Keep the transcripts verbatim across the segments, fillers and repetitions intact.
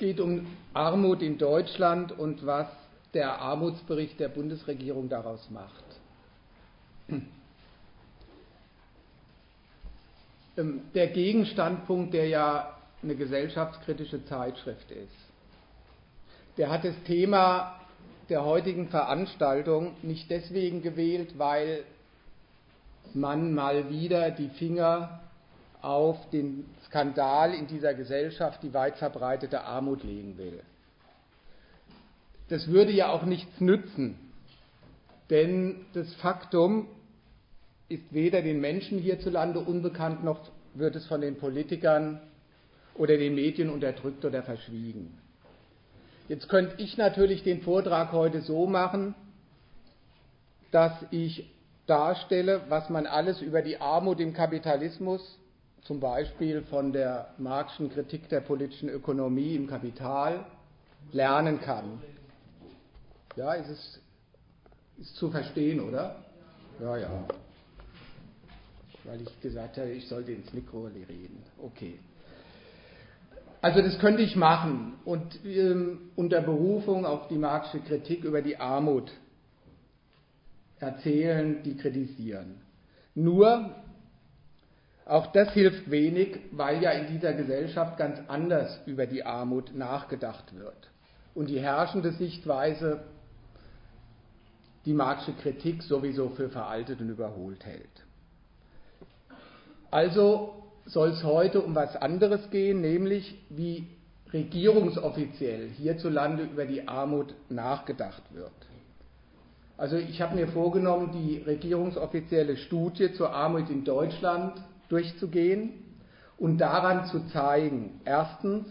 geht um Armut in Deutschland und was der Armutsbericht der Bundesregierung daraus macht. Der Gegenstandpunkt, der ja eine gesellschaftskritische Zeitschrift ist, der hat das Thema der heutigen Veranstaltung nicht deswegen gewählt, weil man mal wieder die Finger auf den Skandal in dieser Gesellschaft, die weit verbreitete Armut, legen will. Das würde ja auch nichts nützen, denn das Faktum ist weder den Menschen hierzulande unbekannt, noch wird es von den Politikern oder den Medien unterdrückt oder verschwiegen. Jetzt könnte ich natürlich den Vortrag heute so machen, dass ich darstelle, was man alles über die Armut im Kapitalismus, zum Beispiel von der Marxischen Kritik der politischen Ökonomie im Kapital, lernen kann. Ja, ist es ist zu verstehen, oder? Ja, ja. Weil ich gesagt habe, ich sollte ins Mikro reden. Okay. Also das könnte ich machen und ähm, unter Berufung auf die Marxische Kritik über die Armut erzählen, die kritisieren. Nur, auch das hilft wenig, weil ja in dieser Gesellschaft ganz anders über die Armut nachgedacht wird. Und die herrschende Sichtweise die Marxische Kritik sowieso für veraltet und überholt hält. Also soll es heute um was anderes gehen, nämlich wie regierungsoffiziell hierzulande über die Armut nachgedacht wird. Also ich habe mir vorgenommen, die regierungsoffizielle Studie zur Armut in Deutschland durchzugehen und daran zu zeigen, erstens,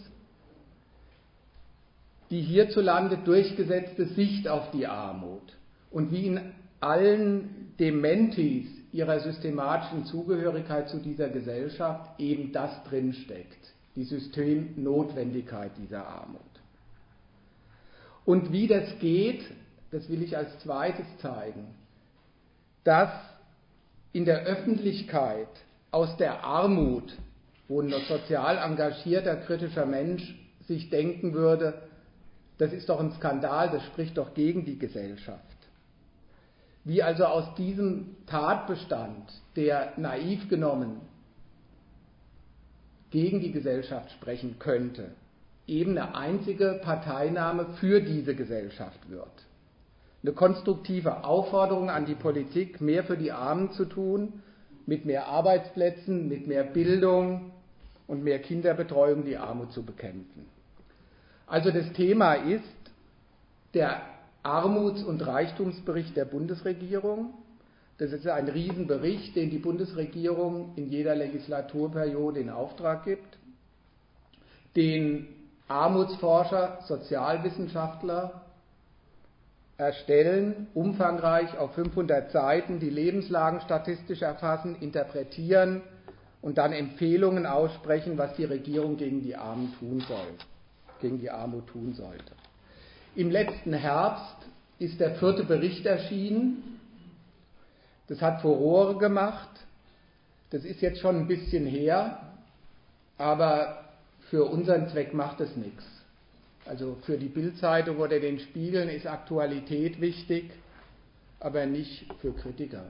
die hierzulande durchgesetzte Sicht auf die Armut und wie in allen Dementis ihrer systematischen Zugehörigkeit zu dieser Gesellschaft eben das drinsteckt, die Systemnotwendigkeit dieser Armut. Und wie das geht, das will ich als zweites zeigen, dass in der Öffentlichkeit aus der Armut, wo ein sozial engagierter, kritischer Mensch sich denken würde, das ist doch ein Skandal, das spricht doch gegen die Gesellschaft. Wie also aus diesem Tatbestand, der naiv genommen gegen die Gesellschaft sprechen könnte, eben eine einzige Parteinahme für diese Gesellschaft wird. Eine konstruktive Aufforderung an die Politik, mehr für die Armen zu tun, mit mehr Arbeitsplätzen, mit mehr Bildung und mehr Kinderbetreuung die Armut zu bekämpfen. Also das Thema ist der Armuts- und Reichtumsbericht der Bundesregierung. Das ist ein Riesenbericht, den die Bundesregierung in jeder Legislaturperiode in Auftrag gibt, den Armutsforscher, Sozialwissenschaftler erstellen, umfangreich auf fünfhundert Seiten, die Lebenslagen statistisch erfassen, interpretieren und dann Empfehlungen aussprechen, was die Regierung gegen die Armen tun soll, gegen die Armut tun sollte. Im letzten Herbst ist der vierte Bericht erschienen. Das hat Furore gemacht. Das ist jetzt schon ein bisschen her, aber für unseren Zweck macht es nichts. Also für die Bild-Zeitung oder den Spiegel ist Aktualität wichtig, aber nicht für Kritiker.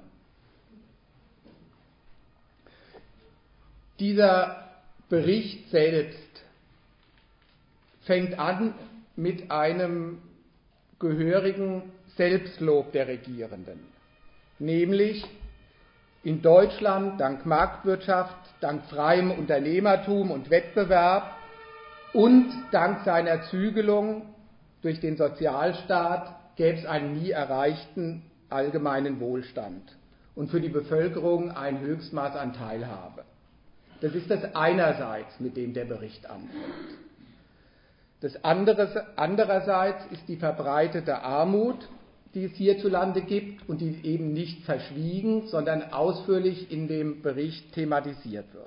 Dieser Bericht selbst fängt an mit einem gehörigen Selbstlob der Regierenden. Nämlich in Deutschland dank Marktwirtschaft, dank freiem Unternehmertum und Wettbewerb und dank seiner Zügelung durch den Sozialstaat gäbe es einen nie erreichten allgemeinen Wohlstand und für die Bevölkerung ein Höchstmaß an Teilhabe. Das ist das einerseits, mit dem der Bericht anfängt. Das andere, andererseits ist die verbreitete Armut, die es hierzulande gibt und die eben nicht verschwiegen, sondern ausführlich in dem Bericht thematisiert wird.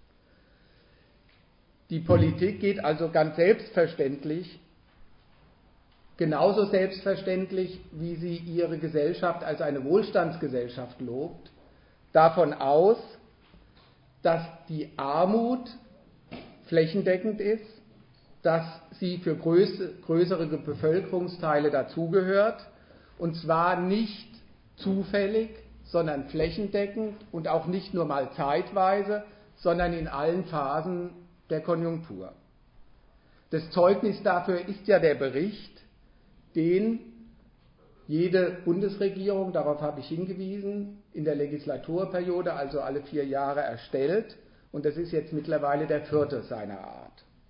Die Politik geht also ganz selbstverständlich, genauso selbstverständlich, wie sie ihre Gesellschaft als eine Wohlstandsgesellschaft lobt, davon aus, dass die Armut flächendeckend ist, dass sie für größere Bevölkerungsteile dazugehört, und zwar nicht zufällig, sondern flächendeckend und auch nicht nur mal zeitweise, sondern in allen Phasen der Konjunktur. Das Zeugnis dafür ist ja der Bericht, den jede Bundesregierung, darauf habe ich hingewiesen, in der Legislaturperiode, also alle vier Jahre, erstellt, und das ist jetzt mittlerweile der vierte seiner Art.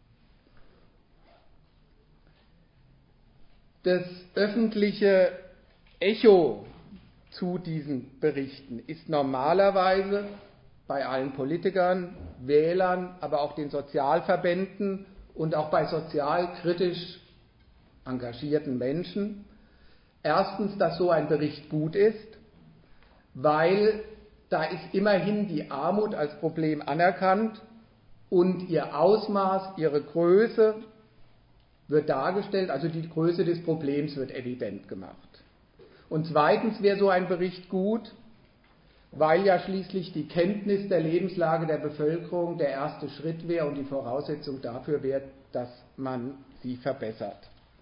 Das öffentliche Echo zu diesen Berichten ist normalerweise bei allen Politikern, Wählern, aber auch den Sozialverbänden und auch bei sozialkritisch engagierten Menschen erstens, dass so ein Bericht gut ist, weil da ist immerhin die Armut als Problem anerkannt und ihr Ausmaß, ihre Größe wird dargestellt, also die Größe des Problems wird evident gemacht. Und zweitens wäre so ein Bericht gut, weil ja schließlich die Kenntnis der Lebenslage der Bevölkerung der erste Schritt wäre und die Voraussetzung dafür wäre, dass man sie verbessert.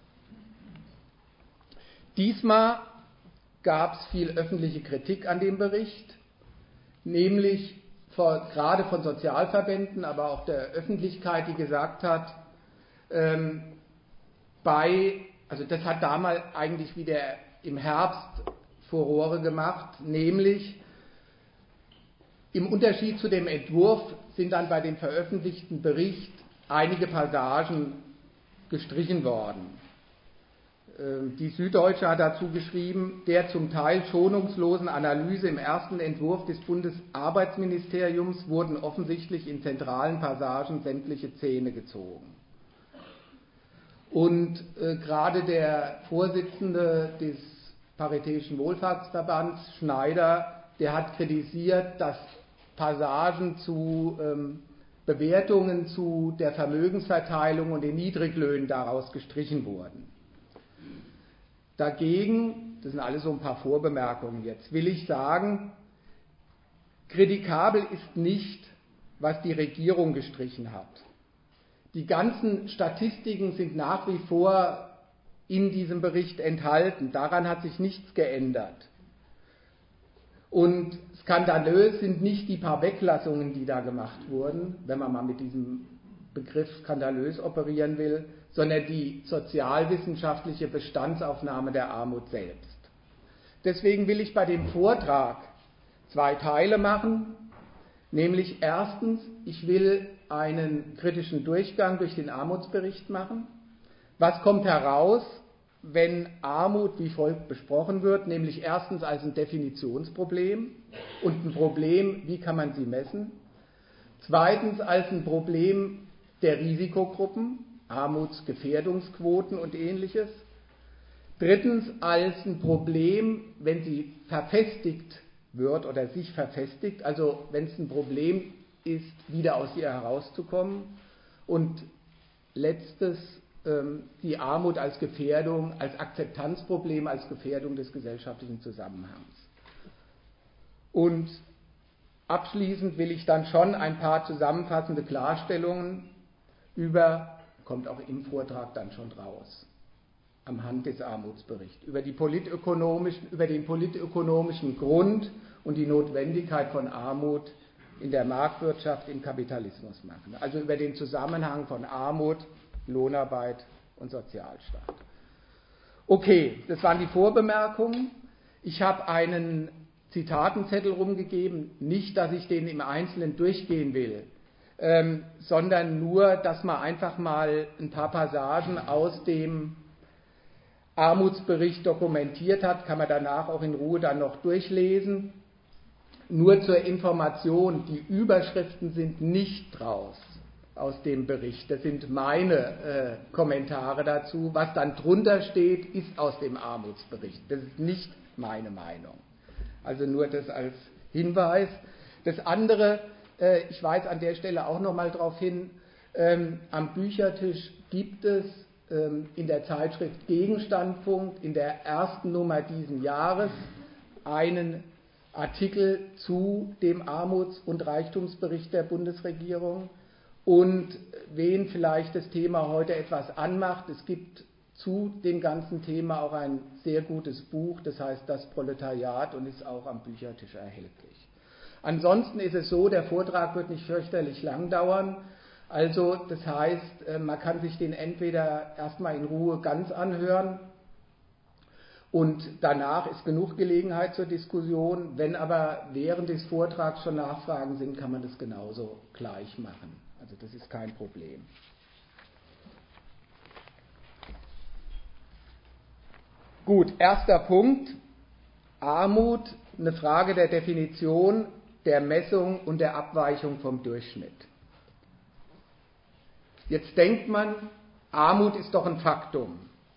Diesmal gab es viel öffentliche Kritik an dem Bericht, nämlich vor, gerade von Sozialverbänden, aber auch der Öffentlichkeit, die gesagt hat, ähm, bei, also das hat damals eigentlich wieder im Herbst Furore gemacht, nämlich im Unterschied zu dem Entwurf sind dann bei dem veröffentlichten Bericht einige Passagen gestrichen worden. Die Süddeutsche hat dazu geschrieben, der zum Teil schonungslosen Analyse im ersten Entwurf des Bundesarbeitsministeriums wurden offensichtlich in zentralen Passagen sämtliche Zähne gezogen. Und äh, gerade der Vorsitzende des Paritätischen Wohlfahrtsverbands, Schneider, der hat kritisiert, dass Passagen zu ähm, Bewertungen zu der Vermögensverteilung und den Niedriglöhnen daraus gestrichen wurden. Dagegen, das sind alles so ein paar Vorbemerkungen jetzt, will ich sagen, kritikabel ist nicht, was die Regierung gestrichen hat. Die ganzen Statistiken sind nach wie vor in diesem Bericht enthalten. Daran hat sich nichts geändert. Und skandalös sind nicht die paar Weglassungen, die da gemacht wurden, wenn man mal mit diesem Begriff skandalös operieren will, sondern die sozialwissenschaftliche Bestandsaufnahme der Armut selbst. Deswegen will ich bei dem Vortrag zwei Teile machen, nämlich erstens, ich will einen kritischen Durchgang durch den Armutsbericht machen. Was kommt heraus, wenn Armut wie folgt besprochen wird, nämlich erstens als ein Definitionsproblem und ein Problem, wie kann man sie messen? Zweitens als ein Problem der Risikogruppen, Armutsgefährdungsquoten und ähnliches. Drittens als ein Problem, wenn sie verfestigt wird oder sich verfestigt, also wenn es ein Problem ist, wieder aus ihr herauszukommen. Und letztes, ähm, die Armut als Gefährdung, als Akzeptanzproblem, als Gefährdung des gesellschaftlichen Zusammenhangs. Und abschließend will ich dann schon ein paar zusammenfassende Klarstellungen über, kommt auch im Vortrag dann schon raus, am Hand des Armutsberichts, über, die politökonomischen, über den politökonomischen Grund und die Notwendigkeit von Armut in der Marktwirtschaft, im Kapitalismus machen. Also über den Zusammenhang von Armut, Lohnarbeit und Sozialstaat. Okay, das waren die Vorbemerkungen. Ich habe einen Zitatenzettel rumgegeben, nicht, dass ich den im Einzelnen durchgehen will, ähm, sondern nur, dass man einfach mal ein paar Passagen aus dem Armutsbericht dokumentiert hat, kann man danach auch in Ruhe dann noch durchlesen. Nur zur Information, die Überschriften sind nicht draus aus dem Bericht. Das sind meine äh, Kommentare dazu. Was dann drunter steht, ist aus dem Armutsbericht. Das ist nicht meine Meinung. Also nur das als Hinweis. Das andere, äh, ich weise an der Stelle auch noch mal darauf hin, ähm, am Büchertisch gibt es ähm, in der Zeitschrift Gegenstandpunkt in der ersten Nummer diesen Jahres einen Artikel zu dem Armuts- und Reichtumsbericht der Bundesregierung. Und wen vielleicht das Thema heute etwas anmacht, es gibt zu dem ganzen Thema auch ein sehr gutes Buch, das heißt Das Proletariat und ist auch am Büchertisch erhältlich. Ansonsten ist es so, der Vortrag wird nicht fürchterlich lang dauern. Also das heißt, man kann sich den entweder erstmal in Ruhe ganz anhören und danach ist genug Gelegenheit zur Diskussion. Wenn aber während des Vortrags schon Nachfragen sind, kann man das genauso gleich machen. Also das ist kein Problem. Gut, erster Punkt. Armut, eine Frage der Definition, der Messung und der Abweichung vom Durchschnitt. Jetzt denkt man, Armut ist doch ein Faktum.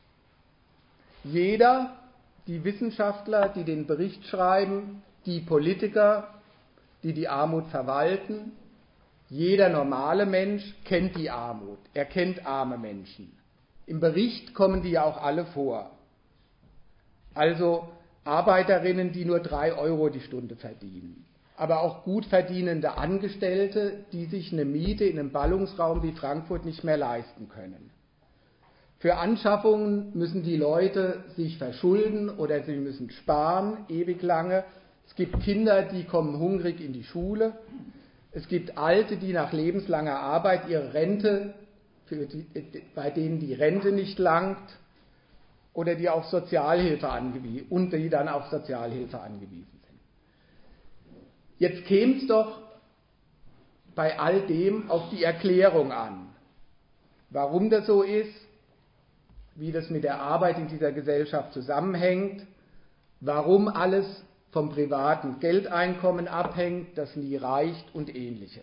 Jeder, die Wissenschaftler, die den Bericht schreiben, die Politiker, die die Armut verwalten, jeder normale Mensch kennt die Armut. Er kennt arme Menschen. Im Bericht kommen die ja auch alle vor. Also Arbeiterinnen, die nur drei Euro die Stunde verdienen. Aber auch gut verdienende Angestellte, die sich eine Miete in einem Ballungsraum wie Frankfurt nicht mehr leisten können. Für Anschaffungen müssen die Leute sich verschulden oder sie müssen sparen, ewig lange. Es gibt Kinder, die kommen hungrig in die Schule. Es gibt Alte, die nach lebenslanger Arbeit ihre Rente, für die, bei denen die Rente nicht langt, oder die auf Sozialhilfe angewiesen und die dann auf Sozialhilfe angewiesen sind. Jetzt käme es doch bei all dem auf die Erklärung an, warum das so ist, wie das mit der Arbeit in dieser Gesellschaft zusammenhängt, warum alles vom privaten Geldeinkommen abhängt, das nie reicht und Ähnliches.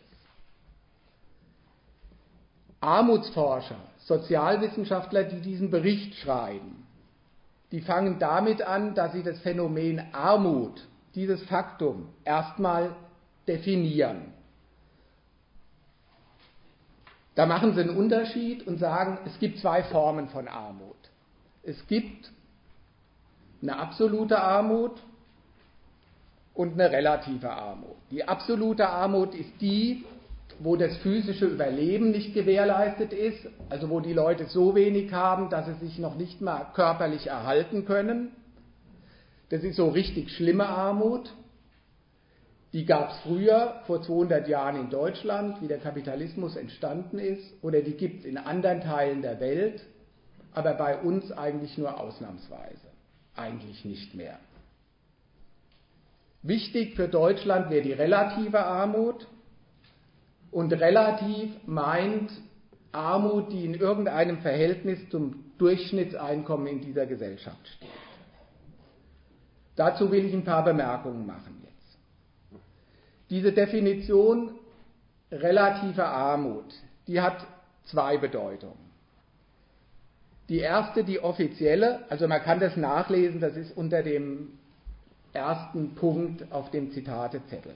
Armutsforscher, Sozialwissenschaftler, die diesen Bericht schreiben, die fangen damit an, dass sie das Phänomen Armut, dieses Faktum, erstmal definieren. Da machen sie einen Unterschied und sagen, es gibt zwei Formen von Armut. Es gibt eine absolute Armut und eine relative Armut. Die absolute Armut ist die, wo das physische Überleben nicht gewährleistet ist, also wo die Leute so wenig haben, dass sie sich noch nicht mal körperlich erhalten können. Das ist so richtig schlimme Armut. Die gab es früher, vor zweihundert Jahren in Deutschland, wie der Kapitalismus entstanden ist, oder die gibt es in anderen Teilen der Welt, aber bei uns eigentlich nur ausnahmsweise, eigentlich nicht mehr. Wichtig für Deutschland wäre die relative Armut. Und relativ meint Armut, die in irgendeinem Verhältnis zum Durchschnittseinkommen in dieser Gesellschaft steht. Dazu will ich ein paar Bemerkungen machen jetzt. Diese Definition relative Armut, die hat zwei Bedeutungen. Die erste, die offizielle, also man kann das nachlesen, das ist unter dem ersten Punkt auf dem Zitatezettel.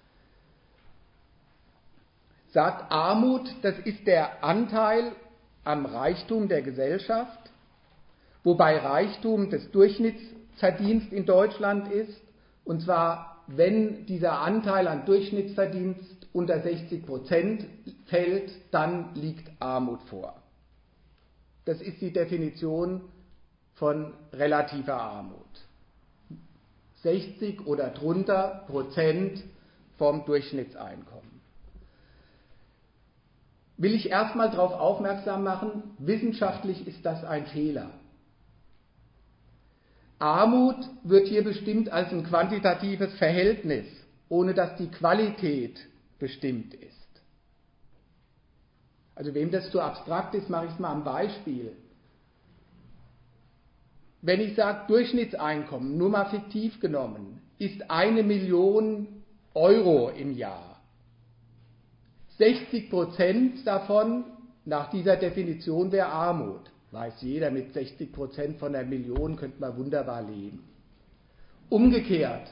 Sagt, Armut, das ist der Anteil am Reichtum der Gesellschaft, wobei Reichtum das Durchschnittsverdienst in Deutschland ist, und zwar, wenn dieser Anteil an Durchschnittsverdienst unter sechzig Prozent fällt, dann liegt Armut vor. Das ist die Definition von relativer Armut. sechzig oder drunter Prozent vom Durchschnittseinkommen. Will ich erstmal darauf aufmerksam machen, wissenschaftlich ist das ein Fehler. Armut wird hier bestimmt als ein quantitatives Verhältnis, ohne dass die Qualität bestimmt ist. Also wem das zu abstrakt ist, mache ich es mal am Beispiel. Wenn ich sage, Durchschnittseinkommen, nur mal fiktiv genommen, ist eine Million Euro im Jahr. sechzig Prozent davon, nach dieser Definition, wäre Armut. Weiß jeder, mit sechzig Prozent von einer Million könnte man wunderbar leben. Umgekehrt,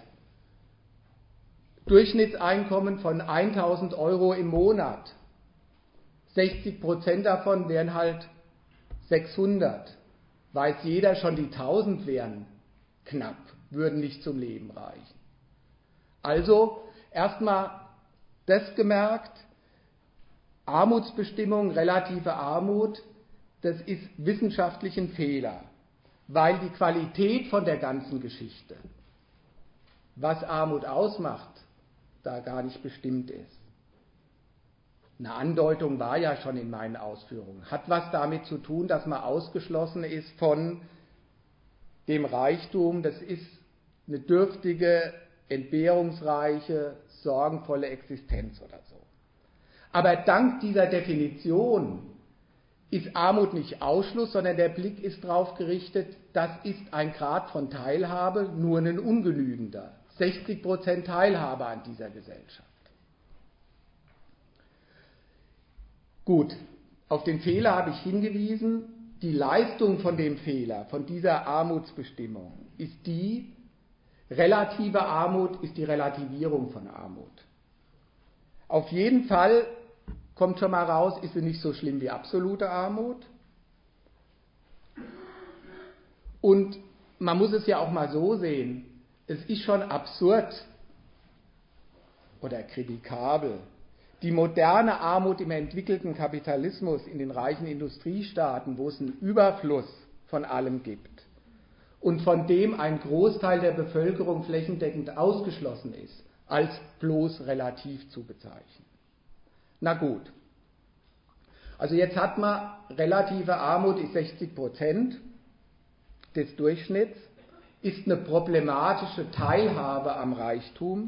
Durchschnittseinkommen von tausend Euro im Monat. sechzig Prozent davon wären halt sechshundert. Weiß jeder, schon die tausend wären knapp, würden nicht zum Leben reichen. Also erstmal das gemerkt, Armutsbestimmung, relative Armut, das ist wissenschaftlich ein Fehler, weil die Qualität von der ganzen Geschichte, was Armut ausmacht, da gar nicht bestimmt ist. Eine Andeutung war ja schon in meinen Ausführungen. Hat was damit zu tun, dass man ausgeschlossen ist von dem Reichtum. Das ist eine dürftige, entbehrungsreiche, sorgenvolle Existenz oder so. Aber dank dieser Definition ist Armut nicht Ausschluss, sondern der Blick ist darauf gerichtet, das ist ein Grad von Teilhabe, nur ein ungenügender. sechzig Prozent Teilhabe an dieser Gesellschaft. Gut, auf den Fehler habe ich hingewiesen. Die Leistung von dem Fehler, von dieser Armutsbestimmung, ist die, relative Armut ist die Relativierung von Armut. Auf jeden Fall kommt schon mal raus, ist sie nicht so schlimm wie absolute Armut. Und man muss es ja auch mal so sehen, es ist schon absurd oder kritikabel, die moderne Armut im entwickelten Kapitalismus in den reichen Industriestaaten, wo es einen Überfluss von allem gibt und von dem ein Großteil der Bevölkerung flächendeckend ausgeschlossen ist, als bloß relativ zu bezeichnen. Na gut, also jetzt hat man, relative Armut ist sechzig Prozent des Durchschnitts, ist eine problematische Teilhabe am Reichtum.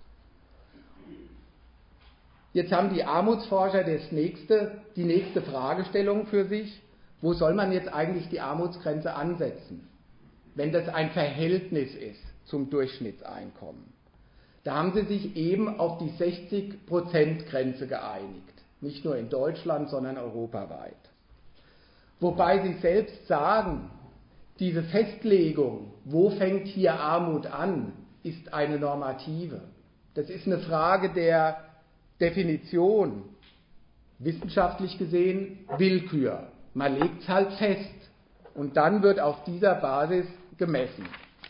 Jetzt haben die Armutsforscher das nächste, die nächste Fragestellung für sich, wo soll man jetzt eigentlich die Armutsgrenze ansetzen, wenn das ein Verhältnis ist zum Durchschnittseinkommen. Da haben sie sich eben auf die sechzig Prozent Grenze geeinigt, nicht nur in Deutschland, sondern europaweit. Wobei sie selbst sagen, diese Festlegung, wo fängt hier Armut an, ist eine normative. Das ist eine Frage der Definition, wissenschaftlich gesehen Willkür. Man legt es halt fest und dann wird auf dieser Basis gemessen.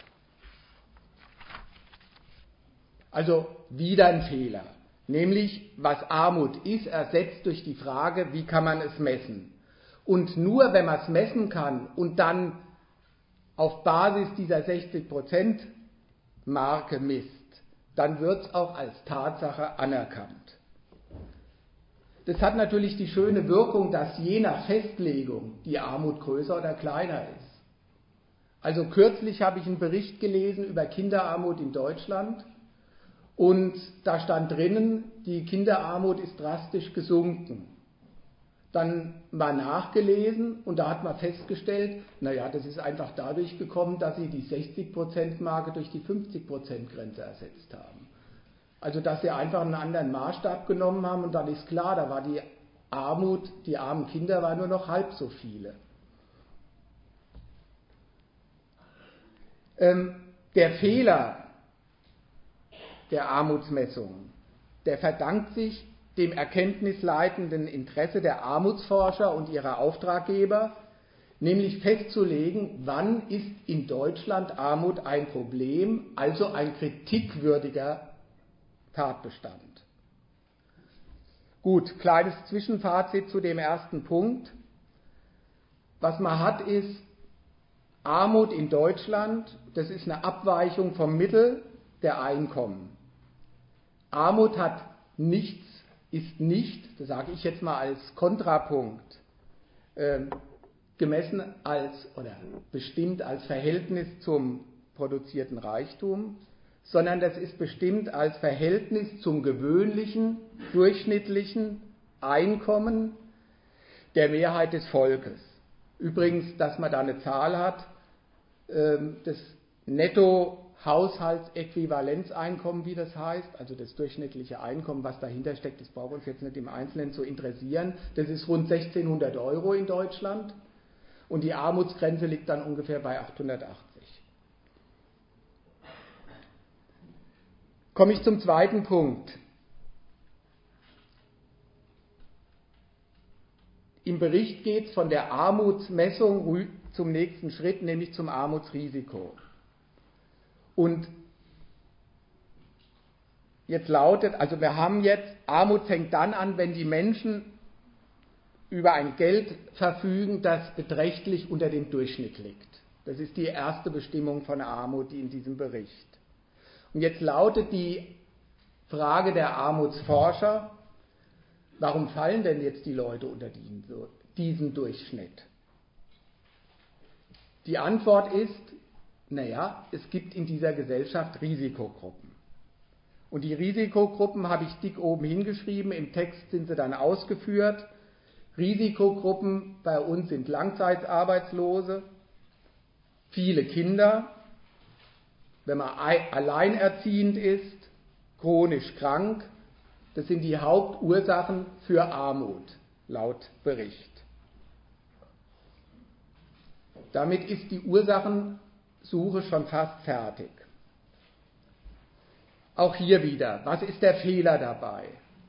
Also wieder ein Fehler, nämlich was Armut ist, ersetzt durch die Frage, wie kann man es messen. Und nur wenn man es messen kann und dann auf Basis dieser sechzig Prozent Marke misst, dann wird es auch als Tatsache anerkannt. Das hat natürlich die schöne Wirkung, dass je nach Festlegung die Armut größer oder kleiner ist. Also kürzlich habe ich einen Bericht gelesen über Kinderarmut in Deutschland und da stand drinnen, die Kinderarmut ist drastisch gesunken. Dann mal nachgelesen und da hat man festgestellt, naja, das ist einfach dadurch gekommen, dass sie die sechzig Prozent Marke durch die fünfzig Prozent Grenze ersetzt haben. Also dass sie einfach einen anderen Maßstab genommen haben und dann ist klar, da war die Armut, die armen Kinder waren nur noch halb so viele. Ähm, der Fehler der Armutsmessung, der verdankt sich dem erkenntnisleitenden Interesse der Armutsforscher und ihrer Auftraggeber, nämlich festzulegen, wann ist in Deutschland Armut ein Problem, also ein kritikwürdiger Tatbestand. Gut, kleines Zwischenfazit zu dem ersten Punkt. Was man hat, ist Armut in Deutschland, das ist eine Abweichung vom Mittel der Einkommen. Armut hat nichts, ist nicht, das sage ich jetzt mal als Kontrapunkt, äh, gemessen als oder bestimmt als Verhältnis zum produzierten Reichtum, sondern das ist bestimmt als Verhältnis zum gewöhnlichen, durchschnittlichen Einkommen der Mehrheit des Volkes. Übrigens, dass man da eine Zahl hat, das Netto-Haushaltsäquivalenzeinkommen, wie das heißt, also das durchschnittliche Einkommen, was dahinter steckt, das braucht uns jetzt nicht im Einzelnen zu interessieren, das ist rund sechzehnhundert Euro in Deutschland und die Armutsgrenze liegt dann ungefähr bei achthundertachtzig. Komme ich zum zweiten Punkt. Im Bericht geht es von der Armutsmessung zum nächsten Schritt, nämlich zum Armutsrisiko. Und jetzt lautet, also wir haben jetzt, Armut fängt dann an, wenn die Menschen über ein Geld verfügen, das beträchtlich unter dem Durchschnitt liegt. Das ist die erste Bestimmung von Armut, die in diesem Bericht. Und jetzt lautet die Frage der Armutsforscher, warum fallen denn jetzt die Leute unter diesen, diesen Durchschnitt? Die Antwort ist, naja, es gibt in dieser Gesellschaft Risikogruppen. Und die Risikogruppen habe ich dick oben hingeschrieben, im Text sind sie dann ausgeführt. Risikogruppen bei uns sind Langzeitarbeitslose, viele Kinder, wenn man alleinerziehend ist, chronisch krank. Das sind die Hauptursachen für Armut, laut Bericht. Damit ist die Ursachensuche schon fast fertig. Auch hier wieder, was ist der Fehler dabei?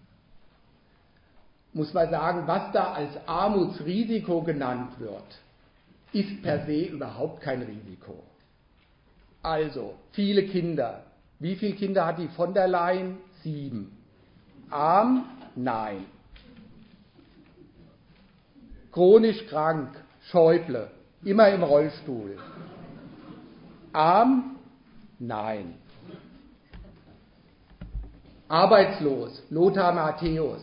Muss man sagen, was da als Armutsrisiko genannt wird, ist per se überhaupt kein Risiko. Also, viele Kinder. Wie viele Kinder hat die von der Leyen? Sieben. Arm? Nein. Chronisch krank? Schäuble. Immer im Rollstuhl. Arm? Nein. Arbeitslos? Lothar Matthäus.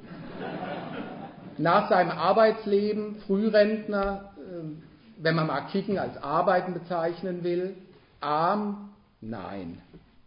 Nach seinem Arbeitsleben, Frührentner, wenn man mal Kicken als Arbeiten bezeichnen will. Arm? Nein.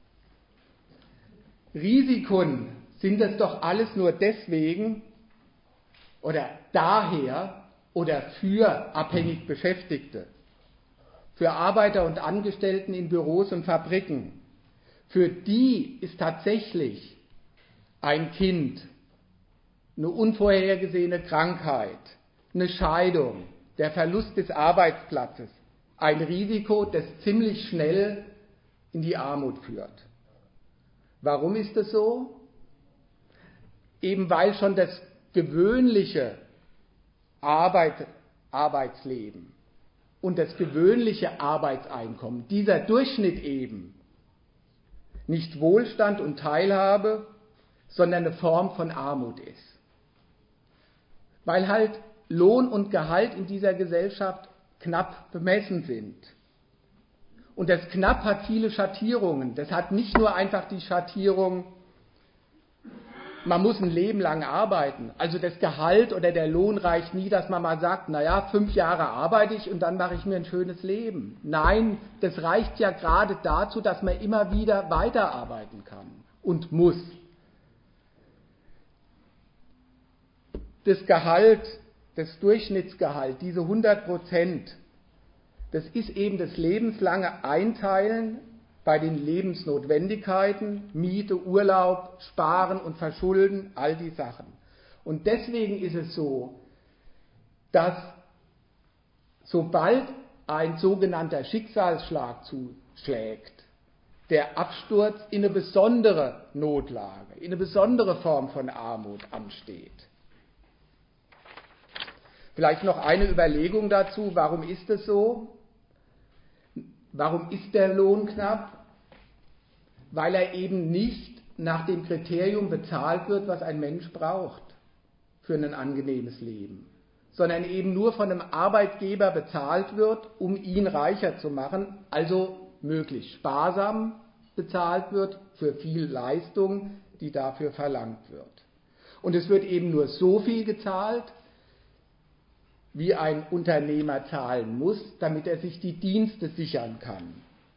Risiken sind es doch alles nur deswegen oder daher oder für abhängig Beschäftigte, für Arbeiter und Angestellten in Büros und Fabriken. Für die ist tatsächlich ein Kind, eine unvorhergesehene Krankheit, eine Scheidung, der Verlust des Arbeitsplatzes ein Risiko, das ziemlich schnell in die Armut führt. Warum ist es so? Eben weil schon das gewöhnliche Arbeit, Arbeitsleben und das gewöhnliche Arbeitseinkommen, dieser Durchschnitt eben, nicht Wohlstand und Teilhabe, sondern eine Form von Armut ist. Weil halt Lohn und Gehalt in dieser Gesellschaft knapp bemessen sind. Und das knapp hat viele Schattierungen. Das hat nicht nur einfach die Schattierung, man muss ein Leben lang arbeiten. Also das Gehalt oder der Lohn reicht nie, dass man mal sagt, naja, fünf Jahre arbeite ich und dann mache ich mir ein schönes Leben. Nein, das reicht ja gerade dazu, dass man immer wieder weiterarbeiten kann und muss. Das Gehalt, das Durchschnittsgehalt, diese hundert Prozent, das ist eben das lebenslange Einteilen bei den Lebensnotwendigkeiten, Miete, Urlaub, Sparen und Verschulden, all die Sachen. Und deswegen ist es so, dass sobald ein sogenannter Schicksalsschlag zuschlägt, der Absturz in eine besondere Notlage, in eine besondere Form von Armut ansteht. Vielleicht noch eine Überlegung dazu, warum ist es so? Warum ist der Lohn knapp? Weil er eben nicht nach dem Kriterium bezahlt wird, was ein Mensch braucht für ein angenehmes Leben, sondern eben nur von einem Arbeitgeber bezahlt wird, um ihn reicher zu machen, also möglichst sparsam bezahlt wird für viel Leistung, die dafür verlangt wird. Und es wird eben nur so viel gezahlt, wie ein Unternehmer zahlen muss, damit er sich die Dienste sichern kann.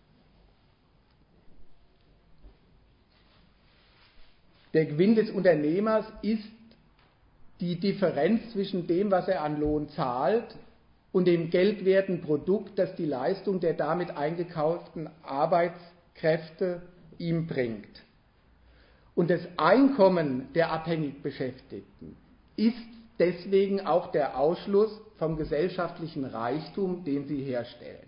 Der Gewinn des Unternehmers ist die Differenz zwischen dem, was er an Lohn zahlt, und dem geldwerten Produkt, das die Leistung der damit eingekauften Arbeitskräfte ihm bringt. Und das Einkommen der abhängig Beschäftigten ist deswegen auch der Ausschluss vom gesellschaftlichen Reichtum, den sie herstellen.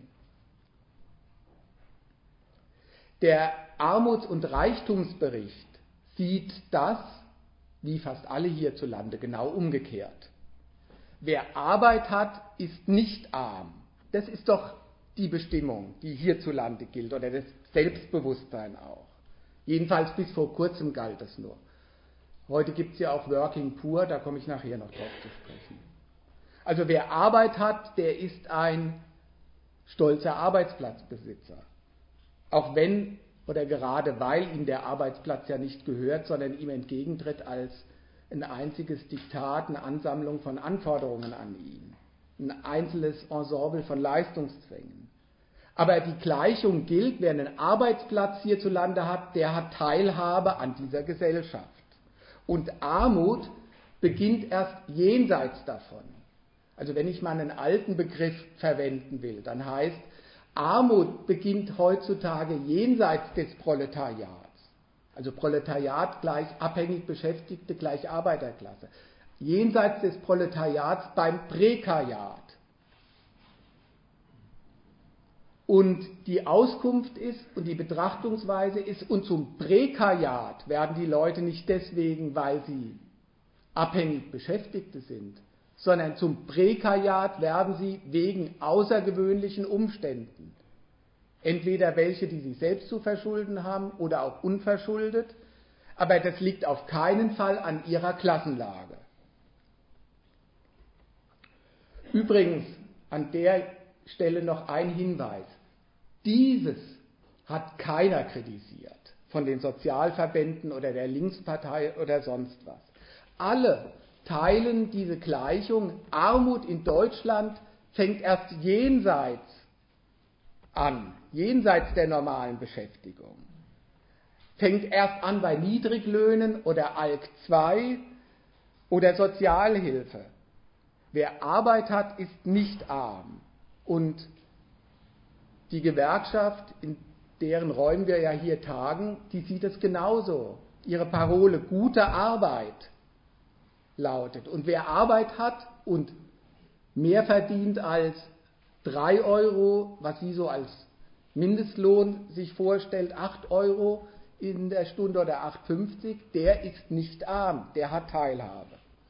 Der Armuts- und Reichtumsbericht sieht das, wie fast alle hierzulande, genau umgekehrt. Wer Arbeit hat, ist nicht arm. Das ist doch die Bestimmung, die hierzulande gilt, oder das Selbstbewusstsein auch. Jedenfalls bis vor kurzem galt es nur. Heute gibt es ja auch Working Poor, da komme ich nachher noch drauf zu sprechen. Also wer Arbeit hat, der ist ein stolzer Arbeitsplatzbesitzer. Auch wenn oder gerade weil ihm der Arbeitsplatz ja nicht gehört, sondern ihm entgegentritt als ein einziges Diktat, eine Ansammlung von Anforderungen an ihn, ein einzelnes Ensemble von Leistungszwängen. Aber die Gleichung gilt, wer einen Arbeitsplatz hierzulande hat, der hat Teilhabe an dieser Gesellschaft. Und Armut beginnt erst jenseits davon. Also wenn ich mal einen alten Begriff verwenden will, dann heißt, Armut beginnt heutzutage jenseits des Proletariats. Also Proletariat gleich abhängig Beschäftigte gleich Arbeiterklasse. Jenseits des Proletariats beim Prekariat. Und die Auskunft ist und die Betrachtungsweise ist, und zum Prekariat werden die Leute nicht deswegen, weil sie abhängig Beschäftigte sind, sondern zum Prekariat werden sie wegen außergewöhnlichen Umständen. Entweder welche, die sie selbst zu verschulden haben oder auch unverschuldet, aber das liegt auf keinen Fall an ihrer Klassenlage. Übrigens, an der Stelle noch ein Hinweis. Dieses hat keiner kritisiert, von den Sozialverbänden oder der Linkspartei oder sonst was. Alle teilen diese Gleichung, Armut in Deutschland fängt erst jenseits an, jenseits der normalen Beschäftigung. Fängt erst an bei Niedriglöhnen oder A L K zwei oder Sozialhilfe. Wer Arbeit hat, ist nicht arm. Und die Gewerkschaft, in deren Räumen wir ja hier tagen, die sieht es genauso. Ihre Parole gute Arbeit lautet. Und wer Arbeit hat und mehr verdient als drei Euro, was sie so als Mindestlohn sich vorstellt, acht Euro in der Stunde oder acht fünfzig, der ist nicht arm, der hat Teilhabe.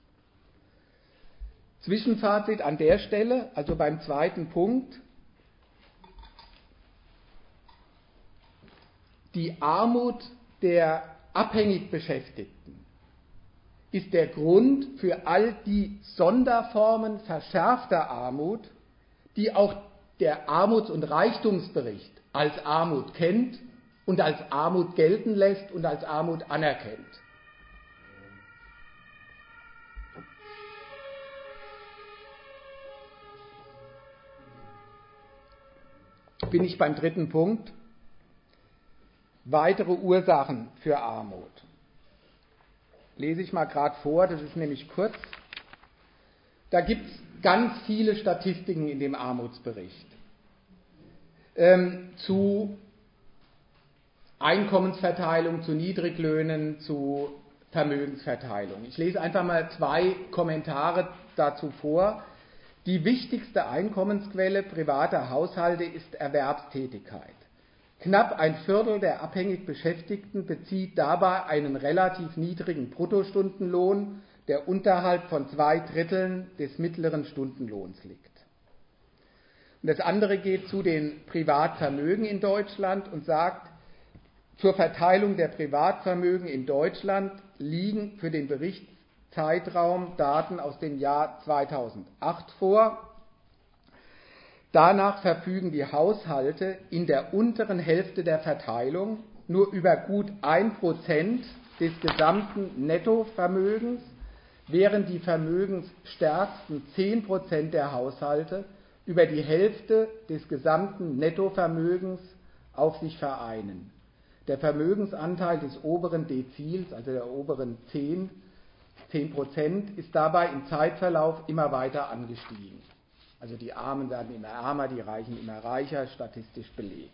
Zwischenfazit an der Stelle, also beim zweiten Punkt. Die Armut der abhängig Beschäftigten ist der Grund für all die Sonderformen verschärfter Armut, die auch der Armuts- und Reichtumsbericht als Armut kennt und als Armut gelten lässt und als Armut anerkennt. Bin ich beim dritten Punkt. Weitere Ursachen für Armut. Lese ich mal gerade vor, das ist nämlich kurz. Da gibt es ganz viele Statistiken in dem Armutsbericht ähm, zu Einkommensverteilung, zu Niedriglöhnen, zu Vermögensverteilung. Ich lese einfach mal zwei Kommentare dazu vor. Die wichtigste Einkommensquelle privater Haushalte ist Erwerbstätigkeit. Knapp ein Viertel der abhängig Beschäftigten bezieht dabei einen relativ niedrigen Bruttostundenlohn, der unterhalb von zwei Dritteln des mittleren Stundenlohns liegt. Und das andere geht zu den Privatvermögen in Deutschland und sagt, zur Verteilung der Privatvermögen in Deutschland liegen für den Berichtszeitraum Daten aus dem Jahr zweitausendacht vor. Danach verfügen die Haushalte in der unteren Hälfte der Verteilung nur über gut ein Prozent des gesamten Nettovermögens, während die vermögensstärksten zehn Prozent der Haushalte über die Hälfte des gesamten Nettovermögens auf sich vereinen. Der Vermögensanteil des oberen Dezils, also der oberen zehn Prozent, ist dabei im Zeitverlauf immer weiter angestiegen. Also die Armen werden immer ärmer, die Reichen immer reicher, statistisch belegt.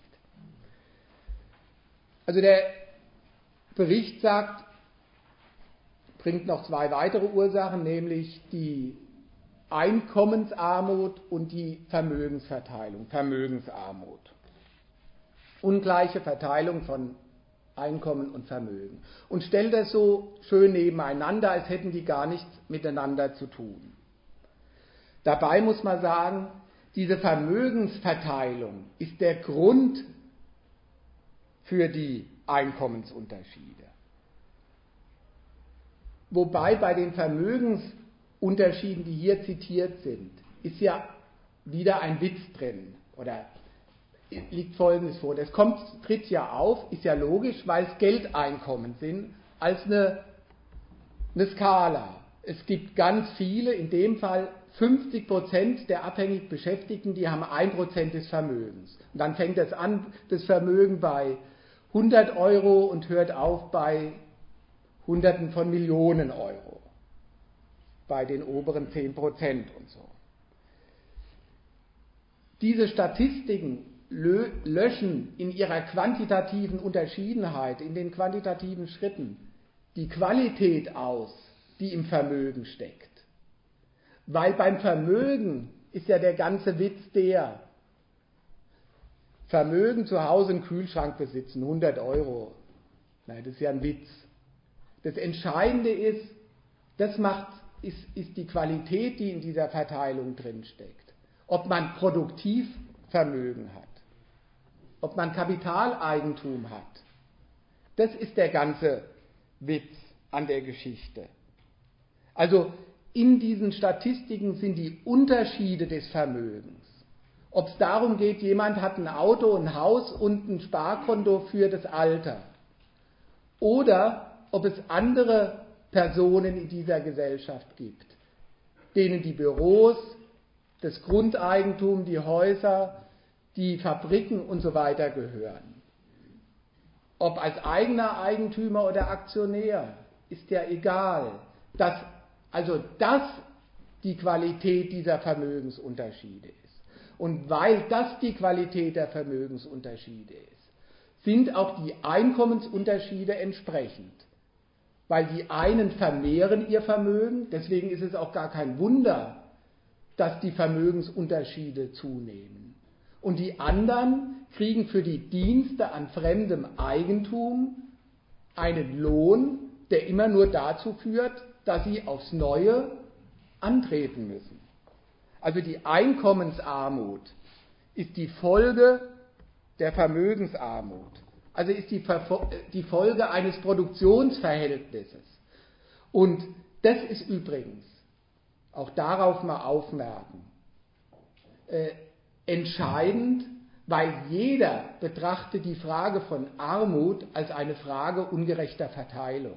Also der Bericht sagt, bringt noch zwei weitere Ursachen, nämlich die Einkommensarmut und die Vermögensverteilung, Vermögensarmut. Ungleiche Verteilung von Einkommen und Vermögen. Und stellt das so schön nebeneinander, als hätten die gar nichts miteinander zu tun. Dabei muss man sagen, diese Vermögensverteilung ist der Grund für die Einkommensunterschiede. Wobei bei den Vermögensverteilungen Unterschieden, die hier zitiert sind, ist ja wieder ein Witz drin. Oder liegt Folgendes vor. Das kommt, tritt ja auf, ist ja logisch, weil es Geldeinkommen sind, als eine, eine Skala. Es gibt ganz viele, in dem Fall fünfzig Prozent der abhängig Beschäftigten, die haben ein Prozent des Vermögens. Und dann fängt das an, das Vermögen bei hundert Euro und hört auf bei Hunderten von Millionen Euro. Bei den oberen zehn Prozent und so. Diese Statistiken löschen in ihrer quantitativen Unterschiedenheit, in den quantitativen Schritten, die Qualität aus, die im Vermögen steckt. Weil beim Vermögen ist ja der ganze Witz der, Vermögen zu Hause einen Kühlschrank besitzen, hundert Euro. Nein, das ist ja ein Witz. Das Entscheidende ist, das macht, ist, ist die Qualität, die in dieser Verteilung drinsteckt. Ob man Produktivvermögen hat, ob man Kapitaleigentum hat. Das ist der ganze Witz an der Geschichte. Also in diesen Statistiken sind die Unterschiede des Vermögens. Ob es darum geht, jemand hat ein Auto, ein Haus und ein Sparkonto für das Alter. Oder ob es andere Personen in dieser Gesellschaft gibt, denen die Büros, das Grundeigentum, die Häuser, die Fabriken und so weiter gehören. Ob als eigener Eigentümer oder Aktionär, ist ja egal. Dass, also das die Qualität dieser Vermögensunterschiede ist. Und weil das die Qualität der Vermögensunterschiede ist, sind auch die Einkommensunterschiede entsprechend. Weil die einen vermehren ihr Vermögen, deswegen ist es auch gar kein Wunder, dass die Vermögensunterschiede zunehmen. Und die anderen kriegen für die Dienste an fremdem Eigentum einen Lohn, der immer nur dazu führt, dass sie aufs Neue antreten müssen. Also die Einkommensarmut ist die Folge der Vermögensarmut. Also ist die, die Folge eines Produktionsverhältnisses. Und das ist übrigens, auch darauf mal aufmerken, äh, entscheidend, weil jeder betrachtet die Frage von Armut als eine Frage ungerechter Verteilung.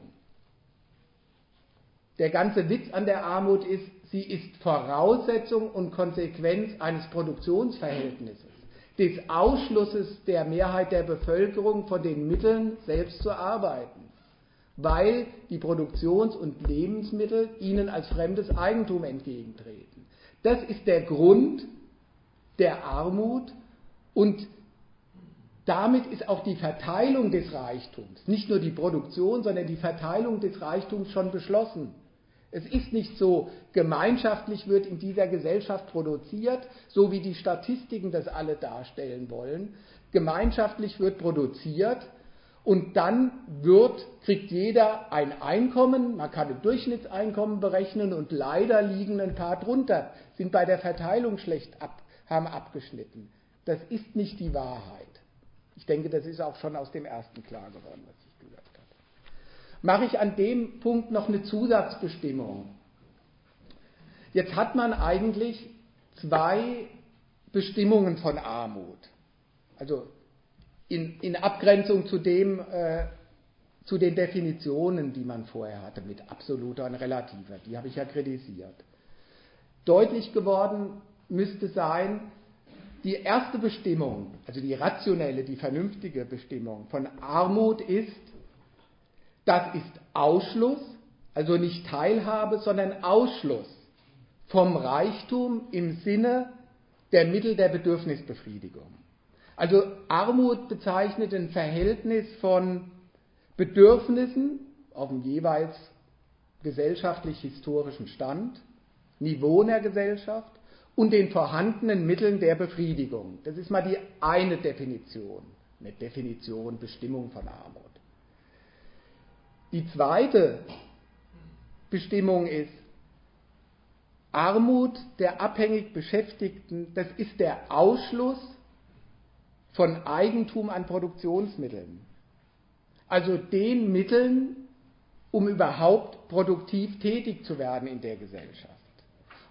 Der ganze Witz an der Armut ist, sie ist Voraussetzung und Konsequenz eines Produktionsverhältnisses, des Ausschlusses der Mehrheit der Bevölkerung von den Mitteln, selbst zu arbeiten, weil die Produktions- und Lebensmittel ihnen als fremdes Eigentum entgegentreten. Das ist der Grund der Armut und damit ist auch die Verteilung des Reichtums, nicht nur die Produktion, sondern die Verteilung des Reichtums schon beschlossen. Es ist nicht so, gemeinschaftlich wird in dieser Gesellschaft produziert, so wie die Statistiken das alle darstellen wollen. Gemeinschaftlich wird produziert und dann wird, kriegt jeder ein Einkommen, man kann ein Durchschnittseinkommen berechnen und leider liegen ein paar drunter, sind bei der Verteilung schlecht ab, haben abgeschnitten. Das ist nicht die Wahrheit. Ich denke, das ist auch schon aus dem ersten klar geworden, was ich gesagt habe. Mache ich an dem Punkt noch eine Zusatzbestimmung. Jetzt hat man eigentlich zwei Bestimmungen von Armut. Also in, in Abgrenzung zu, dem, äh, zu den Definitionen, die man vorher hatte, mit absoluter und relativer. Die habe ich ja kritisiert. Deutlich geworden müsste sein, die erste Bestimmung, also die rationelle, die vernünftige Bestimmung von Armut ist, das ist Ausschluss, also nicht Teilhabe, sondern Ausschluss vom Reichtum im Sinne der Mittel der Bedürfnisbefriedigung. Also Armut bezeichnet ein Verhältnis von Bedürfnissen auf dem jeweils gesellschaftlich-historischen Stand, Niveau in der Gesellschaft und den vorhandenen Mitteln der Befriedigung. Das ist mal die eine Definition, eine Definition, Bestimmung von Armut. Die zweite Bestimmung ist, Armut der abhängig Beschäftigten, das ist der Ausschluss von Eigentum an Produktionsmitteln. Also den Mitteln, um überhaupt produktiv tätig zu werden in der Gesellschaft.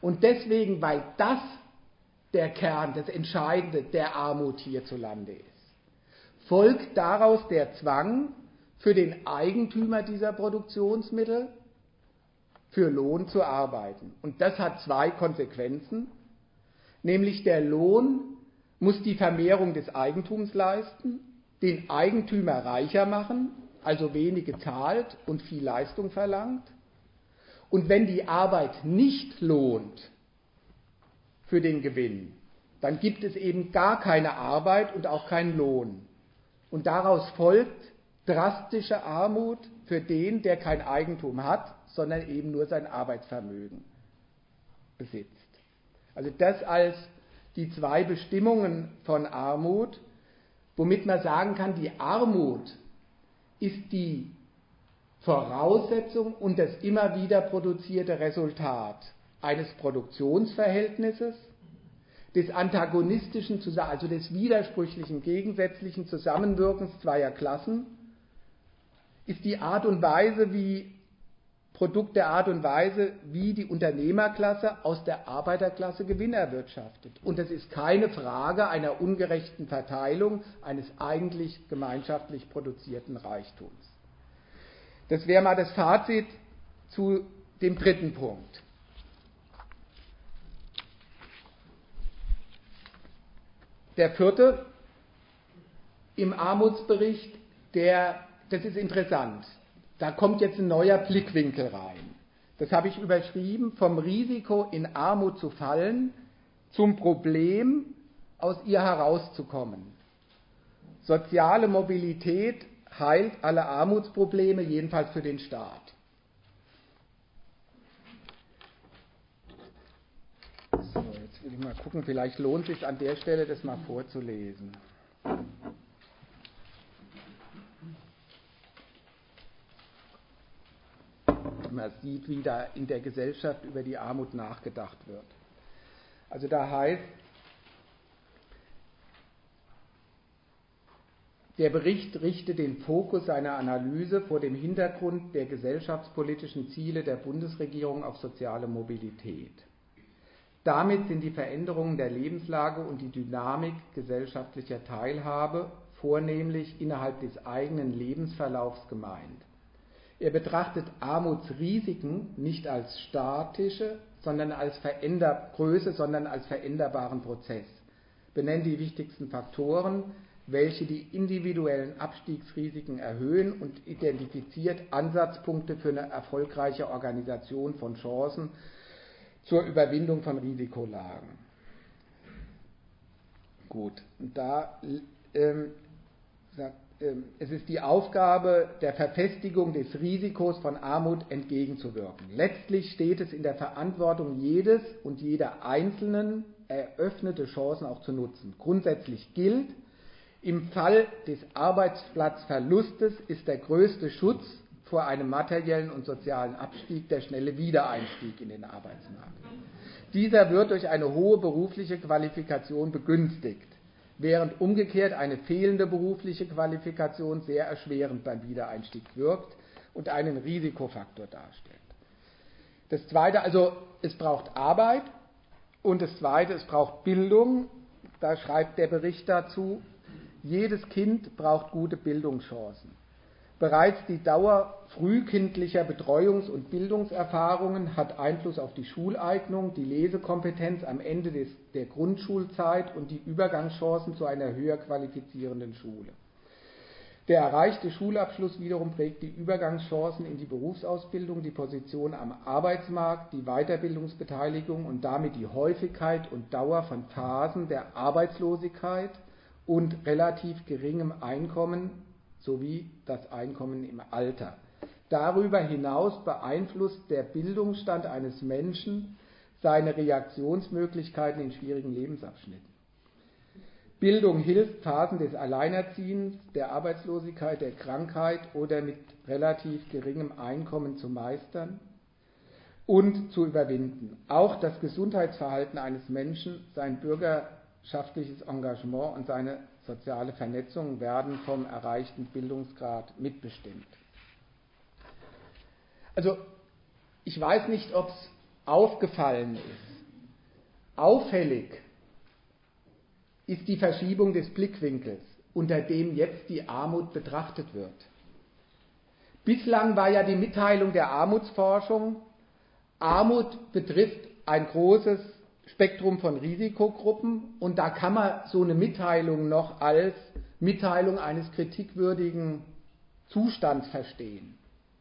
Und deswegen, weil das der Kern, das Entscheidende der Armut hierzulande ist, folgt daraus der Zwang für den Eigentümer dieser Produktionsmittel, für Lohn zu arbeiten. Und das hat zwei Konsequenzen, nämlich der Lohn muss die Vermehrung des Eigentums leisten, den Eigentümer reicher machen, also wenige zahlt und viel Leistung verlangt. Und wenn die Arbeit nicht lohnt für den Gewinn, dann gibt es eben gar keine Arbeit und auch keinen Lohn. Und daraus folgt drastische Armut für den, der kein Eigentum hat, sondern eben nur sein Arbeitsvermögen besitzt. Also das als die zwei Bestimmungen von Armut, womit man sagen kann, die Armut ist die Voraussetzung und das immer wieder produzierte Resultat eines Produktionsverhältnisses, des antagonistischen, also des widersprüchlichen, gegensätzlichen Zusammenwirkens zweier Klassen, ist die Art und Weise, wie Produkt der Art und Weise, wie die Unternehmerklasse aus der Arbeiterklasse Gewinn erwirtschaftet. Und das ist keine Frage einer ungerechten Verteilung eines eigentlich gemeinschaftlich produzierten Reichtums. Das wäre mal das Fazit zu dem dritten Punkt. Der vierte im Armutsbericht, der, das ist interessant. Da kommt jetzt ein neuer Blickwinkel rein. Das habe ich überschrieben, vom Risiko in Armut zu fallen, zum Problem, aus ihr herauszukommen. Soziale Mobilität heilt alle Armutsprobleme, jedenfalls für den Staat. So, jetzt will ich mal gucken, vielleicht lohnt es sich an der Stelle, das mal vorzulesen. Man sieht, wie da in der Gesellschaft über die Armut nachgedacht wird. Also da heißt, der Bericht richte den Fokus seiner Analyse vor dem Hintergrund der gesellschaftspolitischen Ziele der Bundesregierung auf soziale Mobilität. Damit sind die Veränderungen der Lebenslage und die Dynamik gesellschaftlicher Teilhabe vornehmlich innerhalb des eigenen Lebensverlaufs gemeint. Er betrachtet Armutsrisiken nicht als statische, sondern als Veränder- Größe, sondern als veränderbaren Prozess, benennt die wichtigsten Faktoren, welche die individuellen Abstiegsrisiken erhöhen und identifiziert Ansatzpunkte für eine erfolgreiche Organisation von Chancen zur Überwindung von Risikolagen. Gut, und da ähm, sagt es ist die Aufgabe der Verfestigung des Risikos von Armut entgegenzuwirken. Letztlich steht es in der Verantwortung jedes und jeder Einzelnen, eröffnete Chancen auch zu nutzen. Grundsätzlich gilt, im Fall des Arbeitsplatzverlustes ist der größte Schutz vor einem materiellen und sozialen Abstieg der schnelle Wiedereinstieg in den Arbeitsmarkt. Dieser wird durch eine hohe berufliche Qualifikation begünstigt, während umgekehrt eine fehlende berufliche Qualifikation sehr erschwerend beim Wiedereinstieg wirkt und einen Risikofaktor darstellt. Das Zweite, also es braucht Arbeit und das Zweite, es braucht Bildung. Da schreibt der Bericht dazu, jedes Kind braucht gute Bildungschancen. Bereits die Dauer frühkindlicher Betreuungs- und Bildungserfahrungen hat Einfluss auf die Schuleignung, die Lesekompetenz am Ende des, der Grundschulzeit und die Übergangschancen zu einer höher qualifizierenden Schule. Der erreichte Schulabschluss wiederum prägt die Übergangschancen in die Berufsausbildung, die Position am Arbeitsmarkt, die Weiterbildungsbeteiligung und damit die Häufigkeit und Dauer von Phasen der Arbeitslosigkeit und relativ geringem Einkommen sowie das Einkommen im Alter. Darüber hinaus beeinflusst der Bildungsstand eines Menschen seine Reaktionsmöglichkeiten in schwierigen Lebensabschnitten. Bildung hilft, Phasen des Alleinerziehens, der Arbeitslosigkeit, der Krankheit oder mit relativ geringem Einkommen zu meistern und zu überwinden. Auch das Gesundheitsverhalten eines Menschen, sein bürgerschaftliches Engagement und seine soziale Vernetzung werden vom erreichten Bildungsgrad mitbestimmt. Also, ich weiß nicht, ob es aufgefallen ist, Auffällig ist die Verschiebung des Blickwinkels, unter dem jetzt die Armut betrachtet wird. Bislang war ja die Mitteilung der Armutsforschung, Armut betrifft ein großes Spektrum von Risikogruppen und da kann man so eine Mitteilung noch als Mitteilung eines kritikwürdigen Zustands verstehen.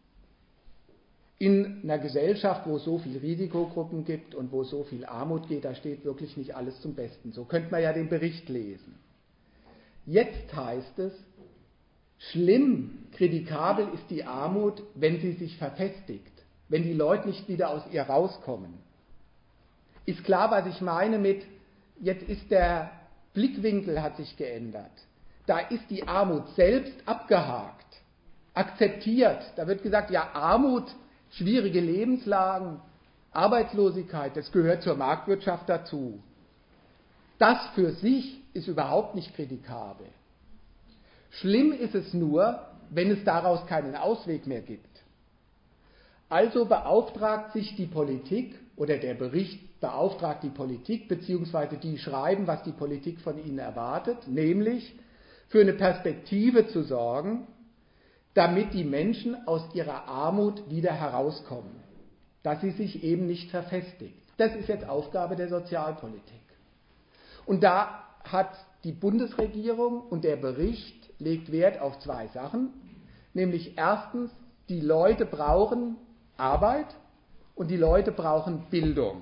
In einer Gesellschaft, wo es so viele Risikogruppen gibt und wo es so viel Armut geht, da steht wirklich nicht alles zum Besten. So könnte man ja den Bericht lesen. Jetzt heißt es, schlimm, kritikabel ist die Armut, wenn sie sich verfestigt, wenn die Leute nicht wieder aus ihr rauskommen. Ist klar, was ich meine mit, jetzt ist der Blickwinkel hat sich geändert. Da ist die Armut selbst abgehakt, akzeptiert. Da wird gesagt, ja, Armut, schwierige Lebenslagen, Arbeitslosigkeit, das gehört zur Marktwirtschaft dazu. Das für sich ist überhaupt nicht kritikabel. Schlimm ist es nur, wenn es daraus keinen Ausweg mehr gibt. Also beauftragt sich die Politik, oder der Bericht beauftragt die Politik, beziehungsweise die schreiben, was die Politik von ihnen erwartet, nämlich für eine Perspektive zu sorgen, damit die Menschen aus ihrer Armut wieder herauskommen, dass sie sich eben nicht verfestigt. Das ist jetzt Aufgabe der Sozialpolitik. Und da hat die Bundesregierung und der Bericht legt Wert auf zwei Sachen, nämlich erstens, die Leute brauchen Arbeit und die Leute brauchen Bildung.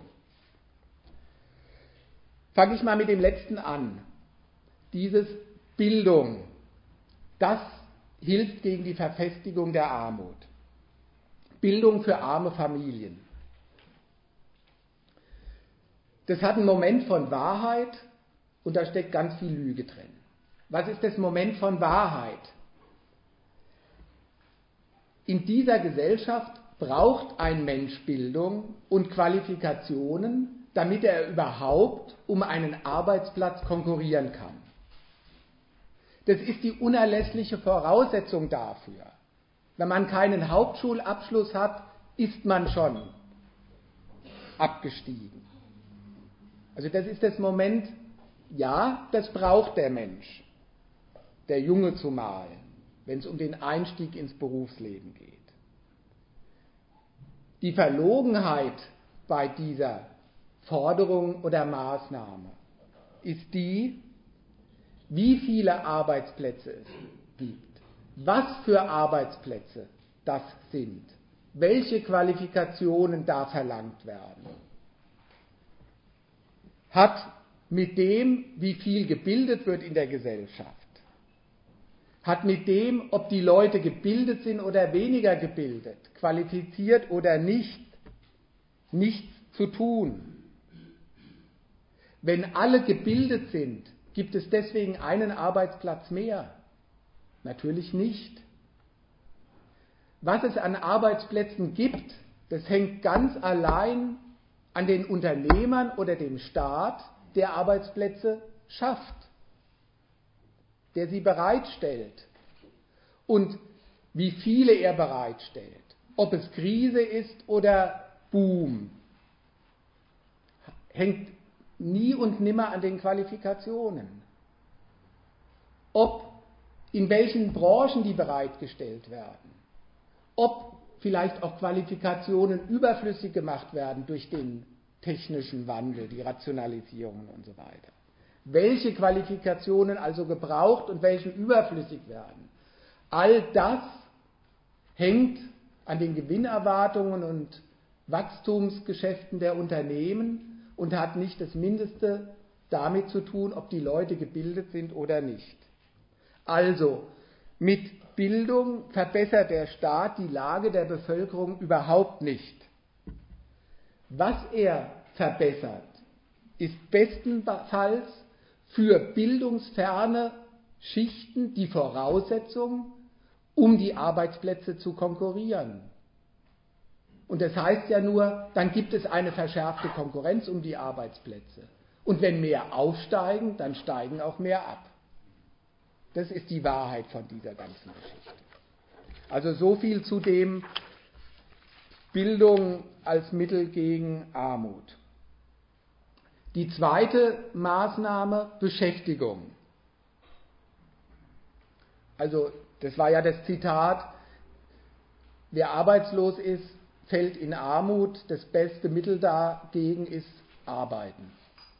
Fange ich mal mit dem letzten an. Dieses Bildung, das hilft gegen die Verfestigung der Armut. Bildung für arme Familien. Das hat einen Moment von Wahrheit und da steckt ganz viel Lüge drin. Was ist das Moment von Wahrheit? In dieser Gesellschaft braucht ein Mensch Bildung und Qualifikationen, damit er überhaupt um einen Arbeitsplatz konkurrieren kann. Das ist die unerlässliche Voraussetzung dafür. Wenn man keinen Hauptschulabschluss hat, ist man schon abgestiegen. Also das ist das Moment, ja, das braucht der Mensch, der Junge zumal, wenn es um den Einstieg ins Berufsleben geht. Die Verlogenheit bei dieser Forderung oder Maßnahme ist die, wie viele Arbeitsplätze es gibt, was für Arbeitsplätze das sind, welche Qualifikationen da verlangt werden, hat mit dem, wie viel gebildet wird in der Gesellschaft, hat mit dem, ob die Leute gebildet sind oder weniger gebildet, qualifiziert oder nicht, nichts zu tun. Wenn alle gebildet sind, gibt es deswegen einen Arbeitsplatz mehr? Natürlich nicht. Was es an Arbeitsplätzen gibt, das hängt ganz allein an den Unternehmern oder dem Staat, der Arbeitsplätze schafft, der sie bereitstellt. Und wie viele er bereitstellt, ob es Krise ist oder Boom, hängt nie und nimmer an den Qualifikationen. Ob in welchen Branchen die bereitgestellt werden, ob vielleicht auch Qualifikationen überflüssig gemacht werden durch den technischen Wandel, die Rationalisierungen und so weiter. Welche Qualifikationen also gebraucht und welche überflüssig werden. All das hängt an den Gewinnerwartungen und Wachstumsgeschäften der Unternehmen und hat nicht das Mindeste damit zu tun, ob die Leute gebildet sind oder nicht. Also, mit Bildung verbessert der Staat die Lage der Bevölkerung überhaupt nicht. Was er verbessert, ist bestenfalls für bildungsferne Schichten die Voraussetzung, um die Arbeitsplätze zu konkurrieren. Und das heißt ja nur, dann gibt es eine verschärfte Konkurrenz um die Arbeitsplätze. Und wenn mehr aufsteigen, dann steigen auch mehr ab. Das ist die Wahrheit von dieser ganzen Geschichte. Also so viel zu dem Bildung als Mittel gegen Armut. Die zweite Maßnahme, Beschäftigung. Also das war ja das Zitat, wer arbeitslos ist, fällt in Armut, das beste Mittel dagegen ist Arbeiten.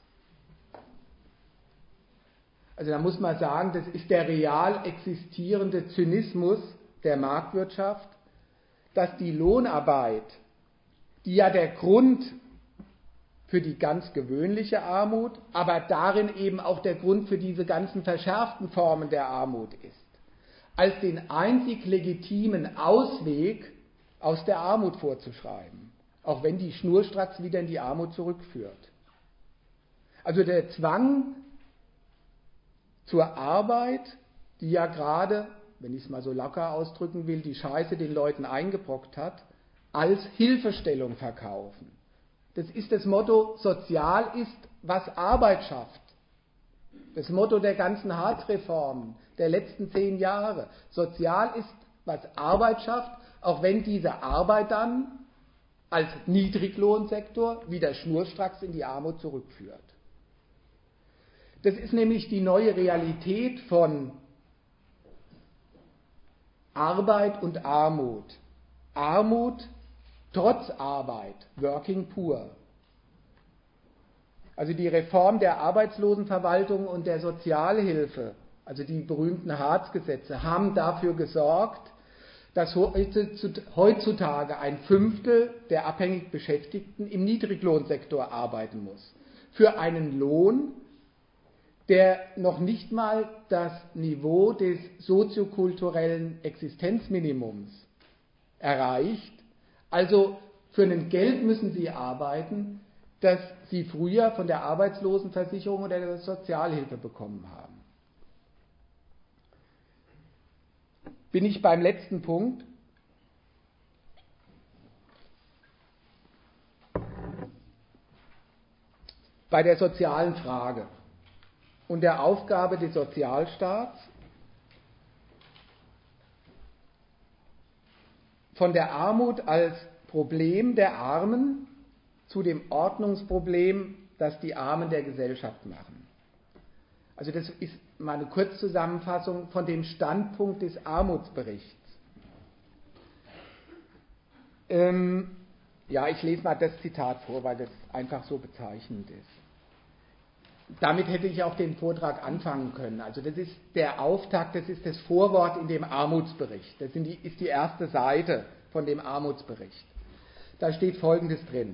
Also da muss man sagen, das ist der real existierende Zynismus der Marktwirtschaft, dass die Lohnarbeit, die ja der Grund für die ganz gewöhnliche Armut, aber darin eben auch der Grund für diese ganzen verschärften Formen der Armut ist, als den einzig legitimen Ausweg aus der Armut vorzuschreiben, auch wenn die schnurstracks wieder in die Armut zurückführt. Also der Zwang zur Arbeit, die ja gerade, wenn ich es mal so locker ausdrücken will, die Scheiße den Leuten eingebrockt hat, als Hilfestellung verkaufen. Das ist das Motto, sozial ist, was Arbeit schafft. Das Motto der ganzen Hartz-Reformen der letzten zehn Jahre. Sozial ist, was Arbeit schafft, auch wenn diese Arbeit dann als Niedriglohnsektor wieder schnurstracks in die Armut zurückführt. Das ist nämlich die neue Realität von Arbeit und Armut. Armut trotz Arbeit, working poor. Also die Reform der Arbeitslosenverwaltung und der Sozialhilfe, also die berühmten Hartz-Gesetze, haben dafür gesorgt, dass heutzutage ein Fünftel der abhängig Beschäftigten im Niedriglohnsektor arbeiten muss. Für einen Lohn, der noch nicht mal das Niveau des soziokulturellen Existenzminimums erreicht. Also für ein Geld müssen sie arbeiten, das sie früher von der Arbeitslosenversicherung oder der Sozialhilfe bekommen haben. Bin ich beim letzten Punkt? Bei der sozialen Frage und der Aufgabe des Sozialstaats, von der Armut als Problem der Armen zu dem Ordnungsproblem, das die Armen der Gesellschaft machen. Also das ist mal eine Kurzzusammenfassung von dem Standpunkt des Armutsberichts. Ähm, ja, ich lese mal das Zitat vor, weil das einfach so bezeichnend ist. Damit hätte ich auch den Vortrag anfangen können. Also das ist der Auftakt, das ist das Vorwort in dem Armutsbericht. Das sind die, ist die erste Seite von dem Armutsbericht. Da steht Folgendes drin.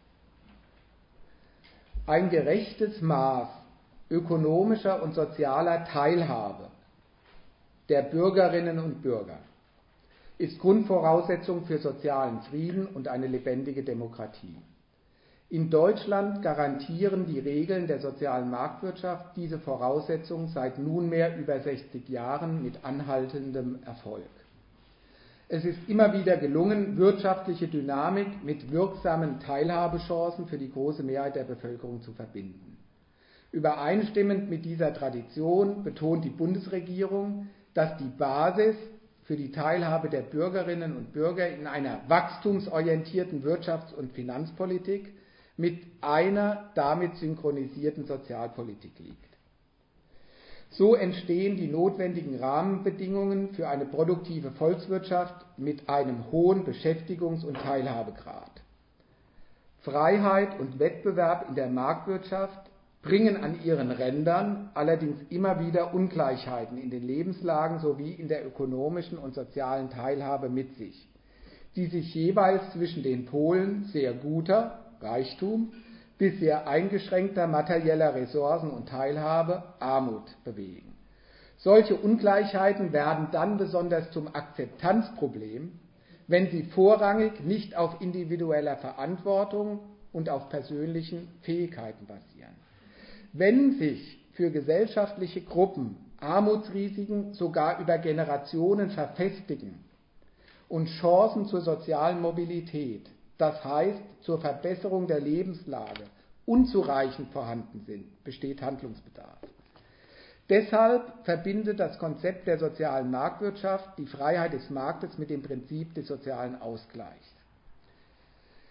Ein gerechtes Maß ökonomischer und sozialer Teilhabe der Bürgerinnen und Bürger ist Grundvoraussetzung für sozialen Frieden und eine lebendige Demokratie. In Deutschland garantieren die Regeln der sozialen Marktwirtschaft diese Voraussetzung seit nunmehr über sechzig Jahren mit anhaltendem Erfolg. Es ist immer wieder gelungen, wirtschaftliche Dynamik mit wirksamen Teilhabechancen für die große Mehrheit der Bevölkerung zu verbinden. Übereinstimmend mit dieser Tradition betont die Bundesregierung, dass die Basis für die Teilhabe der Bürgerinnen und Bürger in einer wachstumsorientierten Wirtschafts- und Finanzpolitik mit einer damit synchronisierten Sozialpolitik liegt. So entstehen die notwendigen Rahmenbedingungen für eine produktive Volkswirtschaft mit einem hohen Beschäftigungs- und Teilhabegrad. Freiheit und Wettbewerb in der Marktwirtschaft bringen an ihren Rändern allerdings immer wieder Ungleichheiten in den Lebenslagen sowie in der ökonomischen und sozialen Teilhabe mit sich, die sich jeweils zwischen den Polen sehr guter Reichtum bis sehr eingeschränkter materieller Ressourcen und Teilhabe, Armut, bewegen. Solche Ungleichheiten werden dann besonders zum Akzeptanzproblem, wenn sie vorrangig nicht auf individueller Verantwortung und auf persönlichen Fähigkeiten basieren. Wenn sich für gesellschaftliche Gruppen Armutsrisiken sogar über Generationen verfestigen und Chancen zur sozialen Mobilität, das heißt zur Verbesserung der Lebenslage, unzureichend vorhanden sind, besteht Handlungsbedarf. Deshalb verbindet das Konzept der sozialen Marktwirtschaft die Freiheit des Marktes mit dem Prinzip des sozialen Ausgleichs.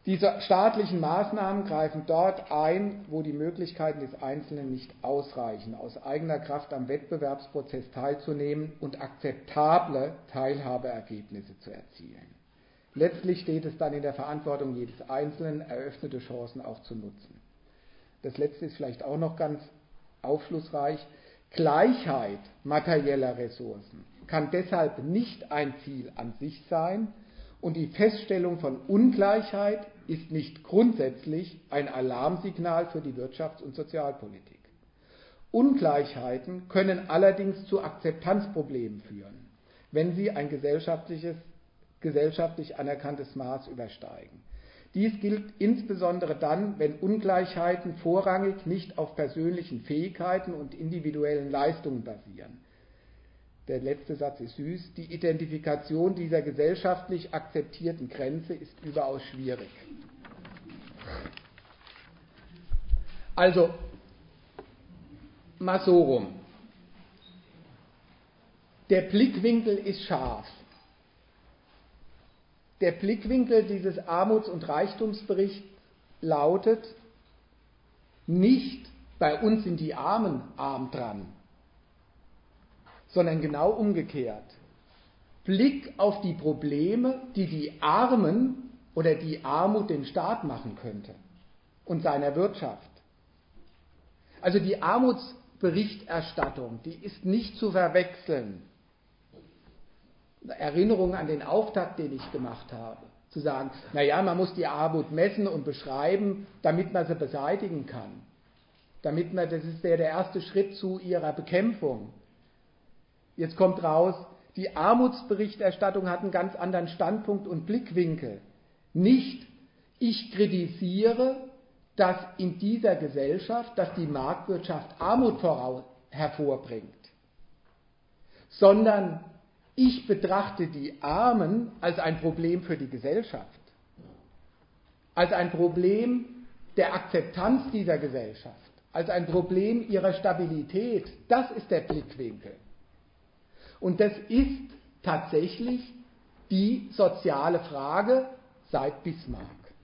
Diese staatlichen Maßnahmen greifen dort ein, wo die Möglichkeiten des Einzelnen nicht ausreichen, aus eigener Kraft am Wettbewerbsprozess teilzunehmen und akzeptable Teilhabeergebnisse zu erzielen. Letztlich steht es dann in der Verantwortung jedes Einzelnen, eröffnete Chancen auch zu nutzen. Das Letzte ist vielleicht auch noch ganz aufschlussreich. Gleichheit materieller Ressourcen kann deshalb nicht ein Ziel an sich sein und die Feststellung von Ungleichheit ist nicht grundsätzlich ein Alarmsignal für die Wirtschafts- und Sozialpolitik. Ungleichheiten können allerdings zu Akzeptanzproblemen führen, wenn sie ein gesellschaftliches, gesellschaftlich anerkanntes Maß übersteigen. Dies gilt insbesondere dann, wenn Ungleichheiten vorrangig nicht auf persönlichen Fähigkeiten und individuellen Leistungen basieren. Der letzte Satz ist süß. Die Identifikation dieser gesellschaftlich akzeptierten Grenze ist überaus schwierig. Also, mal so rum. Der Blickwinkel ist scharf. Der Blickwinkel dieses Armuts- und Reichtumsberichts lautet, nicht bei uns sind die Armen arm dran, sondern genau umgekehrt. Blick auf die Probleme, die die Armen oder die Armut dem Staat machen könnte und seiner Wirtschaft. Also die Armutsberichterstattung, die ist nicht zu verwechseln. Erinnerung an den Auftakt, den ich gemacht habe, zu sagen, naja, man muss die Armut messen und beschreiben, damit man sie beseitigen kann. Damit man, das ist der, der erste Schritt zu ihrer Bekämpfung. Jetzt kommt raus, die Armutsberichterstattung hat einen ganz anderen Standpunkt und Blickwinkel. Nicht, ich kritisiere, dass in dieser Gesellschaft, dass die Marktwirtschaft Armut hervorbringt, sondern ich betrachte die Armen als ein Problem für die Gesellschaft, als ein Problem der Akzeptanz dieser Gesellschaft, als ein Problem ihrer Stabilität. Das ist der Blickwinkel. Und das ist tatsächlich die soziale Frage seit Bismarck.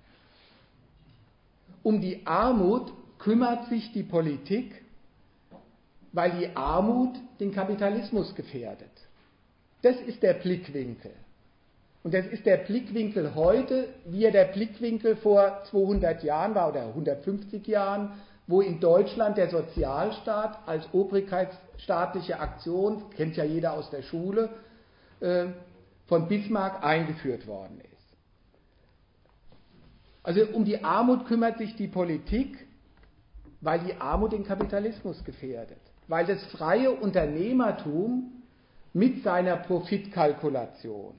Um die Armut kümmert sich die Politik, weil die Armut den Kapitalismus gefährdet. Das ist der Blickwinkel. Und das ist der Blickwinkel heute, wie er der Blickwinkel vor zweihundert Jahren war oder hundertfünfzig Jahren, wo in Deutschland der Sozialstaat als obrigkeitsstaatliche Aktion, kennt ja jeder aus der Schule, von Bismarck eingeführt worden ist. Also um die Armut kümmert sich die Politik, weil die Armut den Kapitalismus gefährdet, weil das freie Unternehmertum mit seiner Profitkalkulation,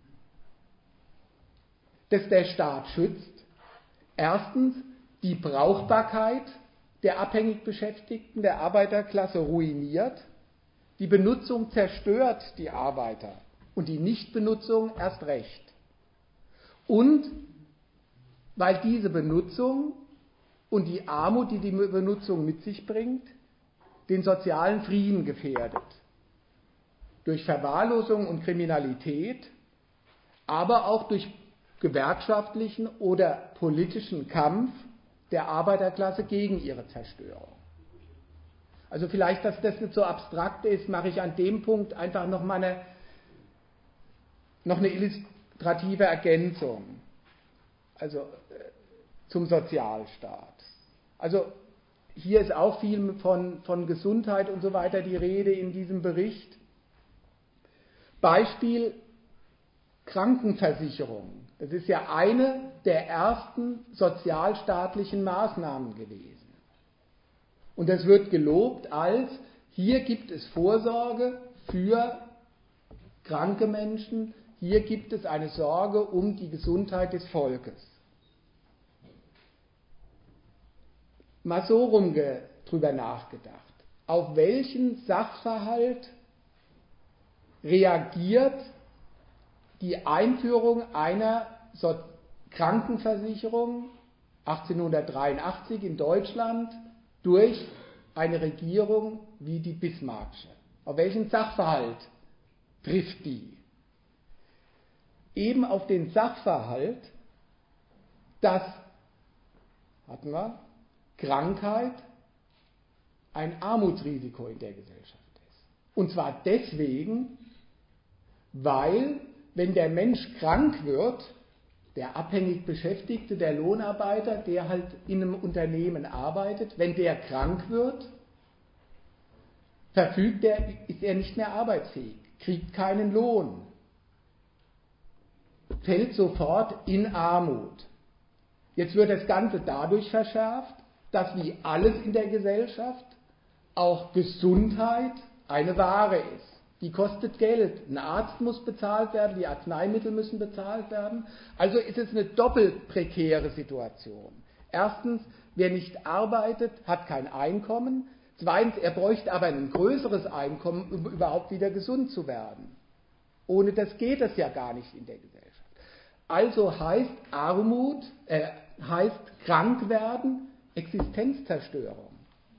das der Staat schützt, erstens die Brauchbarkeit der abhängig Beschäftigten, der Arbeiterklasse ruiniert, die Benutzung zerstört die Arbeiter und die Nichtbenutzung erst recht. Und weil diese Benutzung und die Armut, die die Benutzung mit sich bringt, den sozialen Frieden gefährdet. Durch Verwahrlosung und Kriminalität, aber auch durch gewerkschaftlichen oder politischen Kampf der Arbeiterklasse gegen ihre Zerstörung. Also vielleicht, dass das nicht so abstrakt ist, mache ich an dem Punkt einfach noch mal eine, noch eine illustrative Ergänzung. Also zum Sozialstaat. Also hier ist auch viel von, von Gesundheit und so weiter die Rede in diesem Bericht. Beispiel Krankenversicherung. Das ist ja eine der ersten sozialstaatlichen Maßnahmen gewesen. Und das wird gelobt als, hier gibt es Vorsorge für kranke Menschen, hier gibt es eine Sorge um die Gesundheit des Volkes. Mal so rum drüber nachgedacht. Auf welchen Sachverhalt reagiert die Einführung einer so- Krankenversicherung achtzehnhundertdreiundachtzig in Deutschland durch eine Regierung wie die Bismarckische? Auf welchen Sachverhalt trifft die? Eben auf den Sachverhalt, dass, hatten wir, Krankheit ein Armutsrisiko in der Gesellschaft ist. Und zwar deswegen, weil, wenn der Mensch krank wird, der abhängig Beschäftigte, der Lohnarbeiter, der halt in einem Unternehmen arbeitet, wenn der krank wird, verfügt er, ist er nicht mehr arbeitsfähig, kriegt keinen Lohn, fällt sofort in Armut. Jetzt wird das Ganze dadurch verschärft, dass wie alles in der Gesellschaft auch Gesundheit eine Ware ist. Die kostet Geld. Ein Arzt muss bezahlt werden, die Arzneimittel müssen bezahlt werden. Also ist es eine doppelt prekäre Situation. Erstens, wer nicht arbeitet, hat kein Einkommen. Zweitens, er bräuchte aber ein größeres Einkommen, um überhaupt wieder gesund zu werden. Ohne das geht es ja gar nicht in der Gesellschaft. Also heißt Armut, äh, heißt krank werden, Existenzzerstörung.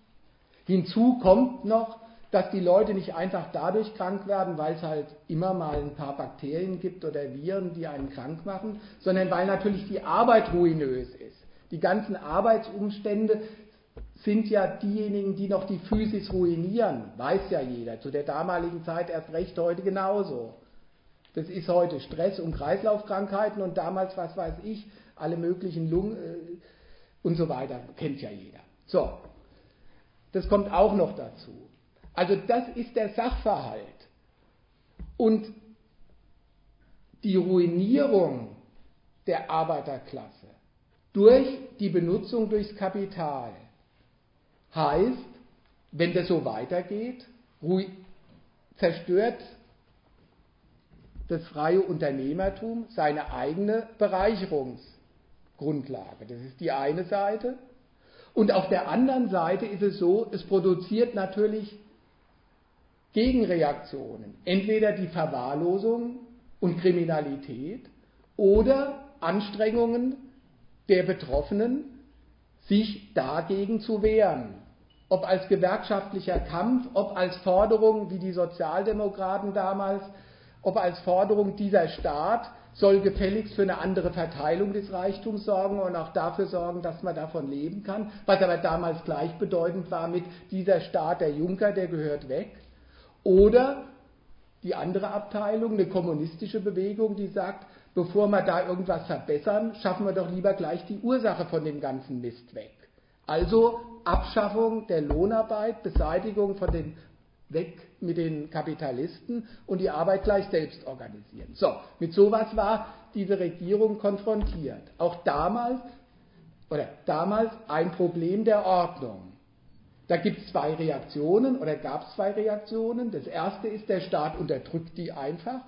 Hinzu kommt noch, dass die Leute nicht einfach dadurch krank werden, weil es halt immer mal ein paar Bakterien gibt oder Viren, die einen krank machen, sondern weil natürlich die Arbeit ruinös ist. Die ganzen Arbeitsumstände sind ja diejenigen, die noch die Physis ruinieren, weiß ja jeder. Zu der damaligen Zeit erst recht, heute genauso. Das ist heute Stress und Kreislaufkrankheiten und damals, was weiß ich, alle möglichen Lungen äh, und so weiter, kennt ja jeder. So, das kommt auch noch dazu. Also das ist der Sachverhalt. Und die Ruinierung der Arbeiterklasse durch die Benutzung durchs Kapital heißt, wenn das so weitergeht, zerstört das freie Unternehmertum seine eigene Bereicherungsgrundlage. Das ist die eine Seite. Und auf der anderen Seite ist es so, es produziert natürlich Gegenreaktionen. Entweder die Verwahrlosung und Kriminalität oder Anstrengungen der Betroffenen, sich dagegen zu wehren. Ob als gewerkschaftlicher Kampf, ob als Forderung, wie die Sozialdemokraten damals, ob als Forderung, dieser Staat soll gefälligst für eine andere Verteilung des Reichtums sorgen und auch dafür sorgen, dass man davon leben kann, was aber damals gleichbedeutend war mit dieser Staat, der Junker, der gehört weg. Oder die andere Abteilung, eine kommunistische Bewegung, die sagt, bevor wir da irgendwas verbessern, schaffen wir doch lieber gleich die Ursache von dem ganzen Mist weg. Also Abschaffung der Lohnarbeit, Beseitigung von den weg mit den Kapitalisten und die Arbeit gleich selbst organisieren. So, mit sowas war diese Regierung konfrontiert. Auch damals, oder damals ein Problem der Ordnung. Da gibt es zwei Reaktionen oder gab es zwei Reaktionen. Das erste ist, der Staat unterdrückt die einfach.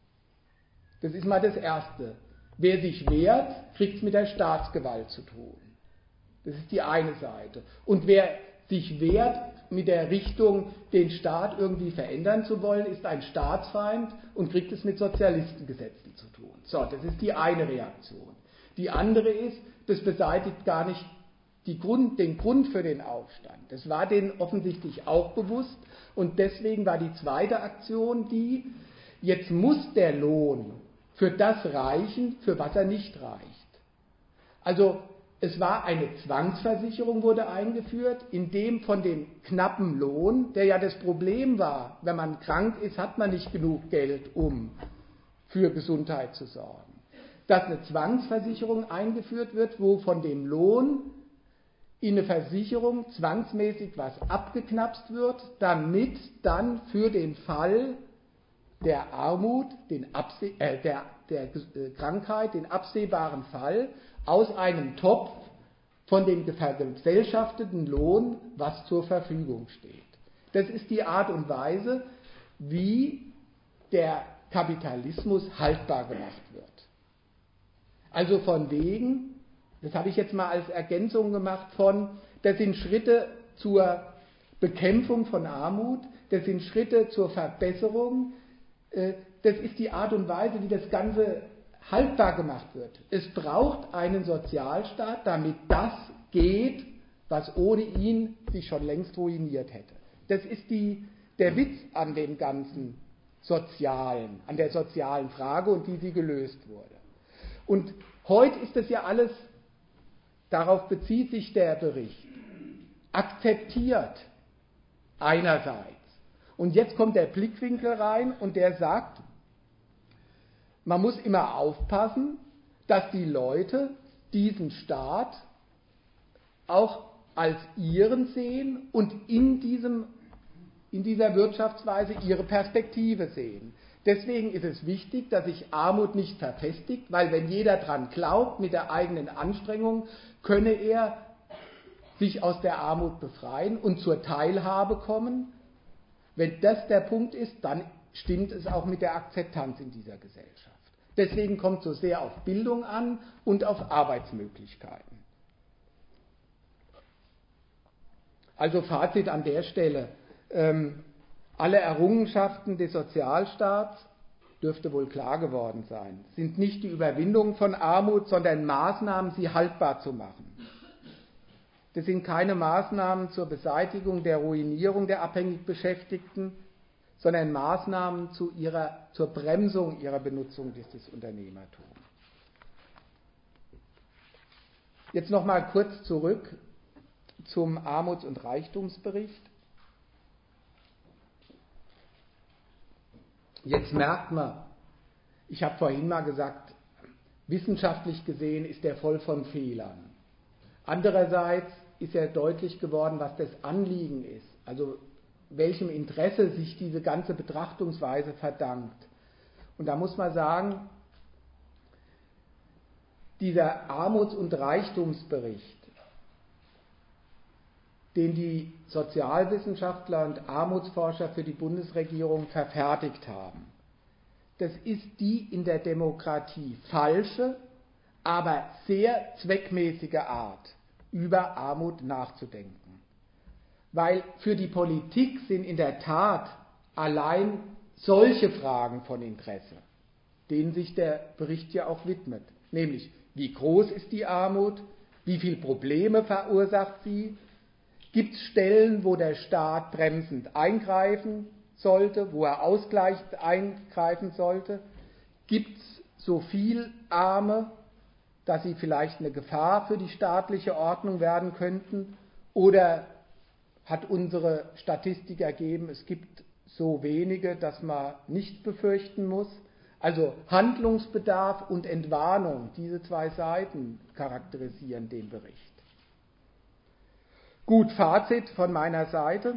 Das ist mal das Erste. Wer sich wehrt, kriegt es mit der Staatsgewalt zu tun. Das ist die eine Seite. Und wer sich wehrt mit der Richtung, den Staat irgendwie verändern zu wollen, ist ein Staatsfeind und kriegt es mit Sozialistengesetzen zu tun. So, das ist die eine Reaktion. Die andere ist, das beseitigt gar nicht die Grund, den Grund für den Aufstand. Das war denen offensichtlich auch bewusst und deswegen war die zweite Aktion die, jetzt muss der Lohn für das reichen, für was er nicht reicht. Also es war eine Zwangsversicherung, wurde eingeführt, in dem von dem knappen Lohn, der ja das Problem war, wenn man krank ist, hat man nicht genug Geld, um für Gesundheit zu sorgen. Dass eine Zwangsversicherung eingeführt wird, wo von dem Lohn in eine Versicherung zwangsmäßig was abgeknapst wird, damit dann für den Fall der Armut, den Abse- äh, der, der äh, Krankheit, den absehbaren Fall, aus einem Topf von dem vergesellschafteten Lohn was zur Verfügung steht. Das ist die Art und Weise, wie der Kapitalismus haltbar gemacht wird. Also von wegen, das habe ich jetzt mal als Ergänzung gemacht von, das sind Schritte zur Bekämpfung von Armut, das sind Schritte zur Verbesserung, das ist die Art und Weise, wie das Ganze haltbar gemacht wird. Es braucht einen Sozialstaat, damit das geht, was ohne ihn sich schon längst ruiniert hätte. Das ist die, der Witz an dem ganzen Sozialen, an der sozialen Frage und wie sie gelöst wurde. Und heute ist das ja alles darauf bezieht sich der Bericht, akzeptiert einerseits. Und jetzt kommt der Blickwinkel rein und der sagt, man muss immer aufpassen, dass die Leute diesen Staat auch als ihren sehen und in, diesem, in dieser Wirtschaftsweise ihre Perspektive sehen. Deswegen ist es wichtig, dass sich Armut nicht verfestigt, weil wenn jeder daran glaubt, mit der eigenen Anstrengung, könne er sich aus der Armut befreien und zur Teilhabe kommen. Wenn das der Punkt ist, dann stimmt es auch mit der Akzeptanz in dieser Gesellschaft. Deswegen kommt es so sehr auf Bildung an und auf Arbeitsmöglichkeiten. Also Fazit an der Stelle. Ähm, alle Errungenschaften des Sozialstaats, dürfte wohl klar geworden sein, sind nicht die Überwindung von Armut, sondern Maßnahmen, sie haltbar zu machen. Das sind keine Maßnahmen zur Beseitigung der Ruinierung der abhängig Beschäftigten, sondern Maßnahmen zu ihrer, zur Bremsung ihrer Benutzung des Unternehmertums. Jetzt noch mal kurz zurück zum Armuts- und Reichtumsbericht. Jetzt merkt man, ich habe vorhin mal gesagt, wissenschaftlich gesehen ist er voll von Fehlern. Andererseits ist ja deutlich geworden, was das Anliegen ist, also welchem Interesse sich diese ganze Betrachtungsweise verdankt. Und da muss man sagen, dieser Armuts- und Reichtumsbericht, den die Sozialwissenschaftler und Armutsforscher für die Bundesregierung verfertigt haben, das ist die in der Demokratie falsche, aber sehr zweckmäßige Art, über Armut nachzudenken. Weil für die Politik sind in der Tat allein solche Fragen von Interesse, denen sich der Bericht ja auch widmet. Nämlich, wie groß ist die Armut, wie viele Probleme verursacht sie, gibt es Stellen, wo der Staat bremsend eingreifen sollte, wo er ausgleichend eingreifen sollte, gibt es so viel Arme, dass sie vielleicht eine Gefahr für die staatliche Ordnung werden könnten, oder hat unsere Statistik ergeben, es gibt so wenige, dass man nichts befürchten muss. Also Handlungsbedarf und Entwarnung, diese zwei Seiten charakterisieren den Bericht. Gut, Fazit von meiner Seite.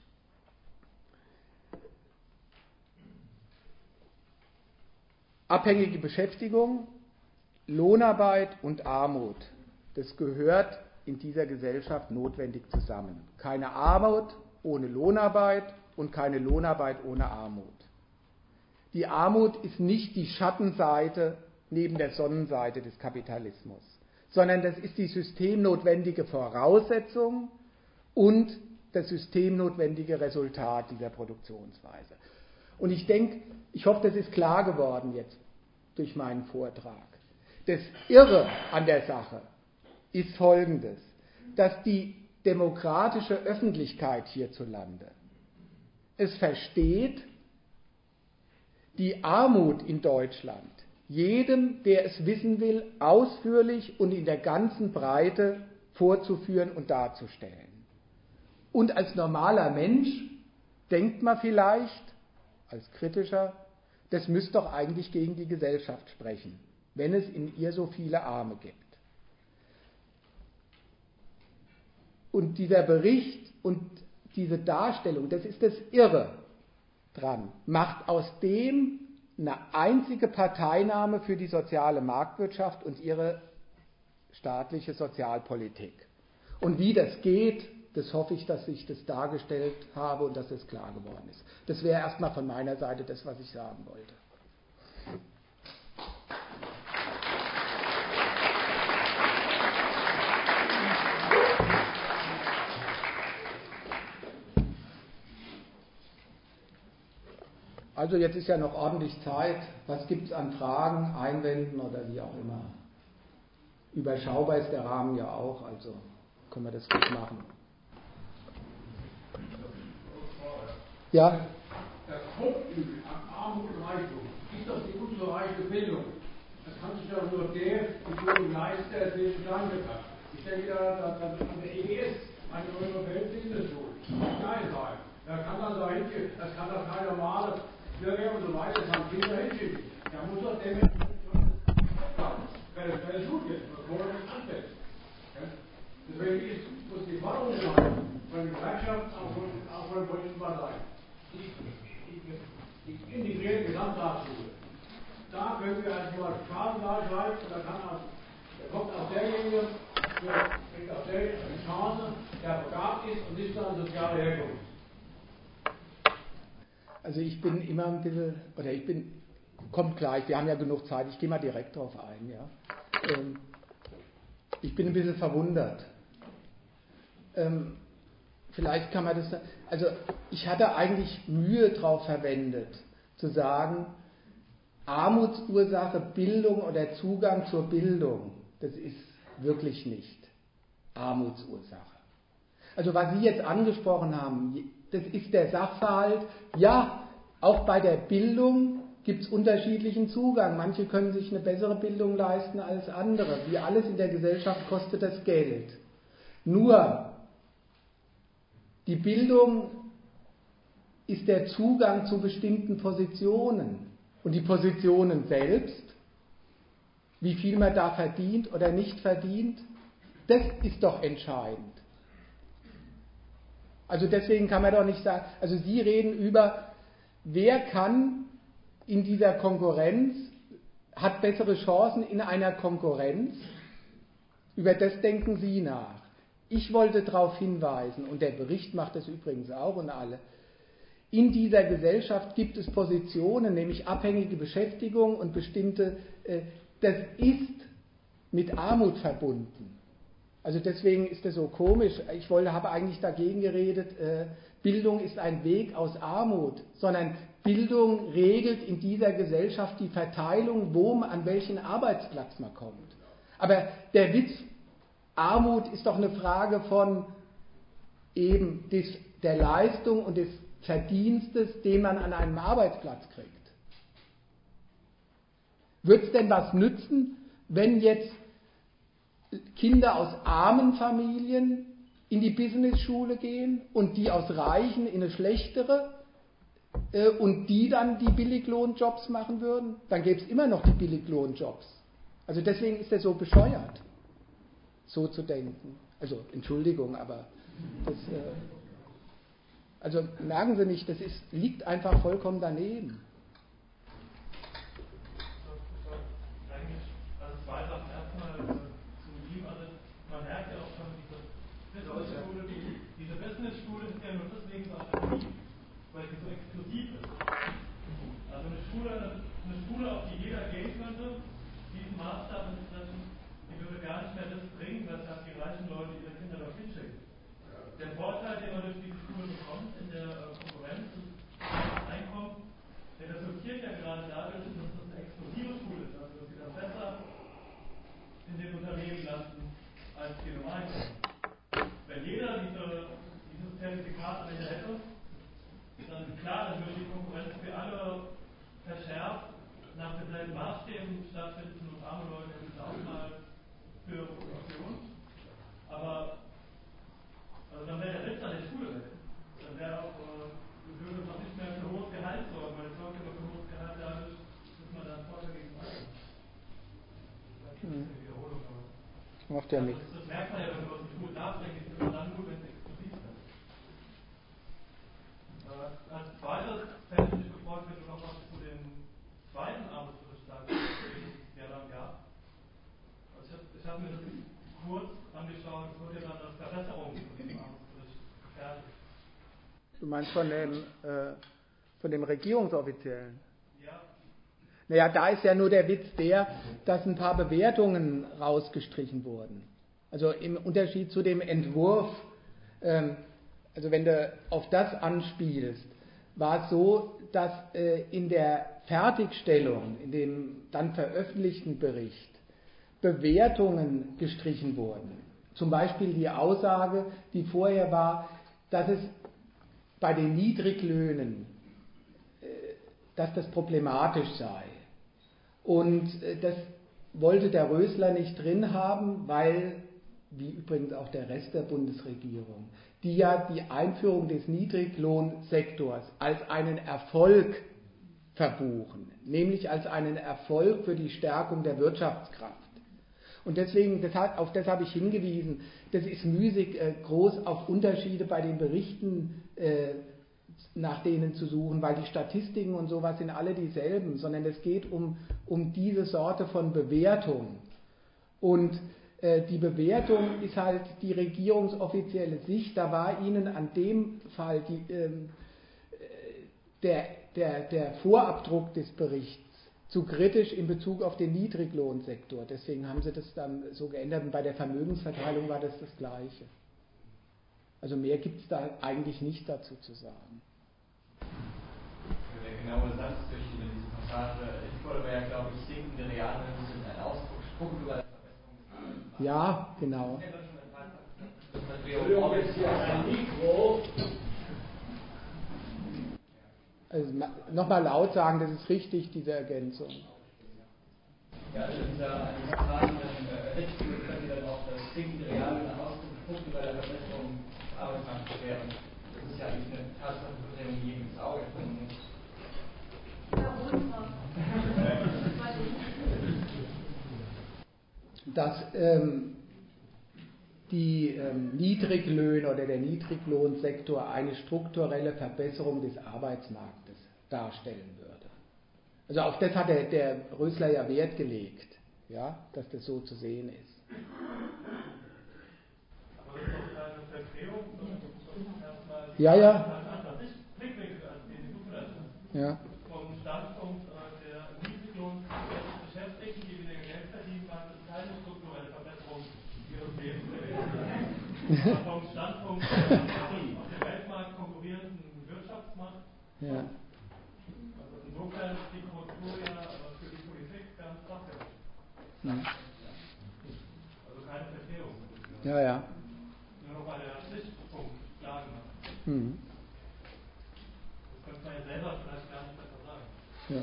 Abhängige Beschäftigung, Lohnarbeit und Armut, das gehört in dieser Gesellschaft notwendig zusammen. Keine Armut ohne Lohnarbeit und keine Lohnarbeit ohne Armut. Die Armut ist nicht die Schattenseite neben der Sonnenseite des Kapitalismus, sondern das ist die systemnotwendige Voraussetzung und das systemnotwendige Resultat dieser Produktionsweise. Und ich denke, ich hoffe, das ist klar geworden jetzt durch meinen Vortrag. Das Irre an der Sache ist Folgendes, dass die demokratische Öffentlichkeit hierzulande es versteht, die Armut in Deutschland jedem, der es wissen will, ausführlich und in der ganzen Breite vorzuführen und darzustellen. Und als normaler Mensch denkt man vielleicht, als Kritischer, das müsste doch eigentlich gegen die Gesellschaft sprechen, wenn es in ihr so viele Arme gibt. Und dieser Bericht und diese Darstellung, das ist das Irre dran, macht aus dem eine einzige Parteinahme für die soziale Marktwirtschaft und ihre staatliche Sozialpolitik. Und wie das geht, das hoffe ich, dass ich das dargestellt habe und dass das klar geworden ist. Das wäre erstmal von meiner Seite das, was ich sagen wollte. Also jetzt ist ja noch ordentlich Zeit. Was gibt es an Fragen, Einwänden oder wie auch immer? Überschaubar ist der Rahmen ja auch, also können wir das gut machen. Ja? Das Hauptübel an Armut und Reichtum ist doch die unzureichende Bildung. Das kann sich ja nur der, die guten Meister, den Stand hat. Ich denke, da, da, an der E G S, eine Universalbildungsschule, geil sein. Da kann man da hingehen, das kann doch keiner malen, Bürger und so weiter, das haben Kinder hinschicken. Da muss doch der Mensch wenn es bei der Schule ist, wo er nicht anfällt. Deswegen ist, muss die Forderung sein, von den Gewerkschaften, auch von, auch von den politischen Parteien. Die, die, die integrierte Gesamtratschule. Da können wir eigentlich mal Chancengleichheit, und da kann auch, da kommt auch derjenige, der kriegt auch der eine Chance, der begabt ist und nicht seine soziale Herkunft. Also ich bin immer ein bisschen, oder ich bin, kommt gleich, wir haben ja genug Zeit, ich gehe mal direkt drauf ein, ja. Ähm, ich bin ein bisschen verwundert. Ähm, vielleicht kann man das, also ich hatte eigentlich Mühe drauf verwendet, zu sagen, Armutsursache Bildung oder Zugang zur Bildung, das ist wirklich nicht Armutsursache. Also was Sie jetzt angesprochen haben, das ist der Sachverhalt, ja, auch bei der Bildung gibt es unterschiedlichen Zugang. Manche können sich eine bessere Bildung leisten als andere. Wie alles in der Gesellschaft kostet das Geld. Nur die Bildung ist der Zugang zu bestimmten Positionen. Und die Positionen selbst, wie viel man da verdient oder nicht verdient, das ist doch entscheidend. Also deswegen kann man doch nicht sagen, also Sie reden über, wer kann in dieser Konkurrenz, hat bessere Chancen in einer Konkurrenz, über das denken Sie nach. Ich wollte darauf hinweisen, und der Bericht macht das übrigens auch und alle, in dieser Gesellschaft gibt es Positionen, nämlich abhängige Beschäftigung und bestimmte, äh, das ist mit Armut verbunden. Also deswegen ist das so komisch. Ich wollte, habe eigentlich dagegen geredet, äh, Bildung ist ein Weg aus Armut, sondern Bildung regelt in dieser Gesellschaft die Verteilung, wo man, an welchen Arbeitsplatz man kommt. Aber der Witz, Armut ist doch eine Frage von eben des, der Leistung und des Verdienstes, den man an einem Arbeitsplatz kriegt. Wird es denn was nützen, wenn jetzt Kinder aus armen Familien in die Businessschule gehen und die aus reichen in eine schlechtere äh, und die dann die Billiglohnjobs machen würden? Dann gäbe es immer noch die Billiglohnjobs. Also deswegen ist das so bescheuert, so zu denken. Also Entschuldigung, aber das, äh, also merken Sie nicht, das ist, liegt einfach vollkommen daneben. Eigentlich, also zwei Sachen. Erstmal zu ihm, also man merkt ja auch schon, diese Business-Schule, die, diese Business-Schule ist ja nur deswegen so attraktiv, weil sie so exklusiv ist. Also eine Schule, eine Schule, auf die jeder gehen könnte, diesen Maßstab entsprechen, die würde gar nicht mehr das bringen, weshalb die reichen Leute ihre Kinder dort hinschicken. Der Vorteil, den man durch diese Schule bekommt in der äh, Konkurrenz des Einkommens, der resultiert ja gerade dadurch, dass das eine exklusive Schule ist, also dass sie dann besser in den Unternehmen landen als die normalen. Wenn jeder diese, dieses Zertifikat am Ende hätte, dann klar, dann würde die Konkurrenz für alle verschärft nach denselben Maßstäben stattfinden und arme Leute hätten auch mal höhere Positionen. Aber also dann wäre der Witz an der Schule weg. Dann wäre auch, äh, würde es auch nicht mehr für hohes Gehalt sorgen, weil es sorgt immer für hohes Gehalt dadurch, dass man dann Vorteil gegen andere. Das ist eine Wiederholung, aber. Macht ja also nichts. Das, das merkt man ja, wenn man über die Schule nachdenkt, ist immer dann gut, wenn es exklusiv ist. Äh, als zweites hätte ich mich gefreut, wenn du noch was zu dem zweiten Armutsbericht sagst, den es ja dann gab. Also ich habe ich hab mir das kurz angeschaut, es wurde ja dann als Verbesserung von diesem Armutsbericht gefährdet. Du meinst von dem, äh, von dem Regierungsoffiziellen? Ja. Naja, da ist ja nur der Witz der, dass ein paar Bewertungen rausgestrichen wurden. Also im Unterschied zu dem Entwurf, ähm, also wenn du auf das anspielst, war es so, dass äh, in der Fertigstellung, in dem dann veröffentlichten Bericht, Bewertungen gestrichen wurden. Zum Beispiel die Aussage, die vorher war, dass es bei den Niedriglöhnen, äh, dass das problematisch sei. Und äh, das wollte der Rösler nicht drin haben, weil wie übrigens auch der Rest der Bundesregierung, die ja die Einführung des Niedriglohnsektors als einen Erfolg verbuchen, nämlich als einen Erfolg für die Stärkung der Wirtschaftskraft. Und deswegen, deshalb, auf das habe ich hingewiesen, das ist müßig, äh, groß auf Unterschiede bei den Berichten äh, nach denen zu suchen, weil die Statistiken und sowas sind alle dieselben, sondern es geht um, um diese Sorte von Bewertung. Und äh, die Bewertung ist halt die regierungsoffizielle Sicht, da war Ihnen an dem Fall die, ähm, der, der, der Vorabdruck des Berichts zu kritisch in Bezug auf den Niedriglohnsektor. Deswegen haben sie das dann so geändert und bei der Vermögensverteilung war das das Gleiche. Also mehr gibt es da eigentlich nicht dazu zu sagen. Der genaue Satz durch diese Passage, ich fordere ja, glaube ich, sinkende Reallöhne sind ein Ausdruck struktureller Verbesserung des Arbeitsmarktes. Ja, genau. Entschuldigung, jetzt hier ein Mikro. Also nochmal laut sagen, das ist richtig, diese Ergänzung. Ja, also dieser Passage könnte dann auch das sinkende Reallöhne Ausdruck struktureller Verbesserung des Arbeitsmarktes wären. Das ist ja eigentlich eine Tatsache, die jedem ins Auge bringen muss. Dass ähm, die ähm, Niedriglöhne oder der Niedriglohnsektor eine strukturelle Verbesserung des Arbeitsmarktes darstellen würde. Also auf das hat der, der Rösler ja Wert gelegt, ja, dass das so zu sehen ist. Aber das ist doch keine Verdrehung, sondern erstmal Ja, ja. ein anderer Blickwinkel, als den du vielleicht hast. Ja. Vom Standpunkt der Niedriglohnbeschäftigten, die weniger Geld verdienen, war das keine strukturelle Verbesserung ihres Lebens gewesen. Aber vom Standpunkt der auf dem Weltmarkt konkurrierenden Wirtschaftsmacht, Ja. also insofern ist die Korrektur ja für die Politik ganz sachgerecht. Ja. Also keine Verdrehung. Ja, ja. Nur noch mal der Sichtpunkt klar gemacht. Mhm. Das könnte man ja selber vielleicht gar nicht besser sagen. Ja.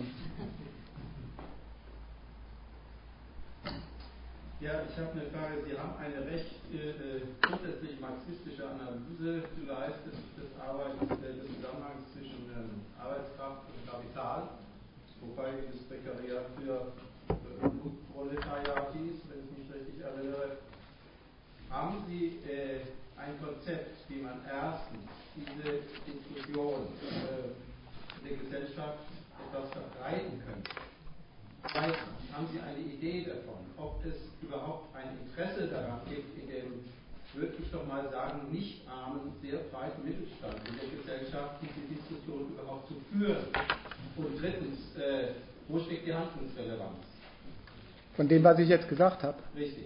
Ja, ich habe eine Frage. Sie haben eine recht äh, grundsätzlich marxistische Analyse geleistet des, Arbeits, äh, des Zusammenhangs zwischen ähm, Arbeitskraft und Kapital, wobei dieses Prekariat für äh, Proletariat hieß, wenn ich mich richtig erinnere. Haben Sie äh, ein Konzept, wie man erstens diese Diskussion äh, in der Gesellschaft etwas verbreiten könnte? Zweitens, haben Sie eine Idee davon, ob es überhaupt ein Interesse daran gibt, in dem, würde ich doch mal sagen, nicht armen, sehr breiten Mittelstand in der Gesellschaft, diese Diskussion überhaupt zu führen? Und drittens, äh, wo steckt die Handlungsrelevanz? Von dem, was ich jetzt gesagt habe. Richtig.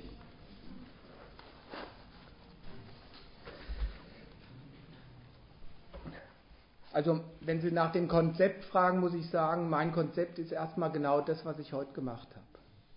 Also, wenn Sie nach dem Konzept fragen, muss ich sagen, mein Konzept ist erstmal genau das, was ich heute gemacht habe.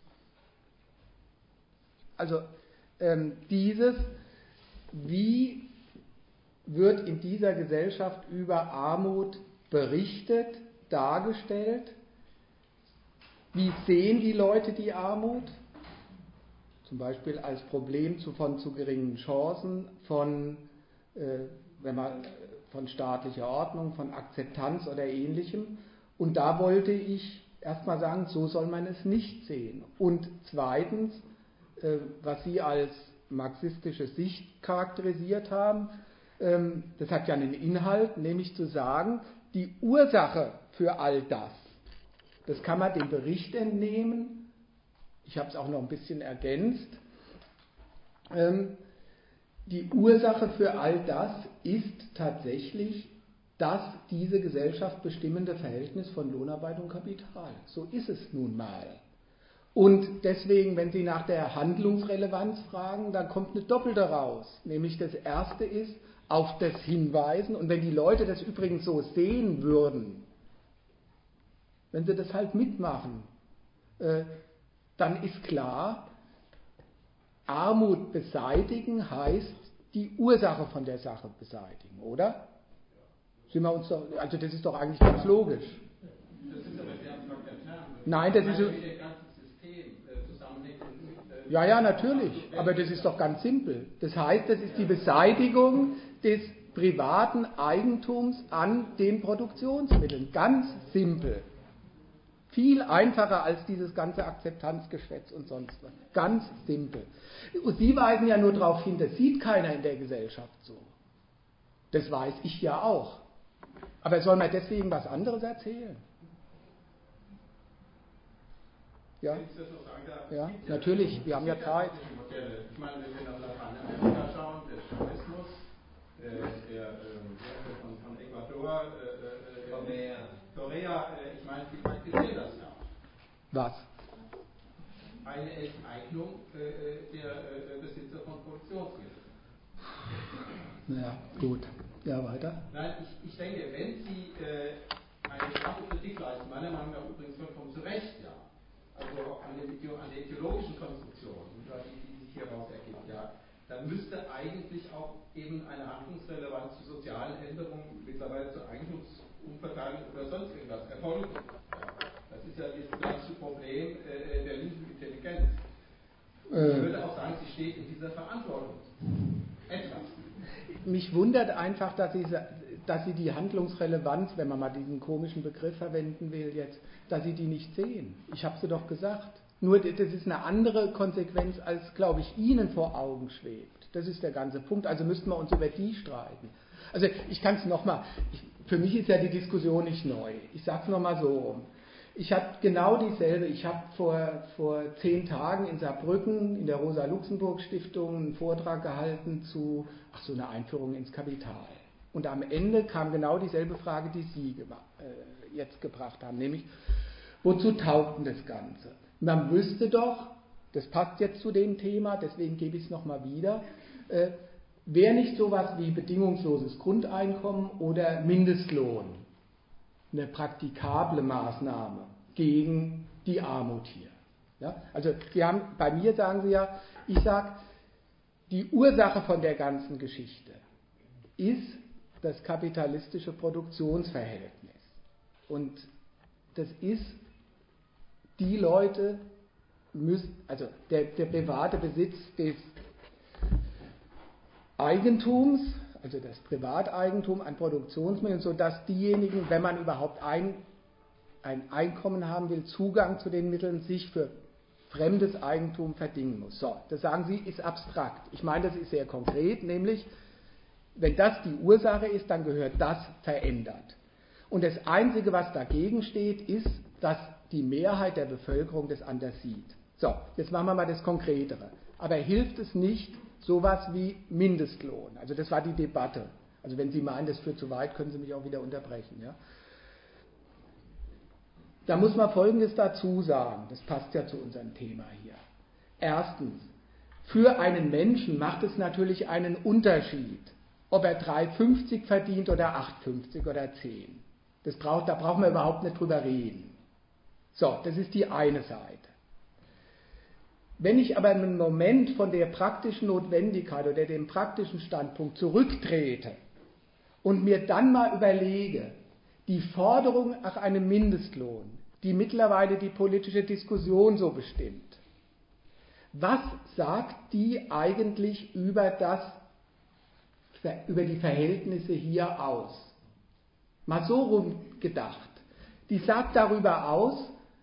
Also, ähm, dieses, wie wird in dieser Gesellschaft über Armut berichtet, dargestellt? Wie sehen die Leute die Armut? Zum Beispiel als Problem zu, von zu geringen Chancen, von, äh, wenn man, von staatlicher Ordnung, von Akzeptanz oder Ähnlichem. Und da wollte ich erstmal sagen, so soll man es nicht sehen. Und zweitens, äh, was Sie als marxistische Sicht charakterisiert haben, ähm, das hat ja einen Inhalt, nämlich zu sagen, die Ursache für all das, das kann man dem Bericht entnehmen, ich habe es auch noch ein bisschen ergänzt, ähm, die Ursache für all das ist tatsächlich das diese Gesellschaft bestimmende Verhältnis von Lohnarbeit und Kapital. So ist es nun mal. Und deswegen, wenn Sie nach der Handlungsrelevanz fragen, dann kommt eine doppelte raus. Nämlich das erste ist, auf das Hinweisen, und wenn die Leute das übrigens so sehen würden, wenn sie das halt mitmachen, äh, dann ist klar, Armut beseitigen heißt die Ursache von der Sache beseitigen, oder? Sind wir uns doch, also das ist doch eigentlich ganz logisch. Das ist aber sehr abstrakt. Nein, das ist so. Wie das ganze System äh, zusammenhängt und Ja, ja, natürlich. Aber das ist doch ganz simpel. Das heißt, das ist die Beseitigung des privaten Eigentums an den Produktionsmitteln. Ganz simpel. Viel einfacher als dieses ganze Akzeptanzgeschwätz und sonst was. Ganz simpel. Und Sie weisen ja nur darauf hin, das sieht keiner in der Gesellschaft so. Das weiß ich ja auch. Aber soll man deswegen was anderes erzählen? Ja, ja, natürlich, wir haben ja Zeit. Ich meine, wenn wir nach Lateinamerika schauen, der Chauvinismus, der, der äh, von, von Ecuador, äh, Korea, Korea äh, ich meine, die praktizieren das ja. Was? Eine Enteignung äh, der äh, Besitzer von Produktionsmitteln. Ja, gut. Ja, weiter. Nein, ich, ich denke, wenn Sie äh, eine scharfe Kritik leisten, meiner Meinung nach übrigens vollkommen zu Recht, ja, also an, den, an der ideologischen Konstruktion, die, die sich hier raus ergibt, ja, dann müsste eigentlich auch eben eine Handlungsrelevanz zu sozialen Änderungen, mittlerweile zur Eigentumsumverteilung oder sonst irgendwas erfolgen. Ja, das ist ja dieses klassische Problem äh, der linken Intelligenz. Äh, ich würde auch sagen, sie steht in dieser Verantwortung. Etwas. Mich wundert einfach, dass Sie, dass Sie die Handlungsrelevanz, wenn man mal diesen komischen Begriff verwenden will jetzt, dass Sie die nicht sehen. Ich habe sie doch gesagt. Nur das ist eine andere Konsequenz, als, glaube ich, Ihnen vor Augen schwebt. Das ist der ganze Punkt. Also müssten wir uns über die streiten. Also ich kann es nochmal, für mich ist ja die Diskussion nicht neu. Ich sage es nochmal so rum. Ich habe genau dieselbe, ich habe vor, vor zehn Tagen in Saarbrücken in der Rosa-Luxemburg-Stiftung einen Vortrag gehalten zu, ach so, eine Einführung ins Kapital. Und am Ende kam genau dieselbe Frage, die Sie äh, jetzt gebracht haben, nämlich, wozu taugt denn das Ganze? Man wüsste doch, das passt jetzt zu dem Thema, deswegen gebe ich es nochmal wieder, äh, wäre nicht sowas wie bedingungsloses Grundeinkommen oder Mindestlohn eine praktikable Maßnahme gegen die Armut hier. Ja? Also Sie haben, bei mir sagen Sie ja, ich sage, die Ursache von der ganzen Geschichte ist das kapitalistische Produktionsverhältnis. Und das ist, die Leute müssen, also der, der private Besitz des Eigentums, also das Privateigentum an Produktionsmitteln, sodass diejenigen, wenn man überhaupt ein, ein Einkommen haben will, Zugang zu den Mitteln, sich für fremdes Eigentum verdingen muss. So, das sagen Sie, ist abstrakt. Ich meine, das ist sehr konkret, nämlich, wenn das die Ursache ist, dann gehört das verändert. Und das Einzige, was dagegen steht, ist, dass die Mehrheit der Bevölkerung das anders sieht. So, jetzt machen wir mal das Konkretere. Aber hilft es nicht, sowas wie Mindestlohn? Also das war die Debatte. Also wenn Sie meinen, das führt zu weit, können Sie mich auch wieder unterbrechen. Ja? Da muss man Folgendes dazu sagen, das passt ja zu unserem Thema hier. Erstens, für einen Menschen macht es natürlich einen Unterschied, ob er drei fünfzig verdient oder acht fünfzig oder zehn. Das braucht, da brauchen wir überhaupt nicht drüber reden. So, das ist die eine Seite. Wenn ich aber einen Moment von der praktischen Notwendigkeit oder dem praktischen Standpunkt zurücktrete und mir dann mal überlege, die Forderung nach einem Mindestlohn, die mittlerweile die politische Diskussion so bestimmt, was sagt die eigentlich über, das, über die Verhältnisse hier aus? Mal so rumgedacht. Die sagt darüber aus,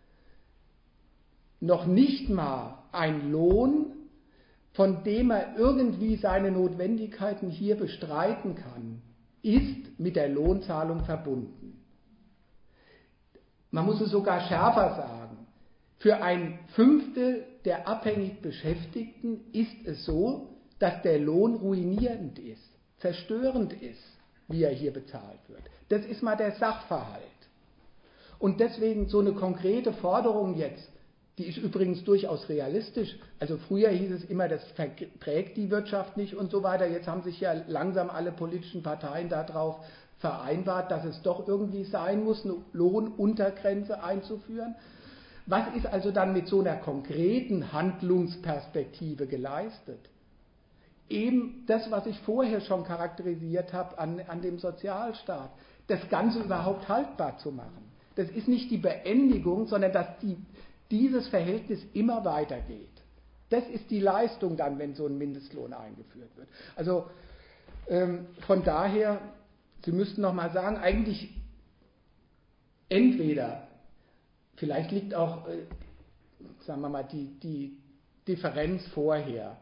noch nicht mal ein Lohn, von dem er irgendwie seine Notwendigkeiten hier bestreiten kann, ist mit der Lohnzahlung verbunden. Man muss es sogar schärfer sagen. Für ein Fünftel der abhängig Beschäftigten ist es so, dass der Lohn ruinierend ist, zerstörend ist, wie er hier bezahlt wird. Das ist mal der Sachverhalt. Und deswegen so eine konkrete Forderung jetzt, die ist übrigens durchaus realistisch. Also früher hieß es immer, das verträgt die Wirtschaft nicht und so weiter. Jetzt haben sich ja langsam alle politischen Parteien darauf vereinbart, dass es doch irgendwie sein muss, eine Lohnuntergrenze einzuführen. Was ist also dann mit so einer konkreten Handlungsperspektive geleistet? Eben das, was ich vorher schon charakterisiert habe an, an dem Sozialstaat, das Ganze überhaupt haltbar zu machen. Das ist nicht die Beendigung, sondern dass die dieses Verhältnis immer weitergeht. Das ist die Leistung dann, wenn so ein Mindestlohn eingeführt wird. Also ähm, von daher, Sie müssten noch mal sagen, eigentlich entweder, vielleicht liegt auch, äh, sagen wir mal, die, die Differenz vorher.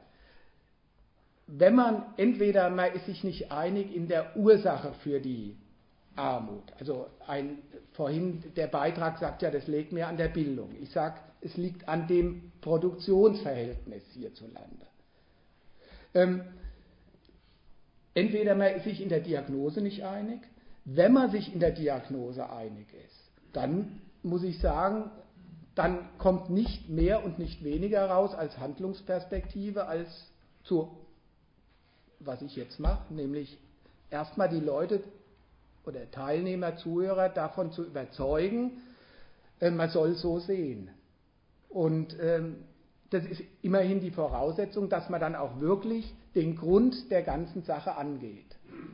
Wenn man, entweder man ist sich nicht einig in der Ursache für die Armut. Also ein, vorhin der Beitrag sagt ja, das liegt mehr an der Bildung. Ich sage, es liegt an dem Produktionsverhältnis hierzulande. Ähm, entweder man ist sich in der Diagnose nicht einig. Wenn man sich in der Diagnose einig ist, dann muss ich sagen, dann kommt nicht mehr und nicht weniger raus als Handlungsperspektive, als zu, was ich jetzt mache, nämlich erstmal die Leute oder Teilnehmer, Zuhörer davon zu überzeugen, äh, man soll so sehen. Und ähm, das ist immerhin die Voraussetzung, dass man dann auch wirklich den Grund der ganzen Sache angeht.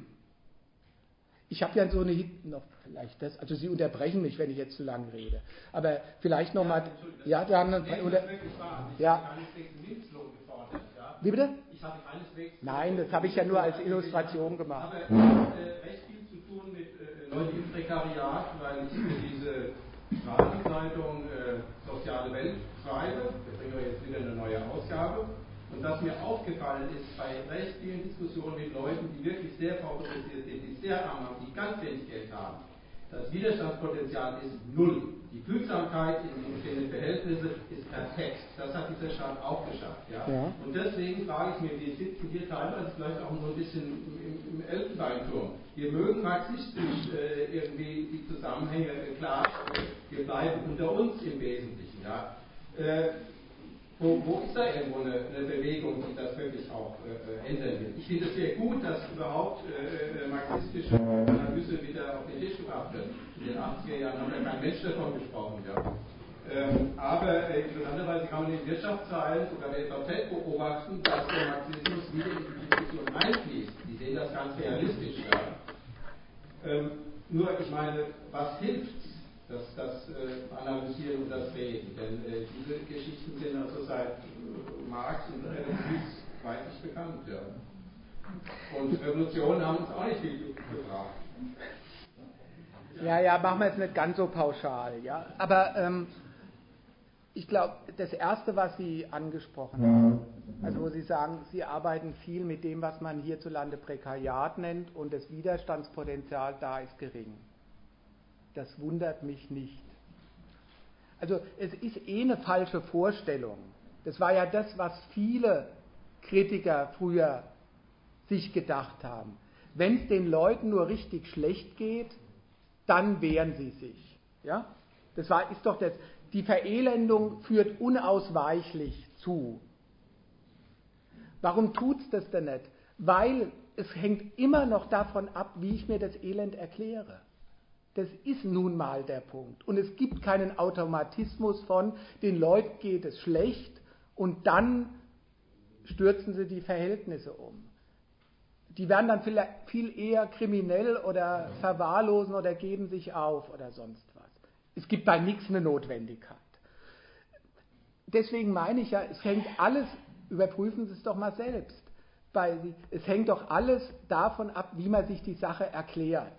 Ich habe ja so eine, noch vielleicht das, also Sie unterbrechen mich, wenn ich jetzt zu lange rede, aber vielleicht nochmal, ja, ja, dann, oder, ja. Wie bitte? Ich habe keineswegs. Nein, das habe ich ja nur als Illustration gemacht. Aber ich habe äh, recht viel zu tun mit äh, Leuten im Prekariat, weil ich für diese Straßenzeitung äh, Soziale Welt schreibe. Da bringen wir jetzt wieder eine neue Ausgabe. Und was mir aufgefallen ist bei recht vielen Diskussionen mit Leuten, die wirklich sehr favorisiert sind, die sehr arm haben, die ganz wenig Geld haben, das Widerstandspotenzial ist null. Die Fügsamkeit in den Verhältnissen ist perfekt. Das hat dieser Staat auch geschafft. Ja? Ja. Und deswegen frage ich mir, wir sitzen hier teilweise vielleicht auch so ein bisschen im, im Elfenbeinturm. Wir mögen marxistisch äh, irgendwie die Zusammenhänge äh, klar, äh, wir bleiben unter uns im Wesentlichen. Ja? Äh, Wo, wo ist da irgendwo eine, eine Bewegung, die das wirklich auch äh, ändern will? Ich finde es sehr gut, dass überhaupt äh, marxistische Analyse wieder auf den Tisch gebracht wird. In den achtziger Jahren hat ja kein Mensch davon gesprochen. Ja. Ähm, aber äh, interessanterweise kann man in Wirtschaftszahlen sogar der S A Z beobachten, dass der Marxismus wieder in die Diskussion einfließt. Die sehen das ganz realistisch. Ja. Ähm, nur, ich meine, was hilft das, das äh, Analysieren und das Reden. Denn äh, diese Geschichten sind also seit äh, Marx und relativ weit nicht bekannt. Ja. Und Revolutionen haben uns auch nicht viel gebracht. Ja, ja, machen wir es nicht ganz so pauschal. Ja. Aber ähm, ich glaube, das Erste, was Sie angesprochen haben, also wo Sie sagen, Sie arbeiten viel mit dem, was man hierzulande Prekariat nennt und das Widerstandspotenzial da ist gering. Das wundert mich nicht. Also es ist eh eine falsche Vorstellung. Das war ja das, was viele Kritiker früher sich gedacht haben. Wenn es den Leuten nur richtig schlecht geht, dann wehren sie sich. Ja? Das war, ist doch das. Die Verelendung führt unausweichlich zu. Warum tut es das denn nicht? Weil es hängt immer noch davon ab, wie ich mir das Elend erkläre. Das ist nun mal der Punkt. Und es gibt keinen Automatismus von, den Leuten geht es schlecht und dann stürzen sie die Verhältnisse um. Die werden dann vielleicht viel eher kriminell oder verwahrlosen oder geben sich auf oder sonst was. Es gibt bei nichts eine Notwendigkeit. Deswegen meine ich ja, es hängt alles, überprüfen Sie es doch mal selbst, bei, es hängt doch alles davon ab, wie man sich die Sache erklärt.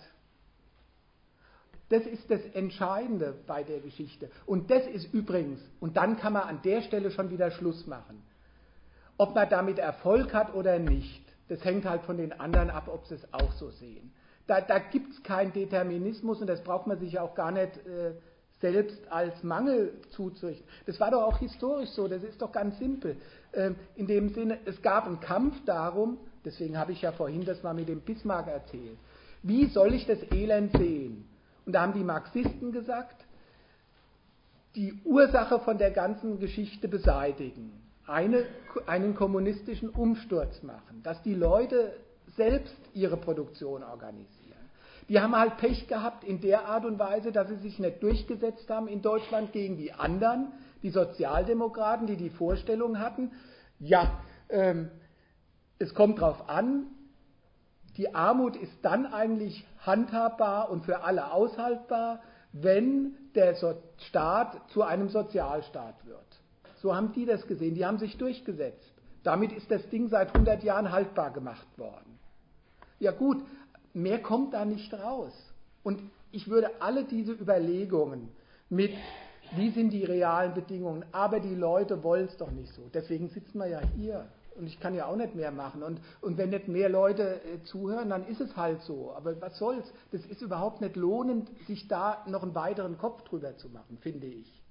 Das ist das Entscheidende bei der Geschichte. Und das ist übrigens, und dann kann man an der Stelle schon wieder Schluss machen. Ob man damit Erfolg hat oder nicht, das hängt halt von den anderen ab, ob sie es auch so sehen. Da, da gibt es keinen Determinismus und das braucht man sich auch gar nicht äh, selbst als Mangel zuzurichten. Das war doch auch historisch so, das ist doch ganz simpel. Ähm, in dem Sinne, es gab einen Kampf darum, deswegen habe ich ja vorhin das mal mit dem Bismarck erzählt. Wie soll ich das Elend sehen? Und da haben die Marxisten gesagt, die Ursache von der ganzen Geschichte beseitigen, eine, einen kommunistischen Umsturz machen, dass die Leute selbst ihre Produktion organisieren. Die haben halt Pech gehabt in der Art und Weise, dass sie sich nicht durchgesetzt haben in Deutschland gegen die anderen, die Sozialdemokraten, die die Vorstellung hatten, ja, ähm, es kommt drauf an, die Armut ist dann eigentlich handhabbar und für alle aushaltbar, wenn der so- Staat zu einem Sozialstaat wird. So haben die das gesehen, die haben sich durchgesetzt. Damit ist das Ding seit hundert Jahren haltbar gemacht worden. Ja gut, mehr kommt da nicht raus. Und ich würde alle diese Überlegungen mit, wie sind die realen Bedingungen, aber die Leute wollen es doch nicht so. Deswegen sitzen wir ja hier. Und ich kann ja auch nicht mehr machen. Und, und wenn nicht mehr Leute äh, zuhören, dann ist es halt so. Aber was soll's? Das ist überhaupt nicht lohnend, sich da noch einen weiteren Kopf drüber zu machen, finde ich.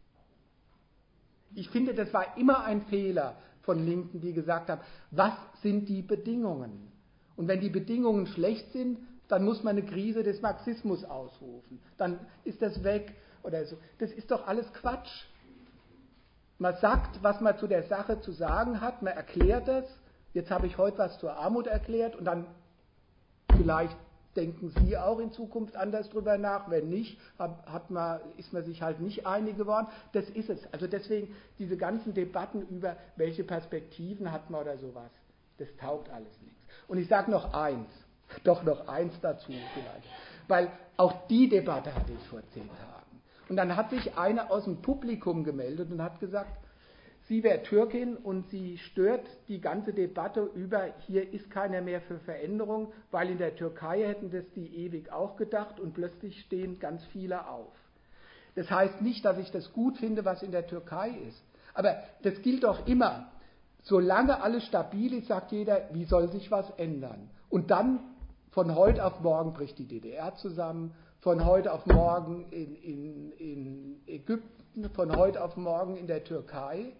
Ich finde, das war immer ein Fehler von Linken, die gesagt haben, was sind die Bedingungen? Und wenn die Bedingungen schlecht sind, dann muss man eine Krise des Marxismus ausrufen. Dann ist das weg oder so. Das ist doch alles Quatsch. Man sagt, was man zu der Sache zu sagen hat, man erklärt es. Jetzt habe ich heute was zur Armut erklärt und dann vielleicht denken Sie auch in Zukunft anders drüber nach. Wenn nicht, hat man, ist man sich halt nicht einig geworden. Das ist es. Also deswegen diese ganzen Debatten über welche Perspektiven hat man oder sowas, das taugt alles nichts. Und ich sage noch eins, doch noch eins dazu vielleicht, weil auch die Debatte hatte ich vor zehn Tagen. Und dann hat sich einer aus dem Publikum gemeldet und hat gesagt, sie wäre Türkin und sie stört die ganze Debatte über, hier ist keiner mehr für Veränderung, weil in der Türkei hätten das die ewig auch gedacht und plötzlich stehen ganz viele auf. Das heißt nicht, dass ich das gut finde, was in der Türkei ist. Aber das gilt doch immer. Solange alles stabil ist, sagt jeder, wie soll sich was ändern? Und dann von heute auf morgen bricht die D D R zusammen, von heute auf morgen in, in, in Ägypten, von heute auf morgen in der Türkei.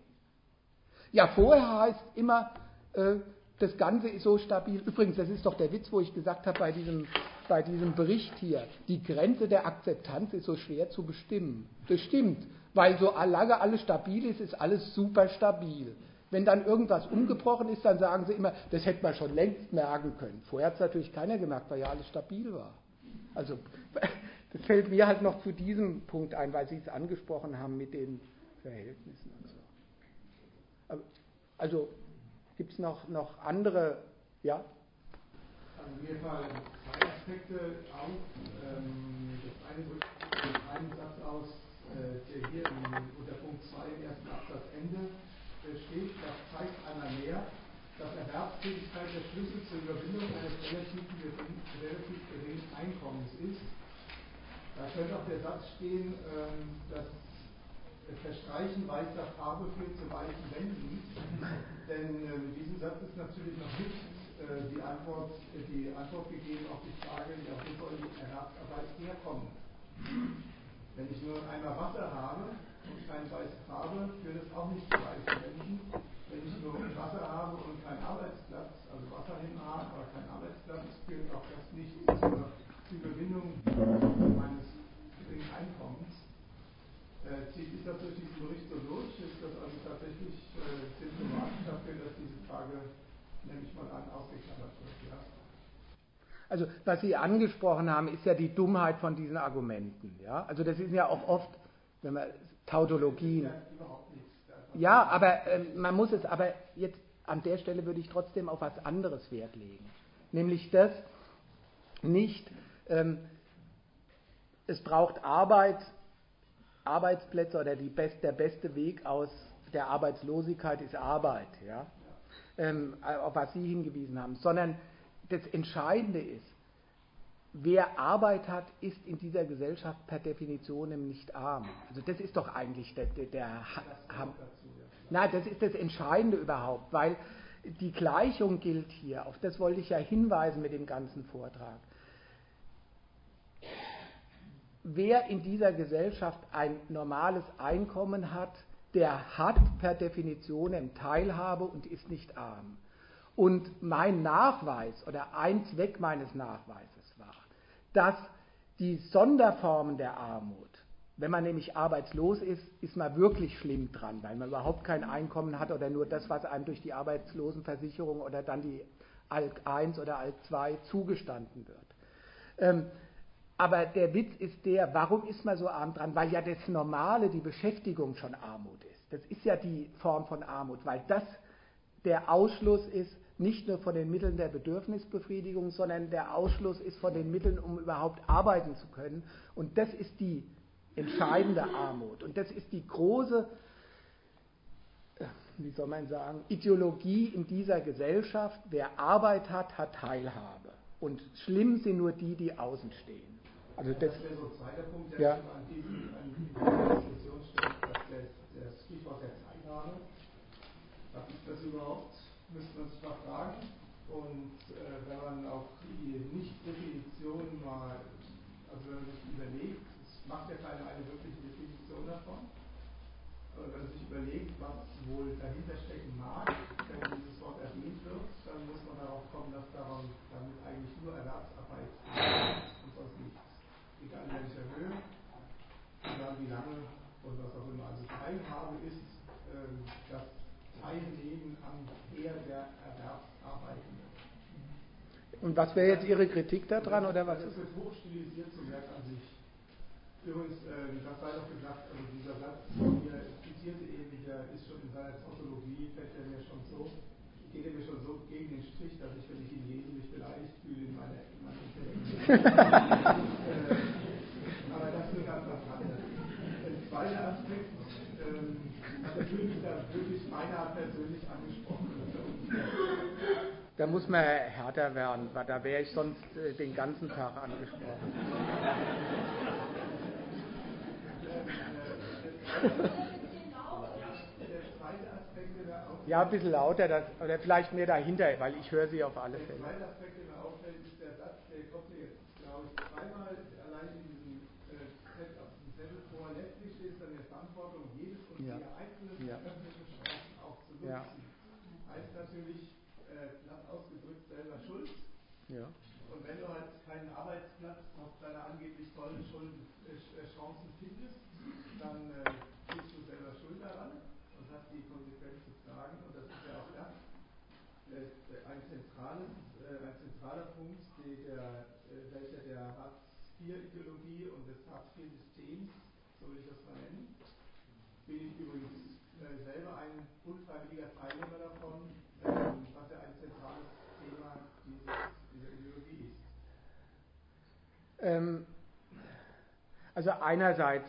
Ja, vorher heißt immer, äh, das Ganze ist so stabil. Übrigens, das ist doch der Witz, wo ich gesagt habe bei diesem, bei diesem Bericht hier, die Grenze der Akzeptanz ist so schwer zu bestimmen. Das stimmt, weil solange alles stabil ist, ist alles super stabil. Wenn dann irgendwas umgebrochen ist, dann sagen sie immer, das hätte man schon längst merken können. Vorher hat es natürlich keiner gemerkt, weil ja alles stabil war. Also, das fällt mir halt noch zu diesem Punkt ein, weil Sie es angesprochen haben mit den Verhältnissen und so. Also, gibt es noch, noch andere, ja? Also mir fallen zwei Aspekte auf. Ähm, das eine drückt einen Satz aus, äh, der hier in, unter Punkt zwei im ersten Absatz Ende äh, steht. Das zeigt einmal mehr, dass Erwerbstätigkeit der Schlüssel zur Überwindung eines relativ geringen, relativ geringen Einkommens ist. Da könnte auch der Satz stehen, ähm, dass Verstreichen weißer Farbe führt zu weichen Wänden. Denn äh, mit diesem Satz ist natürlich noch nicht äh, die, Antwort, äh, die Antwort gegeben auf die Frage, ja, wo soll die Erwerbsarbeit herkommen? Wenn ich nur einmal Wasser habe und keine weiße Farbe, führt es auch nicht zu weichen Wänden. Wenn ich nur Wasser habe und keinen Arbeitsplatz, also Wasser habe, aber keinen Arbeitsplatz, führt auch das nicht zur Überwindung meines geringen Einkommens. Äh, zieht sich das durch diesen Bericht so durch? Ist das also tatsächlich äh, symptomatisch dafür, dass diese Frage, nehme ich mal an, ausgeklammert wird? Ja? Also, was Sie angesprochen haben, ist ja die Dummheit von diesen Argumenten. Ja? Also, das ist ja auch oft, wenn man Tautologien. Das ist ja überhaupt nichts. Ja, aber äh, man muss es, aber jetzt an der Stelle würde ich trotzdem auf was anderes Wert legen. Nämlich das, nicht, ähm, es braucht Arbeit, Arbeitsplätze oder die best, der beste Weg aus der Arbeitslosigkeit ist Arbeit, ja? Ähm, auf was Sie hingewiesen haben, sondern das Entscheidende ist, wer Arbeit hat, ist in dieser Gesellschaft per Definition nicht arm. Also das ist doch eigentlich der, der, der ha, Nein, das ist das Entscheidende überhaupt, weil die Gleichung gilt hier, auf das wollte ich ja hinweisen mit dem ganzen Vortrag. Wer in dieser Gesellschaft ein normales Einkommen hat, der hat per Definition Teilhabe und ist nicht arm. Und mein Nachweis oder ein Zweck meines Nachweises war, dass die Sonderformen der Armut, wenn man nämlich arbeitslos ist, ist man wirklich schlimm dran, weil man überhaupt kein Einkommen hat oder nur das, was einem durch die Arbeitslosenversicherung oder dann die A L K eins oder A L K zwei zugestanden wird. Ähm, aber der Witz ist der, warum ist man so arm dran? Weil ja das Normale, die Beschäftigung schon Armut ist. Das ist ja die Form von Armut, weil das der Ausschluss ist, nicht nur von den Mitteln der Bedürfnisbefriedigung, sondern der Ausschluss ist von den Mitteln, um überhaupt arbeiten zu können. Und das ist die entscheidende Armut. Und das ist die große wie soll man sagen, Ideologie in dieser Gesellschaft, wer Arbeit hat, hat Teilhabe. Und schlimm sind nur die, die außen stehen. Also das, das wäre so ein zweiter Punkt, der ja. schon an diesem an dieser Diskussion steht, dass der, das Stichwort der Teilhabe. Was ist das überhaupt? Müsste man sich mal fragen. Und äh, wenn man auch die Nicht-Definition mal, also wenn man sich überlegt, es macht ja keine eine wirkliche Definition davon, aber wenn man sich überlegt, was wohl dahinter stecken mag, wenn dieses Wort erwähnt wird, dann muss man darauf kommen, dass daran damit eigentlich nur Erwerbsarbeit ist und sonst nichts. Egal in welcher Höhe, egal wie lange und was auch immer. Also Teilhabe ist ähm, das Teilnehmen an der der Erwerbsarbeitenden. Und was wäre jetzt Ihre Kritik daran, oder was? Das wird hochstilisiert zum Werk an sich. Übrigens, äh, das sei doch gesagt, also dieser Satz, hier zitierte eben, der ist schon in seiner Tautologie, fällt er mir schon so, geht er mir schon so gegen den Strich, dass ich, wenn ich ihn lese, mich beleidigt fühle in meiner in meiner Intellektualität. äh, aber das ist ganz was anderes. Der zweite Aspekt, ähm, das fühlt mich da wirklich beinahe persönlich angesprochen. Da muss man härter werden, weil da wäre ich sonst äh, den ganzen Tag angesprochen. Ja, ein bisschen lauter, das, oder vielleicht mehr dahinter, weil ich höre Sie auf alle Fälle. Der zweite Aspekt, der mir auffällt, ist der Satz, der kommt mir jetzt, glaube ich, zweimal allein in diesem äh, Zettel vor. Letztlich steht dann die Verantwortung jedes und Ja. jeder Einzelnen, Ja. öffentliche Chancen auch zu nutzen. Ja. Heißt natürlich, äh, platt ausgedrückt, selber schuld. Ja. Und wenn du halt keinen Arbeitsplatz auf deiner angeblich tollen Schuld, äh, Chancen findest, dann äh, bist du selber schuld daran und hast die Konsequenz zu tragen. Und das ist ja auch das, äh, ein, zentrales, äh, ein zentraler Punkt, die der, äh, welcher der Hartz vier Ideologie und des Hartz vier Systems, so will ich das mal nennen, bin ich übrigens äh, selber ein unfreiwilliger Teilnehmer davon, äh, was ja ein zentrales Thema dieses, dieser Ideologie ist. Ähm, also einerseits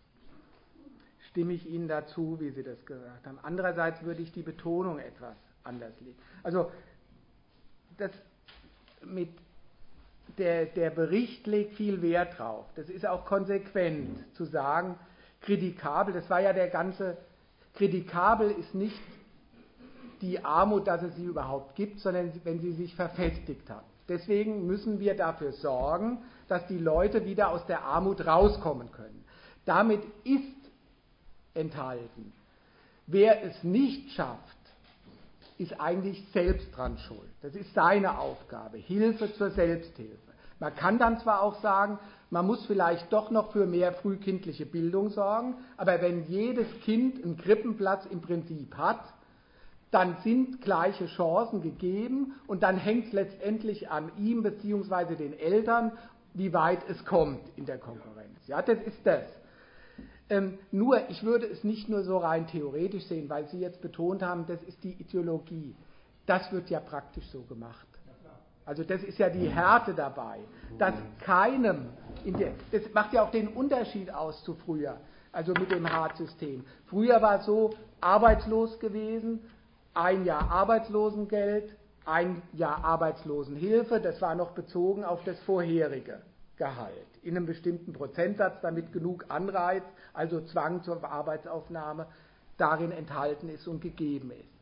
stimme ich Ihnen dazu, wie Sie das gesagt haben. Andererseits würde ich die Betonung etwas anders legen. Also das mit der, der Bericht legt viel Wert drauf. Das ist auch konsequent zu sagen, kritikabel, das war ja der ganze, kritikabel ist nicht die Armut, dass es sie überhaupt gibt, sondern wenn sie sich verfestigt hat. Deswegen müssen wir dafür sorgen, dass die Leute wieder aus der Armut rauskommen können. Damit ist enthalten, wer es nicht schafft, ist eigentlich selbst dran schuld. Das ist seine Aufgabe, Hilfe zur Selbsthilfe. Man kann dann zwar auch sagen, man muss vielleicht doch noch für mehr frühkindliche Bildung sorgen, aber wenn jedes Kind einen Krippenplatz im Prinzip hat, dann sind gleiche Chancen gegeben und dann hängt es letztendlich an ihm bzw. den Eltern, wie weit es kommt in der Konkurrenz. Ja, das ist das. Ähm, nur, ich würde es nicht nur so rein theoretisch sehen, weil Sie jetzt betont haben, das ist die Ideologie. Das wird ja praktisch so gemacht. Also das ist ja die Härte dabei, dass keinem, in der, das macht ja auch den Unterschied aus zu früher, also mit dem Hartz-System. Früher war es so, arbeitslos gewesen, ein Jahr Arbeitslosengeld, ein Jahr Arbeitslosenhilfe, das war noch bezogen auf das vorherige Gehalt, in einem bestimmten Prozentsatz, damit genug Anreiz, also Zwang zur Arbeitsaufnahme, darin enthalten ist und gegeben ist.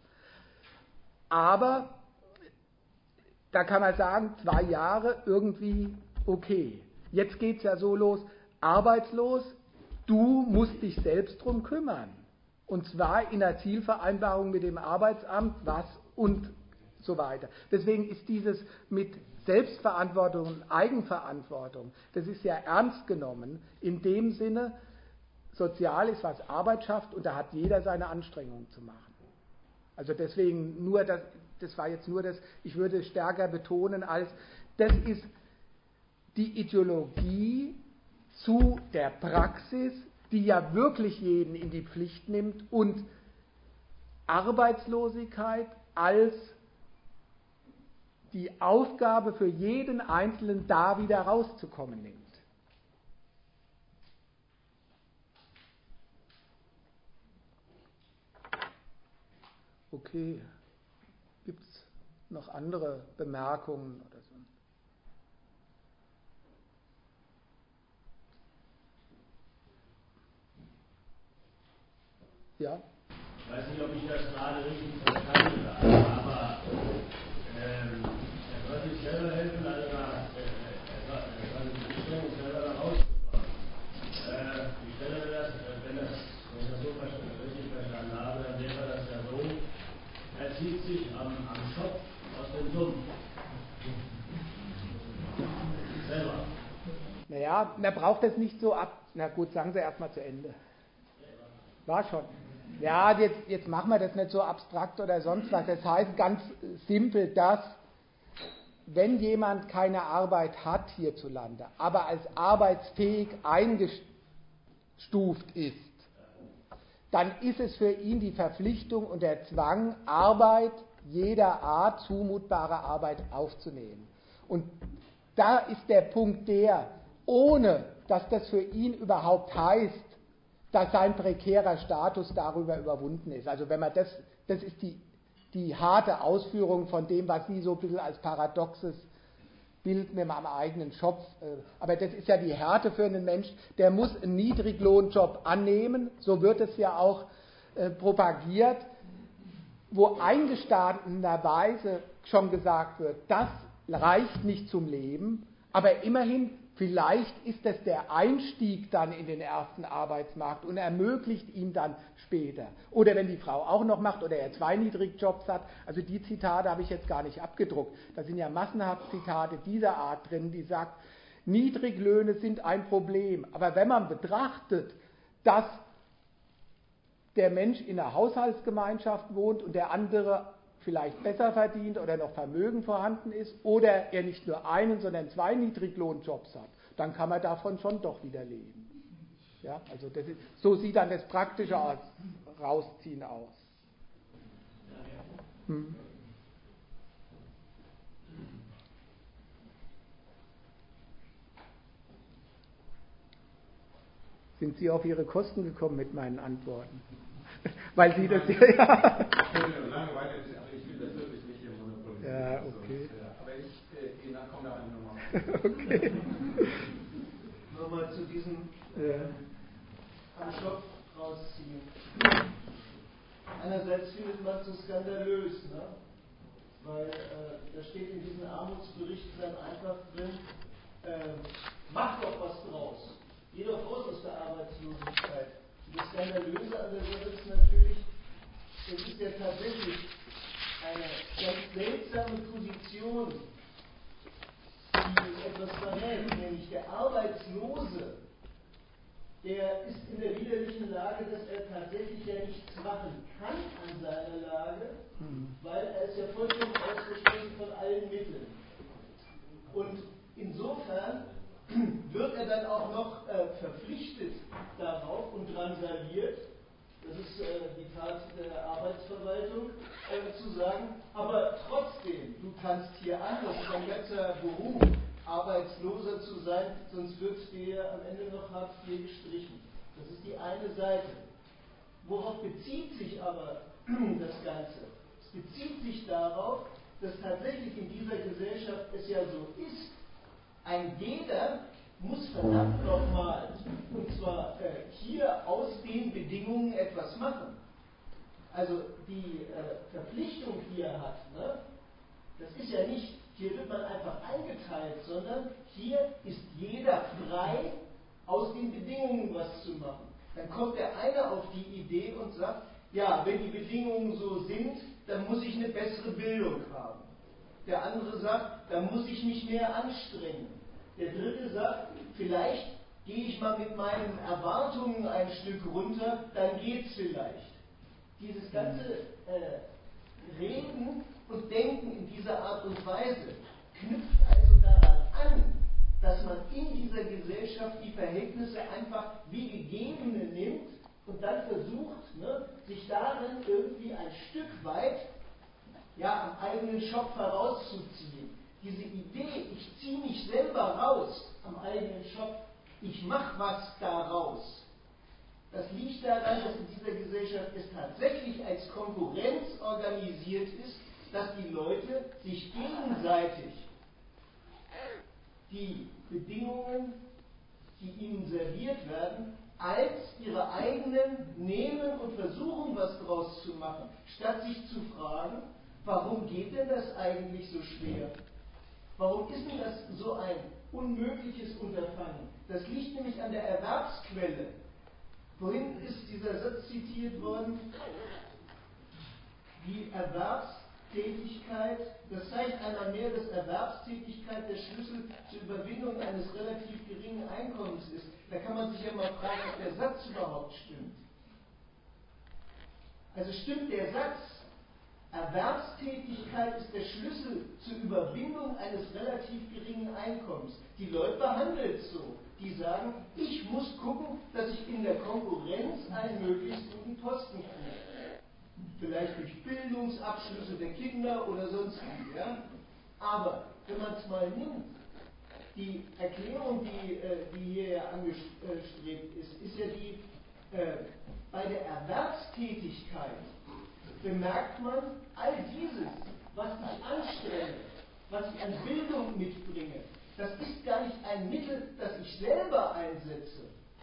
Aber da kann man sagen, zwei Jahre irgendwie okay. Jetzt geht es ja so los, arbeitslos, du musst dich selbst drum kümmern. Und zwar in der Zielvereinbarung mit dem Arbeitsamt, was und so weiter. Deswegen ist dieses mit Selbstverantwortung und Eigenverantwortung, das ist ja ernst genommen, in dem Sinne, sozial ist, was Arbeit schafft und da hat jeder seine Anstrengungen zu machen. Also deswegen nur das, das war jetzt nur das, ich würde stärker betonen als, das ist die Ideologie zu der Praxis, die ja wirklich jeden in die Pflicht nimmt und Arbeitslosigkeit als die Aufgabe für jeden Einzelnen, da wieder rauszukommen, nimmt. Okay. Gibt es noch andere Bemerkungen oder so? Ja? Ich weiß nicht, ob ich das gerade richtig verstanden habe, aber ähm, er soll sich selber helfen, also da, äh, er soll, er soll die Anstrengung selber da rausbekommen. Äh, ich stelle mir das, wenn, das, wenn ich das so verstanden, richtig verstanden habe, dann wäre das ja so, er zieht sich am, am Schopf aus dem Sumpf. Selber. Naja, man braucht das nicht so ab. Na gut, sagen Sie erstmal zu Ende. War schon. Ja, jetzt, jetzt machen wir das nicht so abstrakt oder sonst was. Das heißt ganz simpel, dass wenn jemand keine Arbeit hat hierzulande, aber als arbeitsfähig eingestuft ist, dann ist es für ihn die Verpflichtung und der Zwang, Arbeit jeder Art, zumutbare Arbeit aufzunehmen. Und da ist der Punkt der, ohne dass das für ihn überhaupt heißt, dass sein prekärer Status darüber überwunden ist. Also wenn man das, das ist die, die harte Ausführung von dem, was Sie so ein bisschen als paradoxes Bild mit am eigenen Schopf, aber das ist ja die Härte für einen Mensch, der muss einen Niedriglohnjob annehmen, so wird es ja auch äh, propagiert, wo eingestandenerweise schon gesagt wird, das reicht nicht zum Leben, aber immerhin, vielleicht ist das der Einstieg dann in den ersten Arbeitsmarkt und ermöglicht ihn dann später. Oder wenn die Frau auch noch macht oder er zwei Niedrigjobs hat, also die Zitate habe ich jetzt gar nicht abgedruckt. Da sind ja massenhaft Zitate dieser Art drin, die sagt, Niedriglöhne sind ein Problem. Aber wenn man betrachtet, dass der Mensch in einer Haushaltsgemeinschaft wohnt und der andere vielleicht besser verdient oder noch Vermögen vorhanden ist oder er nicht nur einen, sondern zwei Niedriglohnjobs hat, dann kann man davon schon doch wieder leben. Ja, also das ist, so sieht dann das praktische aus, Rausziehen aus. Hm. Sind Sie auf Ihre Kosten gekommen mit meinen Antworten? Weil Sie das ja... Ich könnte noch lange weiter, aber ich will das wirklich nicht hier monopolisieren. Ja, okay. Aber ich äh, komme da einfach nochmal. Okay. Nochmal zu diesem Ja. am Schopf rausziehen. Einerseits findet man es so skandalös, ne? Weil äh, da steht in diesem Armutsbericht dann einfach drin, äh, mach doch was draus. Geh doch raus aus der Arbeitslosigkeit. Das Skandalöse an der Sache ist natürlich, es ist ja tatsächlich eine ganz seltsame Position, die etwas verrät, nämlich der Arbeitslose, der ist in der widerlichen Lage, dass er tatsächlich ja nichts machen kann an seiner Lage, weil er ist ja vollkommen ausgeschlossen von allen Mitteln. Und insofern wird er dann auch noch äh, verpflichtet darauf und drangsaliert, das ist äh, die Tat der Arbeitsverwaltung, äh, zu sagen, aber trotzdem, du kannst hier an, das ist ein ganzer Beruf, Arbeitsloser zu sein, sonst wird dir am Ende noch Hartz vier gestrichen. Das ist die eine Seite. Worauf bezieht sich aber das Ganze? Es bezieht sich darauf, dass tatsächlich in dieser Gesellschaft es ja so ist, ein jeder muss verdammt nochmal, und zwar äh, hier aus den Bedingungen etwas machen. Also die äh, Verpflichtung, die er hat, ne, das ist ja nicht, hier wird man einfach eingeteilt, sondern hier ist jeder frei, aus den Bedingungen was zu machen. Dann kommt der eine auf die Idee und sagt, ja, wenn die Bedingungen so sind, dann muss ich eine bessere Bildung haben. Der andere sagt, dann muss ich mich mehr anstrengen. Der dritte sagt, vielleicht gehe ich mal mit meinen Erwartungen ein Stück runter, dann geht's vielleicht. Dieses ganze äh, Reden und Denken in dieser Art und Weise knüpft also daran an, dass man in dieser Gesellschaft die Verhältnisse einfach wie gegebene nimmt und dann versucht, ne, sich darin irgendwie ein Stück weit ja, am eigenen Schopf herauszuziehen. Diese Idee, ich ziehe mich selber raus am eigenen Schopf, ich mache was daraus, das liegt nicht daran, dass in dieser Gesellschaft es tatsächlich als Konkurrenz organisiert ist, dass die Leute sich gegenseitig die Bedingungen, die ihnen serviert werden, als ihre eigenen nehmen und versuchen, was draus zu machen, statt sich zu fragen, warum geht denn das eigentlich so schwer? Warum ist denn das so ein unmögliches Unterfangen? Das liegt nämlich an der Erwerbsquelle. Vorhin ist dieser Satz zitiert worden, die Erwerbstätigkeit, das zeigt einmal mehr, dass Erwerbstätigkeit der Schlüssel zur Überwindung eines relativ geringen Einkommens ist. Da kann man sich ja mal fragen, ob der Satz überhaupt stimmt. Also stimmt der Satz, Erwerbstätigkeit ist der Schlüssel zur Überwindung eines relativ geringen Einkommens. Die Leute behandeln es so. Die sagen, ich muss gucken, dass ich in der Konkurrenz einen möglichst guten Posten kriege. Vielleicht durch Bildungsabschlüsse der Kinder oder sonst wie. Ja? Aber wenn man es mal nimmt, die Erklärung, die, die hier ja angestrebt ist, ist ja die, äh, bei der Erwerbstätigkeit bemerkt man, all dieses, was ich anstelle, was ich an Bildung mitbringe, das ist gar nicht ein Mittel, das ich selber einsetze.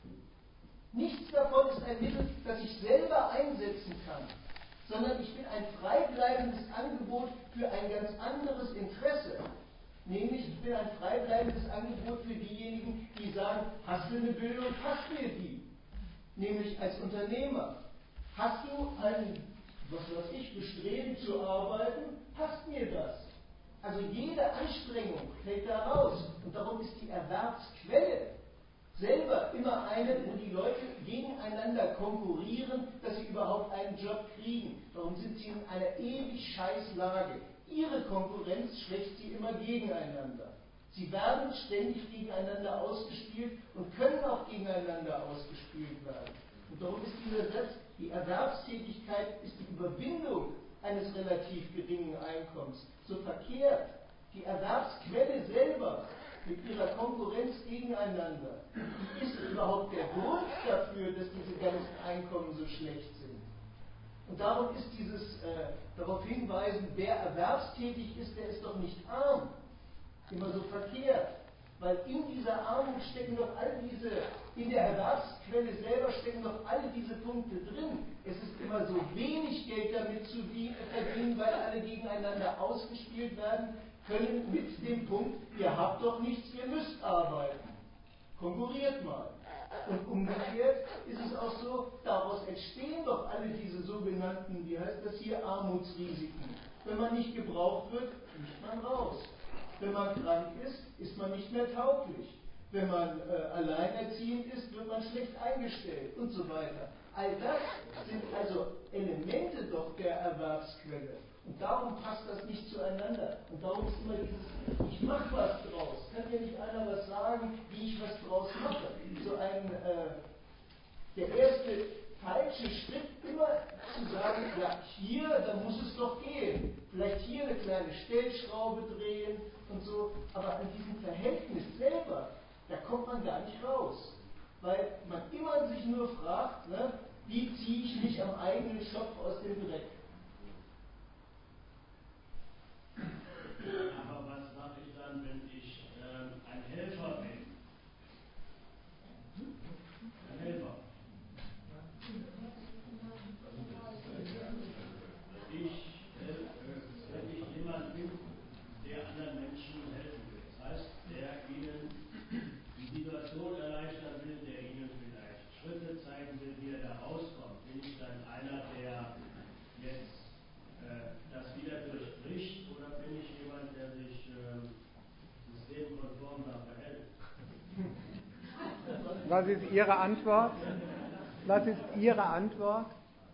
Nichts davon ist ein Mittel, das ich selber einsetzen kann, sondern ich bin ein freibleibendes Angebot für ein ganz anderes Interesse. Nämlich, ich bin ein freibleibendes Angebot für diejenigen, die sagen, hast du eine Bildung, passt mir die. Nämlich als Unternehmer. Hast du ein, was weiß ich, Bestreben zu arbeiten, passt mir das. Also jede Anstrengung fällt da raus. Und darum ist die Erwerbsquelle selber immer eine, wo die Leute gegeneinander konkurrieren, dass sie überhaupt einen Job kriegen. Darum sind sie in einer ewig scheiß Lage. Ihre Konkurrenz schwächt sie immer gegeneinander. Sie werden ständig gegeneinander ausgespielt und können auch gegeneinander ausgespielt werden. Und darum ist dieser Satz, die Erwerbstätigkeit ist die Überwindung eines relativ geringen Einkommens so verkehrt. Die Erwerbsquelle selber mit ihrer Konkurrenz gegeneinander, die ist überhaupt der Grund dafür, dass diese ganzen Einkommen so schlecht sind. Und darum ist dieses äh, darauf hinweisen, wer erwerbstätig ist, der ist doch nicht arm, immer so verkehrt. Weil in dieser Armut stecken doch all diese, in der Erwerbsquelle selber stecken doch alle diese Punkte drin. Es ist immer so wenig Geld damit zu verdienen, weil alle gegeneinander ausgespielt werden können mit dem Punkt, ihr habt doch nichts, ihr müsst arbeiten. Konkurriert mal. Und umgekehrt ist es auch so, daraus entstehen doch alle diese sogenannten, wie heißt das hier, Armutsrisiken. Wenn man nicht gebraucht wird, fliegt man raus. Wenn man krank ist, ist man nicht mehr tauglich. Wenn man äh, alleinerziehend ist, wird man schlecht eingestellt und so weiter. All das sind also Elemente doch der Erwerbsquelle. Und darum passt das nicht zueinander. Und darum ist immer dieses, ich mache was draus. Kann mir nicht einer was sagen, wie ich was draus mache. So ein, äh, der erste falsche Schritt immer zu sagen, ja, hier, da muss es doch gehen. Vielleicht hier eine kleine Stellschraube drehen und so. Aber an diesem Verhältnis selber, da kommt man gar nicht raus. Weil man immer sich nur fragt, ne, wie ziehe ich mich am eigenen Schopf aus dem Dreck. Aber was mache ich dann, wenn ich ähm, ein Helfer bin? Ein Helfer. Ich, äh, wenn ich jemand bin, der anderen Menschen helfen will. Das heißt, der ihnen die Situation erleichtern will, der ihnen vielleicht Schritte zeigen will, wie er da rauskommt. Bin ich dann einer, der jetzt äh, das wieder durchbricht, oder bin ich jemand, der sich äh, systemkonform da verhält? Was ist Ihre Antwort? Was ist Ihre Antwort?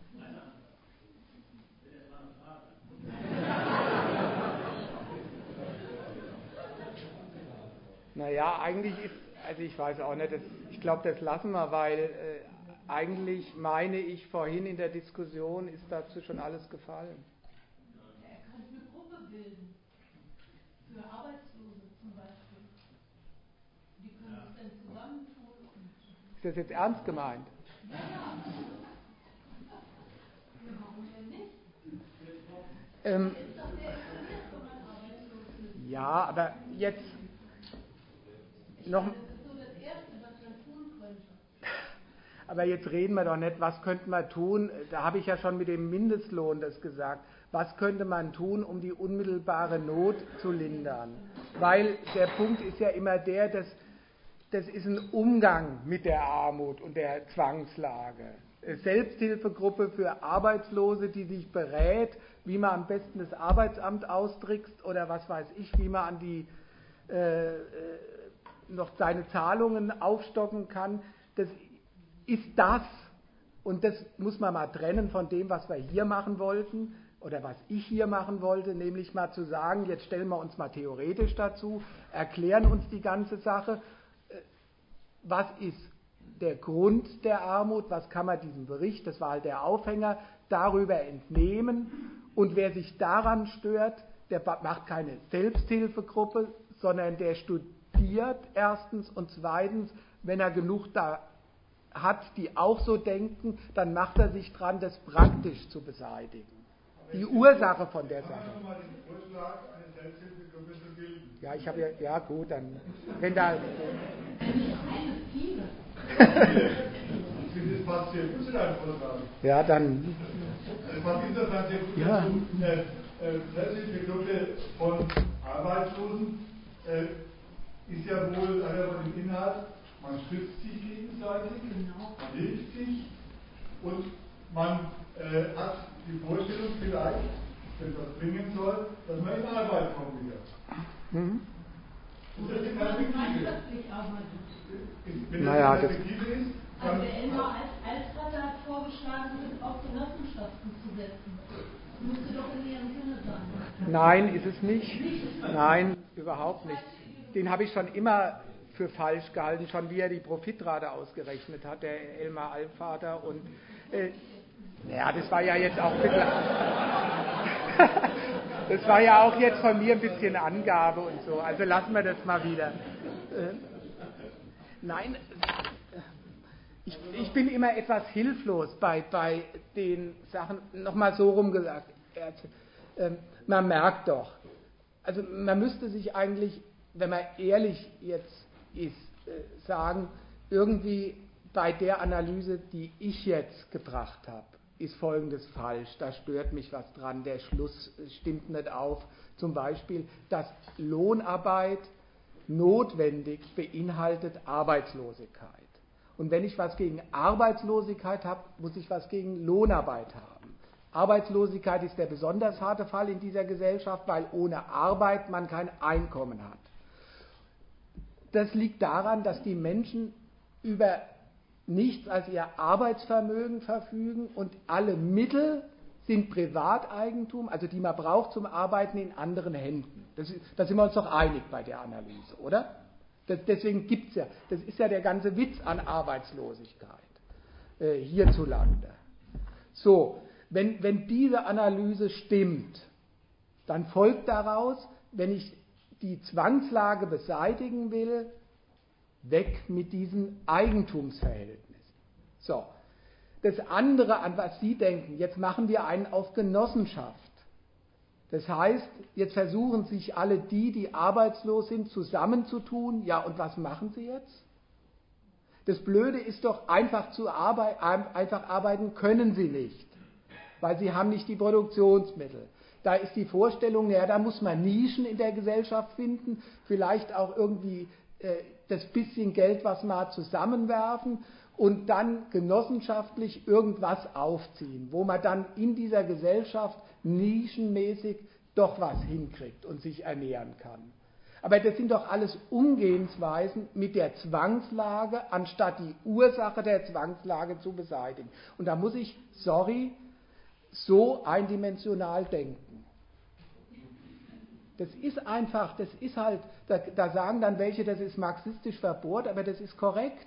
Naja, eigentlich ist, also ich weiß auch nicht, das, ich glaube, das lassen wir, weil äh, eigentlich meine ich, vorhin in der Diskussion ist dazu schon alles gefallen. Er kann eine Gruppe bilden, für Arbeitslose zum Beispiel. Die können sich dann zusammentun. Ist das jetzt ernst gemeint? Warum denn nicht? Ähm, Ist doch sehr interessiert, wenn man arbeitslos ist. ja, aber jetzt noch. Das ist so das Erste, was man tun könnte. Aber jetzt reden wir doch nicht, was könnte man tun? Da habe ich ja schon mit dem Mindestlohn das gesagt. Was könnte man tun, um die unmittelbare Not zu lindern? Weil der Punkt ist ja immer der, dass das ist ein Umgang mit der Armut und der Zwangslage. Selbsthilfegruppe für Arbeitslose, die sich berät, wie man am besten das Arbeitsamt austrickst oder was weiß ich, wie man an die äh, noch seine Zahlungen aufstocken kann. Das ist das, und das muss man mal trennen von dem, was wir hier machen wollten oder was ich hier machen wollte, nämlich mal zu sagen, jetzt stellen wir uns mal theoretisch dazu, erklären uns die ganze Sache, was ist der Grund der Armut, was kann man diesem Bericht, das war halt der Aufhänger, darüber entnehmen, und wer sich daran stört, der macht keine Selbsthilfegruppe, sondern der studiert erstens und zweitens, wenn er genug da hat, die auch so denken, dann macht er sich dran, das praktisch zu beseitigen. Die Ursache von der Sache. Ja, ich habe ja, ja gut, dann, wenn da... Ja, dann... Was ist das dann sehr ja. Selbsthilfegruppe von Arbeitslosen äh, ist ja wohl einer von dem Inhalt, man stützt sich gegenseitig, man hilft sich und man äh, hat die Vorstellung vielleicht, wenn das bringen soll, dass man in Arbeit kommt wieder. Mhm. Und das die Perspektive ist. Wenn das naja, die Perspektive ist, dann... Also der Elmar Alsvater hat vorgeschlagen, das auf Genossenschaften zu setzen. Das müsste doch in ihrem Sinne sein. Nein, ist es nicht. Nein, überhaupt nicht. Den habe ich schon immer für falsch gehalten, schon wie er die Profitrate ausgerechnet hat, der Elmar Alsvater. Und äh, ja, das war ja jetzt auch ein bisschen, das war ja auch jetzt von mir ein bisschen Angabe und so. Also lassen wir das mal wieder. Äh, nein, ich, ich bin immer etwas hilflos bei, bei den Sachen. Nochmal so rum gesagt, äh, man merkt doch, also man müsste sich eigentlich, wenn man ehrlich jetzt ist, äh, sagen, irgendwie bei der Analyse, die ich jetzt gebracht habe, ist Folgendes falsch. Da stört mich was dran. Der Schluss stimmt nicht auf. Zum Beispiel, dass Lohnarbeit notwendig beinhaltet Arbeitslosigkeit. Und wenn ich was gegen Arbeitslosigkeit habe, muss ich was gegen Lohnarbeit haben. Arbeitslosigkeit ist der besonders harte Fall in dieser Gesellschaft, weil ohne Arbeit man kein Einkommen hat. Das liegt daran, dass die Menschen über nichts als ihr Arbeitsvermögen verfügen und alle Mittel sind Privateigentum, also die man braucht zum Arbeiten, in anderen Händen. Das, da sind wir uns doch einig bei der Analyse, oder? Das, deswegen gibt es ja, das ist ja der ganze Witz an Arbeitslosigkeit äh, hierzulande. So, wenn, wenn diese Analyse stimmt, dann folgt daraus, wenn ich die Zwangslage beseitigen will, weg mit diesen Eigentumsverhältnissen. So, das andere, an was Sie denken, jetzt machen wir einen auf Genossenschaft. Das heißt, jetzt versuchen sich alle die, die arbeitslos sind, zusammenzutun. Ja, und was machen sie jetzt? Das Blöde ist doch, einfach, zu arbeit, einfach arbeiten können sie nicht, weil sie haben nicht die Produktionsmittel. Da ist die Vorstellung, ja, da muss man Nischen in der Gesellschaft finden, vielleicht auch irgendwie äh, das bisschen Geld, was man hat, zusammenwerfen und dann genossenschaftlich irgendwas aufziehen, wo man dann in dieser Gesellschaft nischenmäßig doch was hinkriegt und sich ernähren kann. Aber das sind doch alles Umgehensweisen mit der Zwangslage, anstatt die Ursache der Zwangslage zu beseitigen. Und da muss ich, sorry, so eindimensional denken. Das ist einfach, das ist halt, da, da sagen dann welche, das ist marxistisch verbohrt, aber das ist korrekt.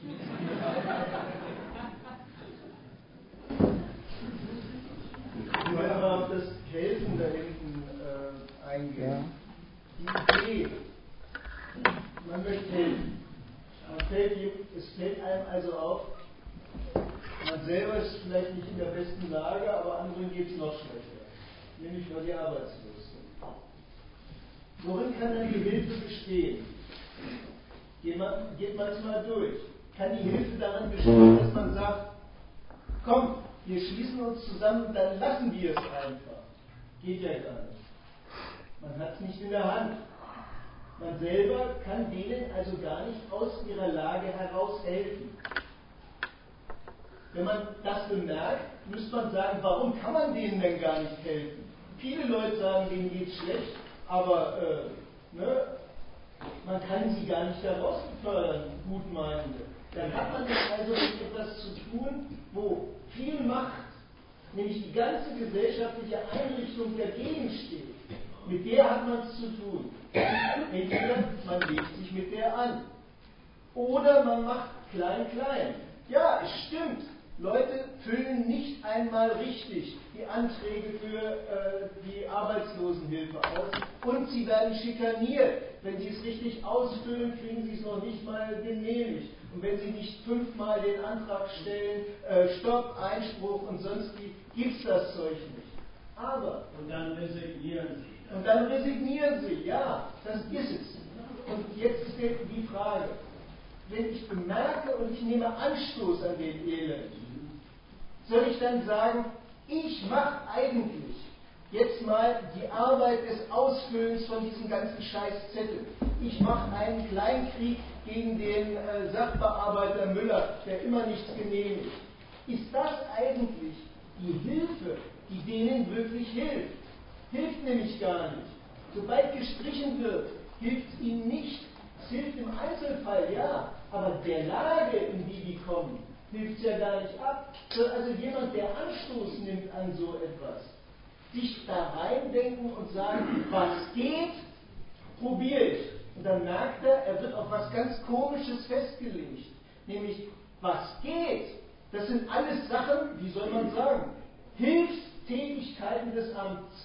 Ich will aber auf das Helfen da hinten äh, eingehen. Ja. Die Idee, man möchte helfen. Man fällt ihm, es fällt einem also auf, Man selber ist vielleicht nicht in der besten Lage, aber anderen geht es noch schlechter. Nämlich weil die arbeitslos sind. Worin kann denn die Hilfe bestehen? Geht man, geht man es mal durch. Kann die Hilfe darin bestehen, dass man sagt, komm, wir schließen uns zusammen, dann lassen wir es einfach. Geht ja gar nicht. Man hat es nicht in der Hand. Man selber kann denen also gar nicht aus ihrer Lage heraus helfen. Wenn man das bemerkt, müsste man sagen, warum kann man denen denn gar nicht helfen? Viele Leute sagen, denen geht es schlecht, aber äh, ne, man kann sie gar nicht daraus befördern, Gutmeinende. Dann hat man es also mit etwas zu tun, wo viel Macht, nämlich die ganze gesellschaftliche Einrichtung dagegen steht. Mit der hat man es zu tun. Entweder man legt sich mit der an. Oder man macht klein-klein. Ja, es stimmt. Leute füllen nicht einmal richtig die Anträge für äh, die Arbeitslosenhilfe aus und sie werden schikaniert. Wenn sie es richtig ausfüllen, kriegen sie es noch nicht mal genehmigt. Und wenn sie nicht fünfmal den Antrag stellen, äh, Stopp, Einspruch und sonst wie, gibt es das Zeug nicht. Aber... Und dann resignieren sie. Und dann resignieren sie, ja, das ist es. Und jetzt ist die Frage, wenn ich bemerke und ich nehme Anstoß an dem Elend, soll ich dann sagen, ich mache eigentlich jetzt mal die Arbeit des Ausfüllens von diesen ganzen Scheißzetteln. Ich mache einen Kleinkrieg gegen den äh, Sachbearbeiter Müller, der immer nichts genehmigt. Ist das eigentlich die Hilfe, die denen wirklich hilft? Hilft nämlich gar nicht. Sobald gestrichen wird, hilft es ihnen nicht. Es hilft im Einzelfall, ja, aber der Lage, in die die kommen, hilft es ja gar nicht ab. Also jemand, der Anstoß nimmt an so etwas, sich da reindenken und sagen, was geht, probiere ich. Und dann merkt er, er wird auf was ganz Komisches festgelegt. Nämlich, was geht, das sind alles Sachen, wie soll man sagen, Hilfstätigkeiten des Amts.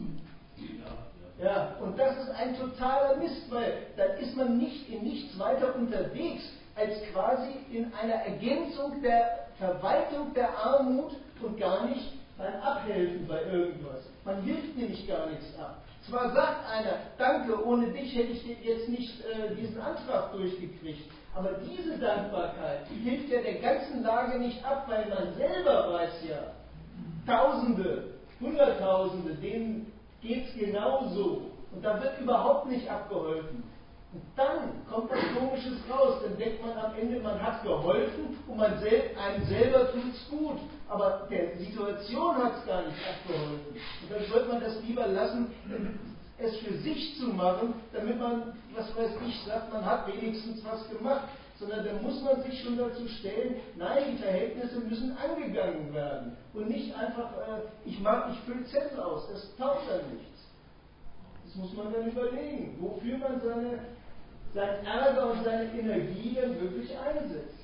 Ja, und das ist ein totaler Mist, weil dann ist man nicht in nichts weiter unterwegs, als quasi in einer Ergänzung der Verwaltung der Armut und gar nicht beim Abhelfen bei irgendwas. Man hilft nämlich gar nichts ab. Zwar sagt einer, danke, ohne dich hätte ich jetzt nicht äh, diesen Antrag durchgekriegt, aber diese Dankbarkeit, die hilft ja der ganzen Lage nicht ab, weil man selber weiß ja, Tausende, Hunderttausende, denen geht es genauso. Und da wird überhaupt nicht abgeholfen. Und dann kommt was Komisches raus. Dann denkt man am Ende, man hat geholfen und man sel- einem selber tut es gut. Aber der Situation hat es gar nicht abgeholfen. Und dann sollte man das lieber lassen, es für sich zu machen, damit man, was weiß ich, sagt, man hat wenigstens was gemacht. Sondern da muss man sich schon dazu stellen, nein, die Verhältnisse müssen angegangen werden. Und nicht einfach, äh, ich mag, ich fülle Zettel aus, das taugt dann nichts. Das muss man dann überlegen, wofür man seine, seinen Ärger und seine Energie dann wirklich einsetzt.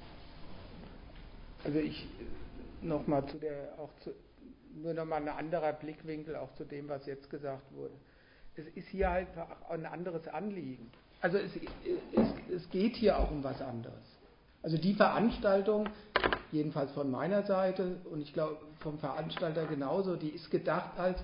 Also ich nochmal zu der, auch zu, nur nochmal ein anderer Blickwinkel auch zu dem, was jetzt gesagt wurde. Es ist hier halt auch ein anderes Anliegen. Also es, es, es geht hier auch um was anderes. Also die Veranstaltung, jedenfalls von meiner Seite und ich glaube vom Veranstalter genauso, die ist gedacht als,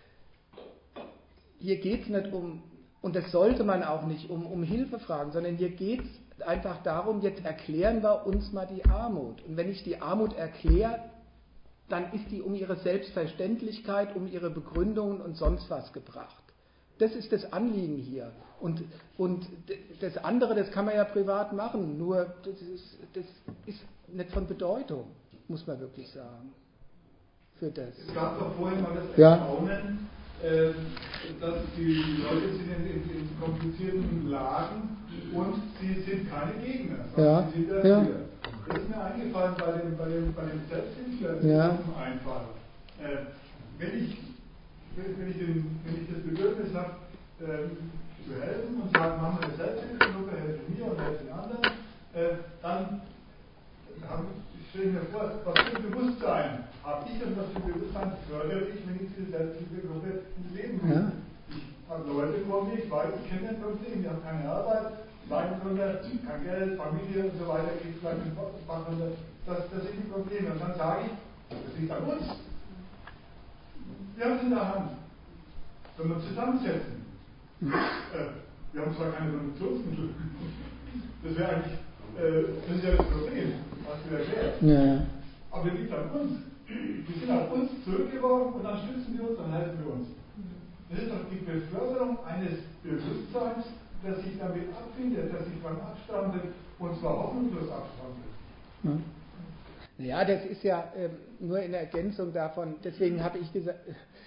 hier geht es nicht um, und das sollte man auch nicht, um, um Hilfe fragen, sondern hier geht es einfach darum, jetzt erklären wir uns mal die Armut. Und wenn ich die Armut erkläre, dann ist die um ihre Selbstverständlichkeit, um ihre Begründungen und sonst was gebracht. Das ist das Anliegen hier. Und, und das andere, das kann man ja privat machen, nur das ist, das ist nicht von Bedeutung, muss man wirklich sagen, für das. Es gab doch vorhin mal das Ja. Erstaunen, äh, dass die Leute sind in, in, in komplizierten Lagen und sie sind keine Gegner, sondern Ja. sie sind dafür. Ja. Das ist mir eingefallen bei dem, bei dem, bei dem Selbsthilfe, Ja. Einfall. Äh, wenn ich Wenn ich, den, wenn ich das Bedürfnis habe, ähm, zu helfen und sage, machen wir eine Selbsthilfegruppe, helfe mir und helfe den anderen, äh, dann stelle ich mir vor, was für ein Bewusstsein habe ich und was für ein Bewusstsein fördere ich, wenn ich diese Selbsthilfegruppe ins Leben rufe. Ja. Ich habe Leute vor mir, ich weiß, ich kenne das Problem, die haben keine Arbeit, leiden drunter, kein Geld, Familie und so weiter, geht vielleicht in Bach runter. Das, das sind die Probleme. Und dann sage ich, das liegt an uns. Wir haben es in der Hand. Wenn wir zusammensetzen. Äh, wir haben zwar keine Produktionsmittel. Das wäre eigentlich, äh, das ist ja das Problem, was du erklärst. Ja. Aber das liegt an uns. Wir sind auf uns zurückgeworfen und dann stützen wir uns, dann helfen wir uns. Das ist doch die Beförderung eines Bewusstseins, das sich damit abfindet, das sich dann abstrampelt und zwar hoffnungslos abstrampelt. Hm. Naja, das ist ja ähm, nur in Ergänzung davon, deswegen habe ich gesagt,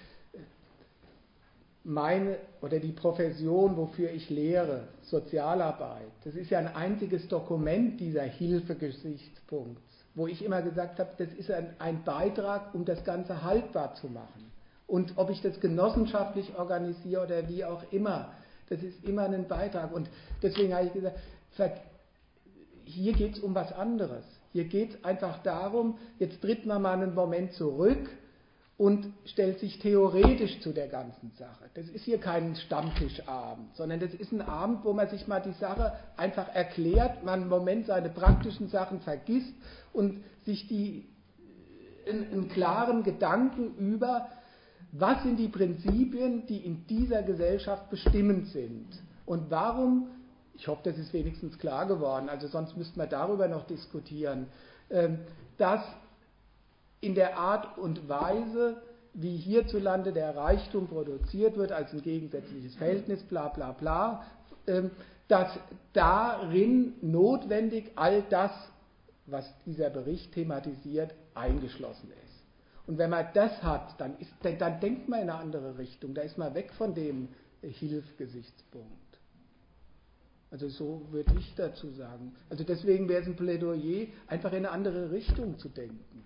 meine oder die Profession, wofür ich lehre, Sozialarbeit, das ist ja ein einziges Dokument dieser Hilfegesichtspunkts, wo ich immer gesagt habe, das ist ein, ein Beitrag, um das Ganze haltbar zu machen. Und ob ich das genossenschaftlich organisiere oder wie auch immer, das ist immer ein Beitrag. Und deswegen habe ich gesagt, hier geht es um was anderes. Hier geht es einfach darum, jetzt tritt man mal einen Moment zurück und stellt sich theoretisch zu der ganzen Sache. Das ist hier kein Stammtischabend, sondern das ist ein Abend, wo man sich mal die Sache einfach erklärt, man einen Moment seine praktischen Sachen vergisst und sich die, einen, einen klaren Gedanken über, was sind die Prinzipien, die in dieser Gesellschaft bestimmend sind und warum, ich hoffe, das ist wenigstens klar geworden, also sonst müssten wir darüber noch diskutieren, dass in der Art und Weise, wie hierzulande der Reichtum produziert wird, als ein gegensätzliches Verhältnis, bla bla bla, dass darin notwendig all das, was dieser Bericht thematisiert, eingeschlossen ist. Und wenn man das hat, dann, ist, dann denkt man in eine andere Richtung, da ist man weg von dem Hilfgesichtspunkt. Also so würde ich dazu sagen. Also deswegen wäre es ein Plädoyer, einfach in eine andere Richtung zu denken.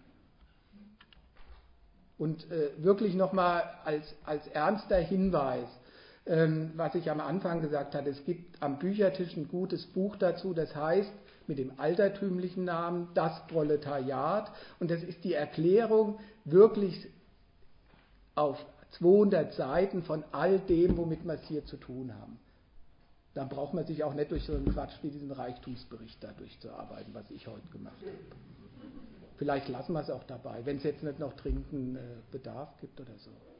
Und äh, wirklich nochmal als, als ernster Hinweis, ähm, was ich am Anfang gesagt hatte, es gibt am Büchertisch ein gutes Buch dazu, das heißt mit dem altertümlichen Namen Das Proletariat. Und das ist die Erklärung wirklich auf zweihundert Seiten von all dem, womit wir es hier zu tun haben. Dann braucht man sich auch nicht durch so einen Quatsch wie diesen Reichtumsbericht da durchzuarbeiten, was ich heute gemacht habe. Vielleicht lassen wir es auch dabei, wenn es jetzt nicht noch dringenden Bedarf gibt oder so.